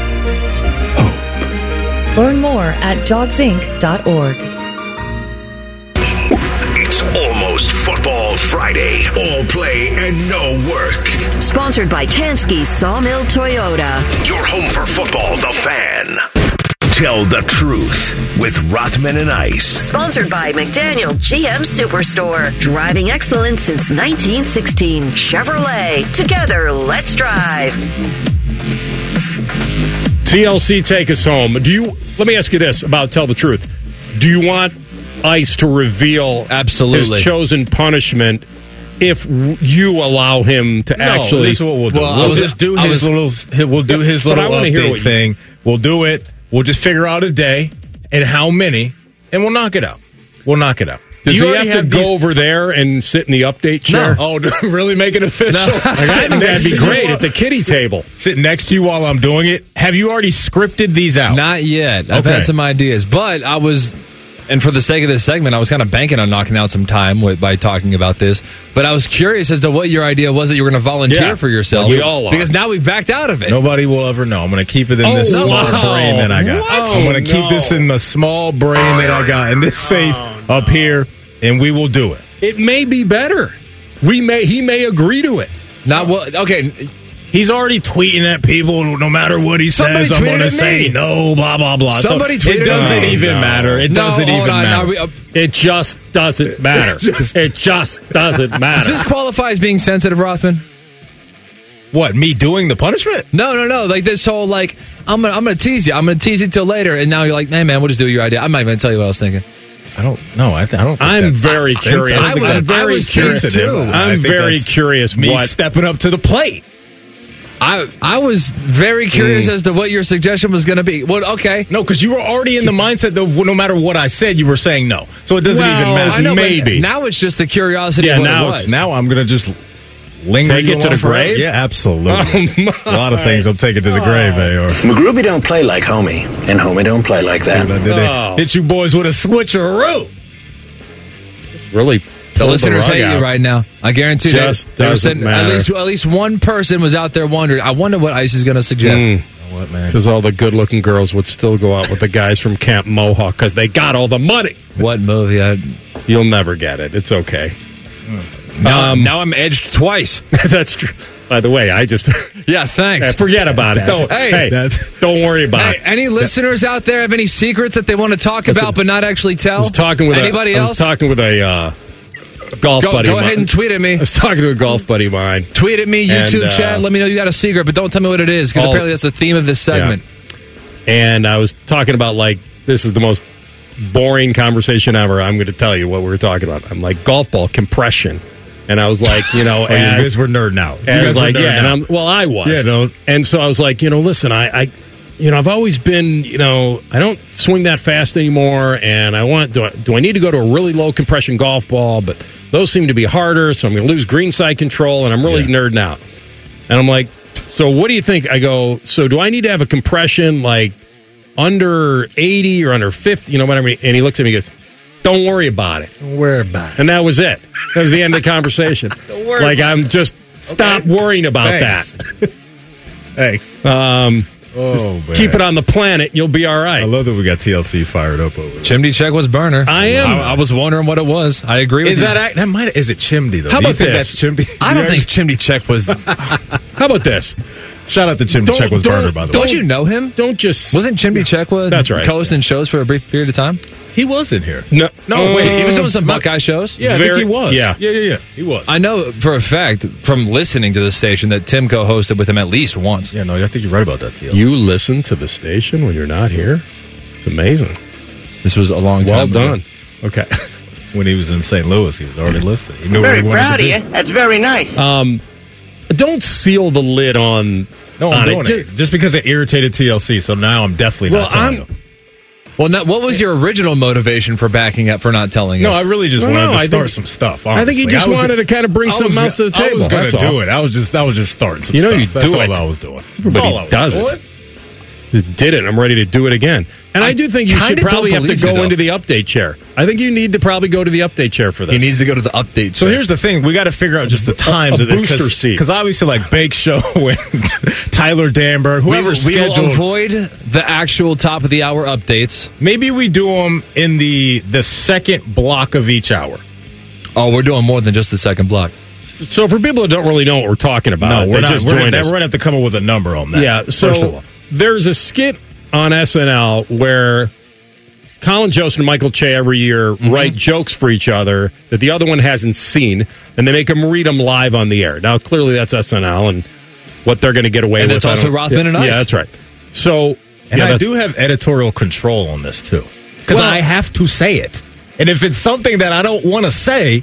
hope. Learn more at dogs inc dot org. It's almost Football Friday. All play and no work. Sponsored by Tansky Sawmill Toyota. Your home for football, The Fan. Tell the truth with Rothman and Ice. Sponsored by McDaniel G M Superstore. Driving excellence since nineteen sixteen. Chevrolet. Together, let's drive. T L C, take us home. Do you? Let me ask you this about Tell the Truth. Do you want Ice to reveal absolutely his chosen punishment if you allow him to no, actually? This is what we'll do. Well, we'll was, just do his was, little. We'll do his little update thing. You, we'll do it. We'll just figure out a day and how many, and we'll knock it out. We'll knock it out. Does he have to have go these... over there and sit in the update chair? No. Oh, really make it official? No. Like, I think that'd be great at the kiddie sit, table. Sit next to you while I'm doing it. Have you already scripted these out? Not yet. I've okay. had some ideas, but I was, and for the sake of this segment, I was kind of banking on knocking out some time with, by talking about this. But I was curious as to what your idea was that you were going to volunteer yeah. for yourself. Well, we all are. Because now we've backed out of it. Nobody will ever know. I'm going to keep it in oh, this no. small brain that I got. What? I'm going to oh, keep no. this in the small brain that I got in this safe oh, up no. here, and we will do it. It may be better. We may. He may agree to it. Not well. Okay. He's already tweeting at people. No matter what he Somebody says, I'm going to say no. Blah blah blah. Somebody so tweeted. It doesn't at me. even no. matter. It no, doesn't even on. matter. We, uh, it just doesn't matter. It just, it just doesn't matter. Does this qualify as being sensitive, Rothman? What, me doing the punishment? No, no, no. Like this whole like I'm gonna I'm gonna tease you. I'm gonna tease you till later, and now you're like, hey man, we'll just do your idea. I'm not even gonna tell you what I was thinking. I don't know. I, I don't. Think I'm very curious. I I'm very curious too. I'm very curious. Me what stepping up to the plate. I I was very curious mm. as to what your suggestion was going to be. Well, okay, no, because you were already in the mindset that no matter what I said, you were saying no. So it doesn't well, even matter. I know, maybe now it's just the curiosity. Yeah, of what now it was. It's, now I'm going to just linger take it to the forever. grave. Yeah, absolutely. Oh, a lot of things I'm taking to the oh. grave, Ayor. McGroovy don't play like Homie, and Homie don't play like that. I did oh. Hit you boys with a switcheroo. Really. The listeners hate you right now. I guarantee you. Just doesn't matter. At least, at least one person was out there wondering. I wonder what Ice is going to suggest. Mm. You know what, man? Because all the good-looking girls would still go out with the guys from Camp Mohawk because they got all the money. What movie? I, You'll never get it. It's okay. Mm. Now, um, now I'm edged twice. That's true. By the way, I just yeah, thanks. Forget about it. Don't, hey, hey don't worry about hey, it. Any listeners out there have any secrets that they want to talk Listen, about but not actually tell? I was talking with anybody a, else? I was talking with a uh, golf go, buddy. Go of ahead mine. and tweet at me. I was talking to a golf buddy of mine. Tweet at me, YouTube and, uh, chat. Let me know you got a secret, but don't tell me what it is because apparently that's the theme of this segment. Yeah. And I was talking about like this is the most boring conversation ever. I'm going to tell you what we were talking about. I'm like golf ball compression. And I was like, you know, oh, as, you guys were nerding out. You as guys like, were nerding yeah, and out. I'm, well, I was. Yeah, no. And so I was like, you know, listen, I, I, you know, I've always been, you know, I don't swing that fast anymore, and I want, do I, do I need to go to a really low compression golf ball? But those seem to be harder, so I'm going to lose greenside control, and I'm really yeah. nerding out. And I'm like, so what do you think? I go, so do I need to have a compression like under eighty or under fifty? You know, whatever. And he looks at me and goes, Don't worry about it. Don't worry about it. And that was it. That was the end of the conversation. Don't worry like, about I'm just, stop Okay. worrying about Thanks. that. Thanks. Um, Oh, just man. keep it on the planet. You'll be all right. I love that we got T L C fired up over there. Chimney check was burner. I am. I, I was wondering what it was. I agree with Is you. that act, that might is it chimney though? How Do you about think this? That's chimney. I don't think chimney check was. How about this? Shout out to Chimney Don't- Check was don't- burner by the Don't way. you know him? Don't just. Wasn't Chimney Checkwa That's right. co-hosting shows for a brief period of time? He was in here. No, No, wait. He was doing some Buckeye shows. Yeah, I Very- think he was. yeah. yeah, yeah, yeah. He was. I know for a fact from listening to the station that Tim co-hosted with him at least once. Yeah, no, I think you're right about that, T L C. You listen to the station when you're not here? It's amazing. This was a long Well time ago. done. Okay. When he was in Saint Louis, he was already listed. He knew where Very he wanted proud to of be. you. That's very nice. Um, don't seal the lid on. No, I'm on doing it. Just because it irritated T L C, so now I'm definitely Well, not telling I'm- him. Well, now, what was your original motivation for backing up for not telling No, us? I really just No, wanted no, to I start think- some stuff. I think he honestly. just was- wanted to kind of bring I was- something else to the table. I was going That's to do all. it. I was just, I was just starting some You know stuff. you That's do all it. I was doing. Everybody All I was does doing. it. Just did it. I'm ready to do it again. And I, I do think you should kinda probably don't have to believe you, go though. into the update chair. I think you need to probably go to the update chair for this. He needs to go to the update. So chair. here's the thing: we got to figure out just the times a of this booster seat. because obviously, like Bake Show and Tyler Danberg, we, whoever will- we will scheduled. avoid the actual top of the hour updates. Maybe we do them in the the second block of each hour. Oh, we're doing more than just the second block. So for people that don't really know what we're talking about, no, they we're not. just We're joined gonna, us. we're gonna have to come up with a number on that. Yeah, first of so all. there's a skit on S N L where Colin Jost and Michael Che every year Mm-hmm. write jokes for each other that the other one hasn't seen, and they make them read them live on the air. Now, clearly that's S N L and what they're going to get away And with. that's I also don't- Rothman yeah, and Ice. Yeah, that's right. So, And yeah, I that's- do have editorial control on this too, because Well- I have to say it. And if it's something that I don't want to say,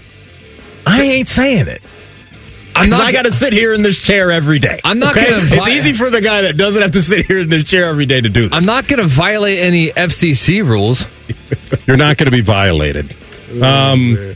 I ain't saying it. I'm Because not. I got to sit here in this chair every day. I'm not okay? gonna It's vi- easy for the guy that doesn't have to sit here in this chair every day to do this. I'm not going to violate any F C C rules. You're not going to be violated. Um,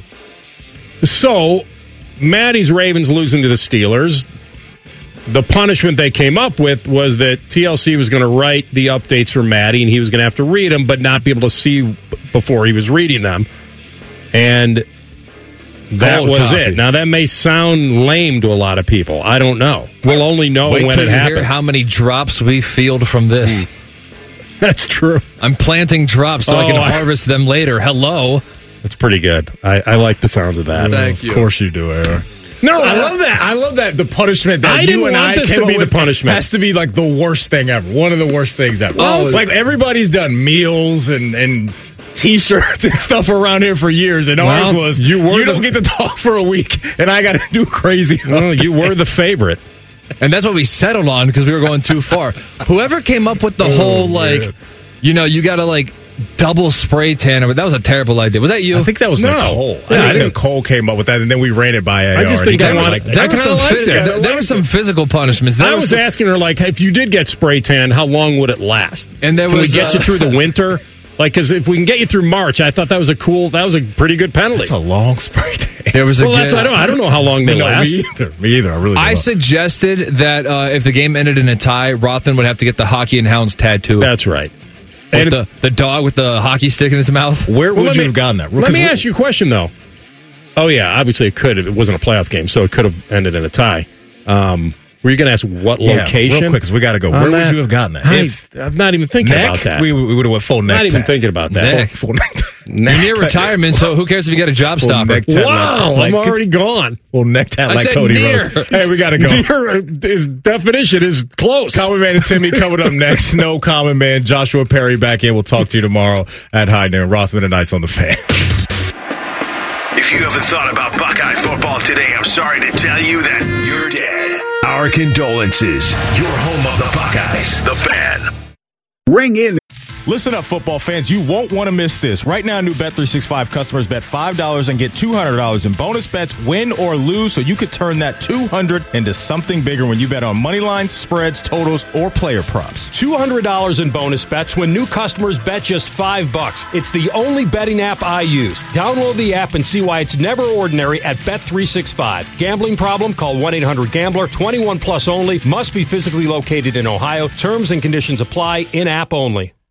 so, Maddie's Ravens losing to the Steelers. The punishment they came up with was that T L C was going to write the updates for Maddie, and he was going to have to read them, but not be able to see b- before he was reading them. And that Cold was copy. it. Now, that may sound lame to a lot of people. I don't know. We'll only know Wait when till it you happens. hear how many drops we field from this. That's true. I'm planting drops so I Oh, can I- harvest them later. Hello. That's pretty good. I, I like the sound of that. Thank you. Of course you do, Aaron. No, I love that. I love that the punishment that I you didn't and want I this came to up be the with punishment. has to be like the worst thing ever. One of the worst things ever. Oh, it's like everybody's done meals and and T-shirts and stuff around here for years, and ours Well, was you you, were the- don't get to talk for a week, and I got to do crazy. Well, you were the favorite. And that's what we settled on because we were going too far. Whoever came up with the whole, like, man. you know, you got to, like, double spray tan. That was a terrible idea. Was that you? I think that was No. Nicole. Yeah, I I think didn't- Nicole came up with that, and then we ran it by A R. I just and he think I kinda wanted- liked that. There I were kinda some liked phys- it. there, there were some physical punishments. There I was was some- asking her, like, if you did get spray tan, how long would it last? And there Can was, we get uh, you through the winter? Like, because if we can get you through March, I thought that was a cool, that was a pretty good penalty. It's a long spray day. There was a well, that's good- I don't, I don't know how long they No, last. me either. Me either. I really don't I know. suggested that uh, if the game ended in a tie, Rothman would have to get the Hockey and Hounds tattoo. That's right. With And the, the dog with the hockey stick in his mouth. Where Well, would let you me- have gotten that? Let 'Cause me we- ask you a question, though. Oh, yeah, obviously it could. It wasn't a playoff game, so it could have ended in a tie. Um, were you going to ask what Yeah, location? real quick, 'cause we gotta go. on Where would that? you have gotten that? I, If- I'm not even thinking neck? about that. We, we would have went full neck not even tat. thinking about that. Neck. Full neck tat. You're near retirement, so who cares if you get a job Full stopper? neck tat Wow, like- I'm already gone. Full neck tat I like said Cody near. Rose. Hey, we gotta go. Your, his definition is close. Common Man and Timmy coming up next. No Common Man. Joshua Perry back in. We'll talk to you tomorrow at High Noon. Rothman and Ice on the Fan. If you haven't thought about Buckeye football today, I'm sorry to tell you that you're dead. Our condolences. Your home of the Buckeyes, the Fan. Ring in. Listen up, football fans. You won't want to miss this. Right now, new Bet three sixty-five customers bet five dollars and get two hundred dollars in bonus bets, win or lose, so you could turn that two hundred dollars into something bigger when you bet on money lines, spreads, totals, or player props. two hundred dollars in bonus bets when new customers bet just five bucks. It's the only betting app I use. Download the app and see why it's never ordinary at Bet three sixty-five. Gambling problem? Call one eight hundred gambler. twenty-one plus only. Must be physically located in Ohio. Terms and conditions apply. In-app only.